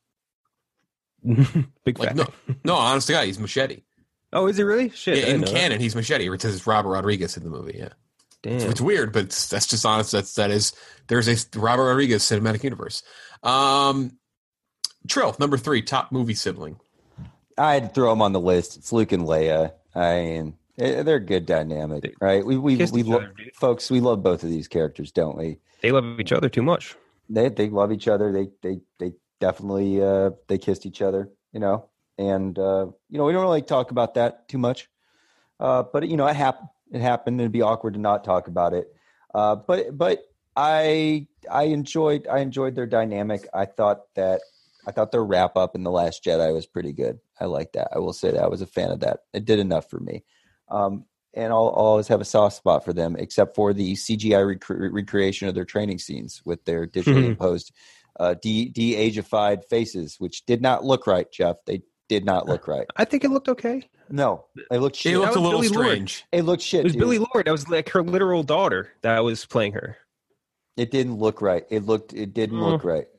Big Like fat. no, no, honest to God, he's Machete. Oh, is he really? Shit. I Yeah, didn't in know that. canon, he's Machete. It says Robert Rodriguez in the movie. Yeah, Damn. so it's weird, but it's, that's just honest. That's that is. There's a Robert Rodriguez cinematic universe. Um, Trill number three, top movie sibling. I had to throw them on the list. It's Luke and Leia. I mean, eh, they're a good dynamic, right? We we Kissed we each lo- other, dude. folks, we love both of these characters, don't we? They love each other too much. They they love each other. They they they definitely uh, they kissed each other, you know. And uh, you know, we don't really talk about that too much, uh, but you know, it happened. It happened. It'd be awkward to not talk about it. Uh, but but I I enjoyed I enjoyed their dynamic. I thought that I thought their wrap up in The Last Jedi was pretty good. I like that. I will say that I was a fan of that. It did enough for me. Um, and I'll, I'll always have a soft spot for them, except for the C G I rec- recreation of their training scenes with their digitally imposed uh, de de-ageified faces, which did not look right, Jeff. They did not look right. I think it looked okay. No, they looked shit. It looked was a little Billy Lord. strange. It looked shit. It was dude. Billy Lord. That was like her literal daughter that was playing her. It didn't look right. It looked. It didn't Mm. look right.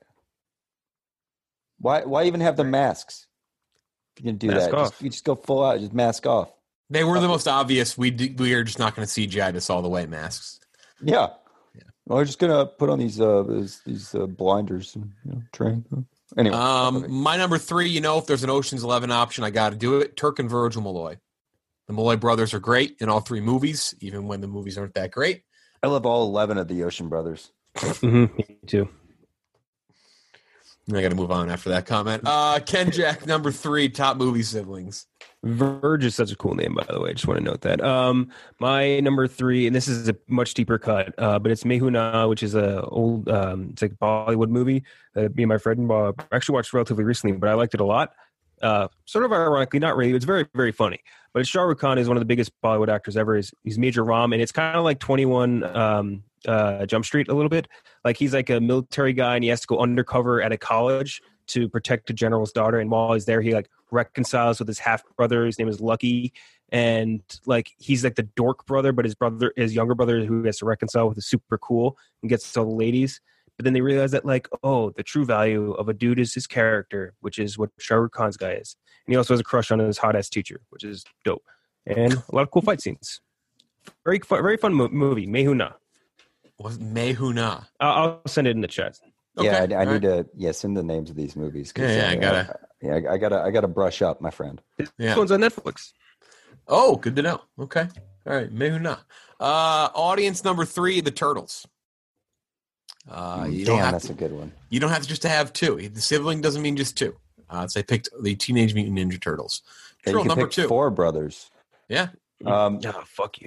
Why? Why even have the masks? If you can do Mask that, off. Just, you just go full out. Just mask off. They were the most obvious. We d- we are just not going to C G I this all the way masks. Yeah. Well, we're just gonna put on these uh these, these uh, blinders and you know, train. Anyway, Um, my number three. You know, if there's an Ocean's Eleven option, I got to do it. Turk and Virgil Malloy. The Malloy brothers are great in all three movies, even when the movies aren't that great. I love all eleven of the Ocean Brothers. Mm-hmm. Me too. I got to move on after that comment. Uh, Ken Jack, number three, top movie siblings. Verge is such a cool name, by the way. I just want to note that. Um, my number three, and this is a much deeper cut, uh, but it's Mehuna, which is a old, um, it's like a Bollywood movie that me and my friend uh, actually watched relatively recently, but I liked it a lot. Uh, sort of ironically, not really. It's very, very funny. But it's Shah Rukh Khan is one of the biggest Bollywood actors ever. He's, he's Major Ram, and it's kind of like twenty-one um, uh, Jump Street a little bit. Like he's like a military guy, and he has to go undercover at a college to protect a general's daughter. And while he's there, he like reconciles with his half brother. His name is Lucky, and like he's like the dork brother, but his brother, his younger brother, who has to reconcile with, is super cool and gets to all the ladies. But then they realize that, like, oh, the true value of a dude is his character, which is what Shah Rukh Khan's guy is. And he also has a crush on his hot-ass teacher, which is dope. And a lot of cool fight scenes. Very fun, very fun mo- movie, Mehuna. Was Mehuna? I'll, I'll send it in the chat. Okay, Yeah, I, I all need to yeah send the names of these movies. 'cause, Yeah, yeah, I uh, gotta- yeah, I, I gotta I gotta brush up, my friend. This Yeah. one's on Netflix. Oh, good to know. Okay, all right, Mehuna. Uh, audience number three, the Turtles. Uh, you don't Damn, have that's to, a good one. you don't have to just to have two. The sibling doesn't mean just two. Uh, so I picked the Teenage Mutant Ninja Turtles. And Turtle you can number pick two. four brothers. Yeah. Um, Oh, fuck you.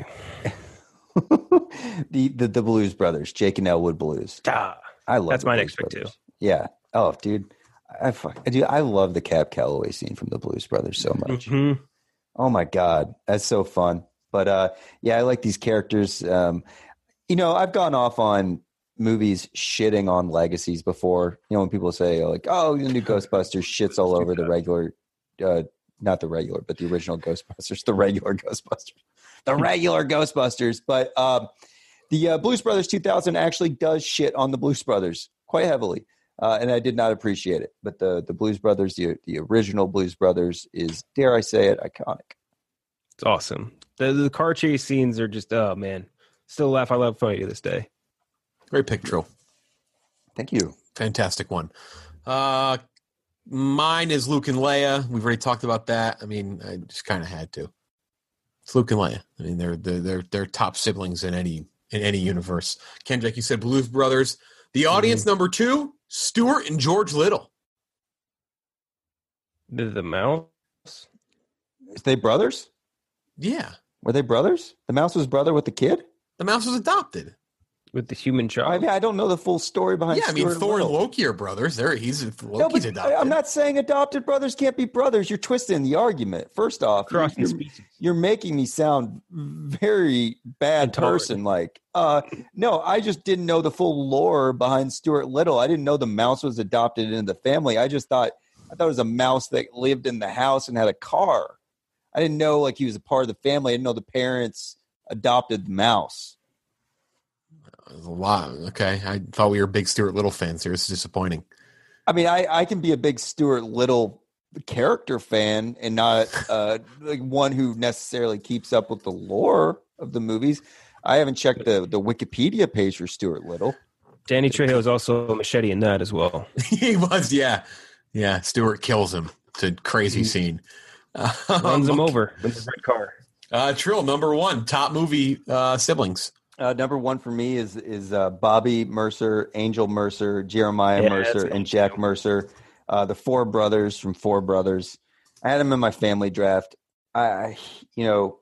the, the the Blues Brothers, Jake and Elwood Blues. Ah, I love That's the my Blues next pick, Brothers. Yeah. Oh, dude, I fuck, dude, I love the Cab Calloway scene from the Blues Brothers so much. mhm. Oh my god, that's so fun. But uh, yeah, I like these characters. Um, you know, I've gone off on movies shitting on legacies before. You know, when people say like, "Oh, the new Ghostbusters shits all over the regular." Uh, not the regular, but the original Ghostbusters, the regular Ghostbusters, the regular Ghostbusters. But um, the uh, Blues Brothers two thousand actually does shit on the Blues Brothers quite heavily. uh, and I did not appreciate it. But the the Blues Brothers, the the original Blues Brothers, is, dare I say it, iconic. It's awesome. The the car chase scenes are just, oh man, still laugh out loud funny to this day. Great pick, Trill. Thank you. Fantastic one. Uh, mine is Luke and Leia. We've already talked about that. I mean, I just kind of had to. It's Luke and Leia. I mean, they're they're they're, they're top siblings in any in any universe. Kendrick, you said Blues Brothers. The audience mm-hmm. number two, Stuart and George Little. The, the mouse? Is they brothers? Yeah. Were they brothers? The mouse was brother with the kid? The mouse was adopted. With the human child? I mean, I don't know the full story behind. Yeah, I mean, Stuart Thor and Little. Loki are brothers. There, he's Loki's no, but adopted. I'm not saying adopted brothers can't be brothers. You're twisting the argument. First off, you're, Crossing you're, species. you're making me sound very bad Intolerant. person. Like, uh, no, I just didn't know the full lore behind Stuart Little. I didn't know the mouse was adopted into the family. I just thought I thought it was a mouse that lived in the house and had a car. I didn't know like he was a part of the family. I didn't know the parents adopted the mouse. A lot. Okay. I thought we were big Stuart Little fans here. This is disappointing. I mean, I, I can be a big Stuart Little character fan and not uh, like one who necessarily keeps up with the lore of the movies. I haven't checked the, the Wikipedia page for Stuart Little. Danny Trejo is also a machete in that as well. He was, yeah. Yeah, Stuart kills him. It's a crazy He scene. Runs him over with his red car. Uh, Trill, number one, top movie uh, siblings. Uh, number one for me is is uh, Bobby Mercer, Angel Mercer, Jeremiah Yeah, Mercer, that's and Jack Mercer, uh, the four brothers from Four Brothers. I had them in my family draft. I, I you know,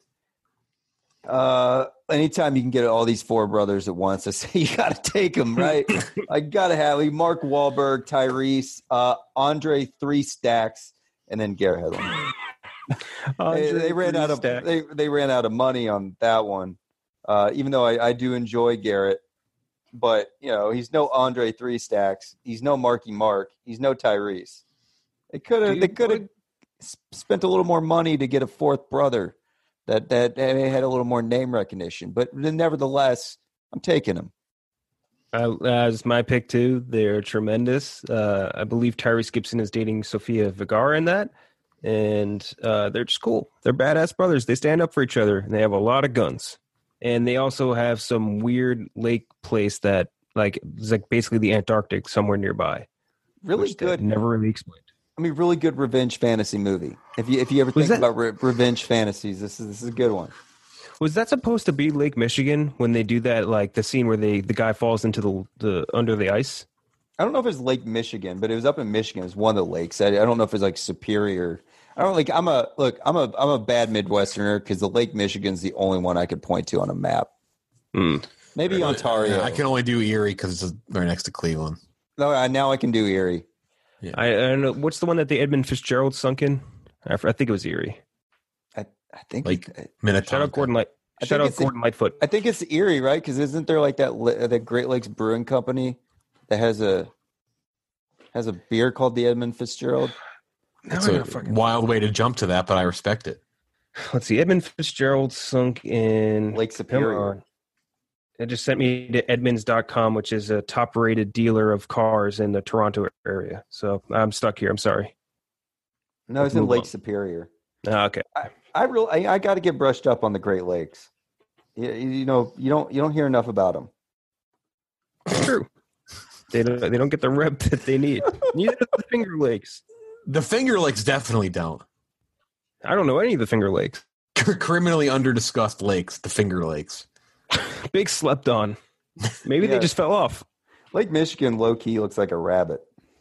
uh, anytime you can get all these four brothers at once, I say you got to take them, right? I got to have Mark Wahlberg, Tyrese, uh, Andre Three Stacks, and then Garrett Hedlund. they, they ran out of Stack. they they ran out of money on that one. Uh, even though I, I do enjoy Garrett, but you know he's no Andre Three Stacks, he's no Marky Mark, he's no Tyrese. They could have they could have spent a little more money to get a fourth brother that that that had a little more name recognition, but nevertheless, I'm taking him. Uh, as my pick too, they're tremendous. Uh, I believe Tyrese Gibson is dating Sofia Vergara in that, and uh, they're just cool. They're badass brothers. They stand up for each other, and they have a lot of guns. And they also have some weird lake place that, like, is like basically the Antarctic somewhere nearby. Really good. Never really explained. I mean, really good revenge fantasy movie. If you if you ever Was think that- about re- revenge fantasies, this is this is a good one. Was that supposed to be Lake Michigan when they do that, like the scene where they the guy falls into the the under the ice? I don't know if it's Lake Michigan, but it was up in Michigan. It's one of the lakes. I, I don't know if it's like Superior. I don't like. I'm a look. I'm a. I'm a bad Midwesterner because the Lake Michigan's the only one I could point to on a map. Mm. Maybe Ontario. I can only do Erie because it's right next to Cleveland. No, I- now I can do Erie. I, I don't know. What's the one that the Edmund Fitzgerald sunk in? I, f- I think it was Erie. I, I think. Like it- Minnetonka. Shout out Gordon Light. I Shout think out it's a- Gordon Lightfoot. I think it's Erie, right? Because isn't there like that li- that Great Lakes Brewing Company that has a has a beer called the Edmund Fitzgerald? It's a wild way to jump to that, but I respect it. Let's see. Edmund Fitzgerald sunk in Lake Come Superior. on. It just sent me to Edmunds dot com, which is a top rated dealer of cars in the Toronto area. So I'm stuck here. I'm sorry. No, it's in Move Lake on. Superior. Ah, okay. I really, I, I got to get brushed up on the Great Lakes. You, you know, you don't, you don't hear enough about them. It's true. They don't, they don't get the rep that they need. Neither do the Finger Lakes. The Finger Lakes definitely don't. I don't know any of the Finger Lakes. Criminally under-discussed lakes, the Finger Lakes. Big slept on. Maybe Yeah. they just fell off. Lake Michigan, low key, looks like a rabbit.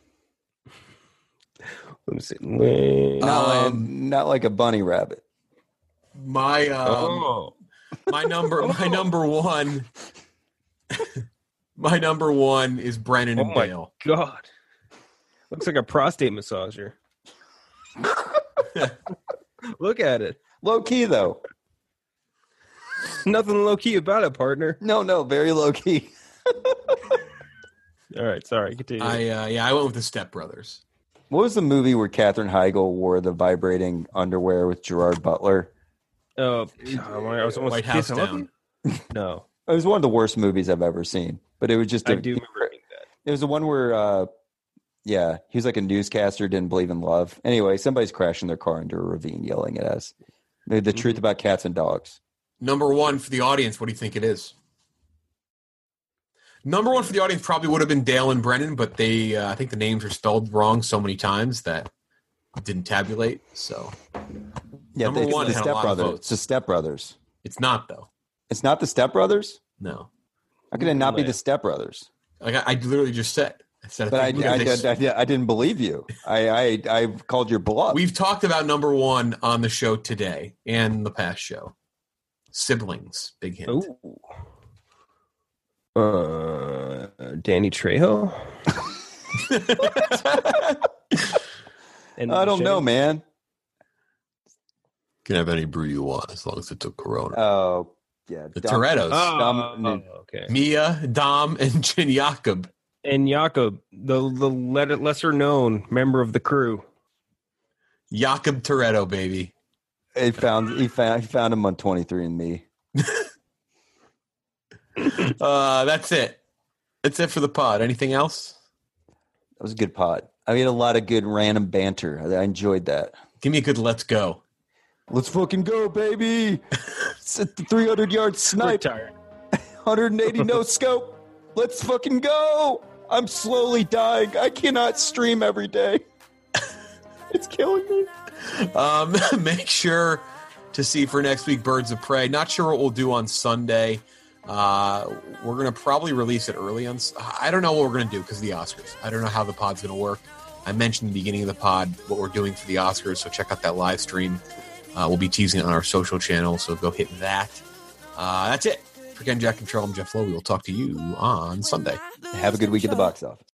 Let me see. Wait. Not, like, Um, not like a bunny rabbit. My um, oh. my number my number one my number one is Brennan Oh and my Dale. God. Looks like a prostate massager. Look at it. Low key though. Nothing low key about it, partner. No, no, very low key. All right, sorry. Continue. I uh, yeah, I went with the Step Brothers. What was the movie where Katherine Heigl wore the vibrating underwear with Gerard Butler? Oh, I was almost White House Yes, I love Down. you. No, It was one of the worst movies I've ever seen, but it was just. a- I do remember reading that. It was the one where uh, Yeah, he was like a newscaster, didn't believe in love. Anyway, somebody's crashing their car into a ravine, yelling at us. The, the truth about cats and dogs. Number one for the audience, what do you think it is? Number one for the audience probably would have been Dale and Brennan, but they, uh, I think the names are spelled wrong so many times that it didn't tabulate. So, Yeah, number it's one the had a lot of stepbrothers. votes. It's the stepbrothers. It's not though. It's not the stepbrothers. No, How could it not be the stepbrothers? like I, I literally just said. I said, But I, I, think I, because they- I, I didn't believe you. I, I, I called your bluff. We've talked about number one on the show today and the past show. Siblings, big hint. Ooh. Uh, Danny Trejo. And I don't Shane? know, man. Can have any brew you want as long as it's a Corona. Oh, yeah. the Dom- Torettos, Oh, Dom- oh, okay. Mia, Dom, and Jen Jakob. And Jakob, the the let- lesser known member of the crew. Jakob Toretto, baby. He found he found he found him on twenty-three and me. Uh, that's it. That's it for the pod. Anything else? That was a good pod. I mean, a lot of good random banter. I, I enjoyed that. Give me a good let's go. Let's fucking go, baby! It's a three hundred yard snipe, Retired. one hundred eighty no scope. Let's fucking go! I'm slowly dying. I cannot stream every day. It's killing me. Um, make sure to see for next week Birds of Prey. Not sure what we'll do on Sunday. Uh, we're going to probably release it early on. I don't know what we're going to do because of the Oscars. I don't know how the pod's going to work. I mentioned in the beginning of the pod what we're doing for the Oscars, so check out that live stream. Uh, we'll be teasing it on our social channel, so go hit that. Uh, that's it. For Ken, Jack, and Charles, I'm Jeff Lowe. We will talk to you on Sunday. Have a good week at the box office.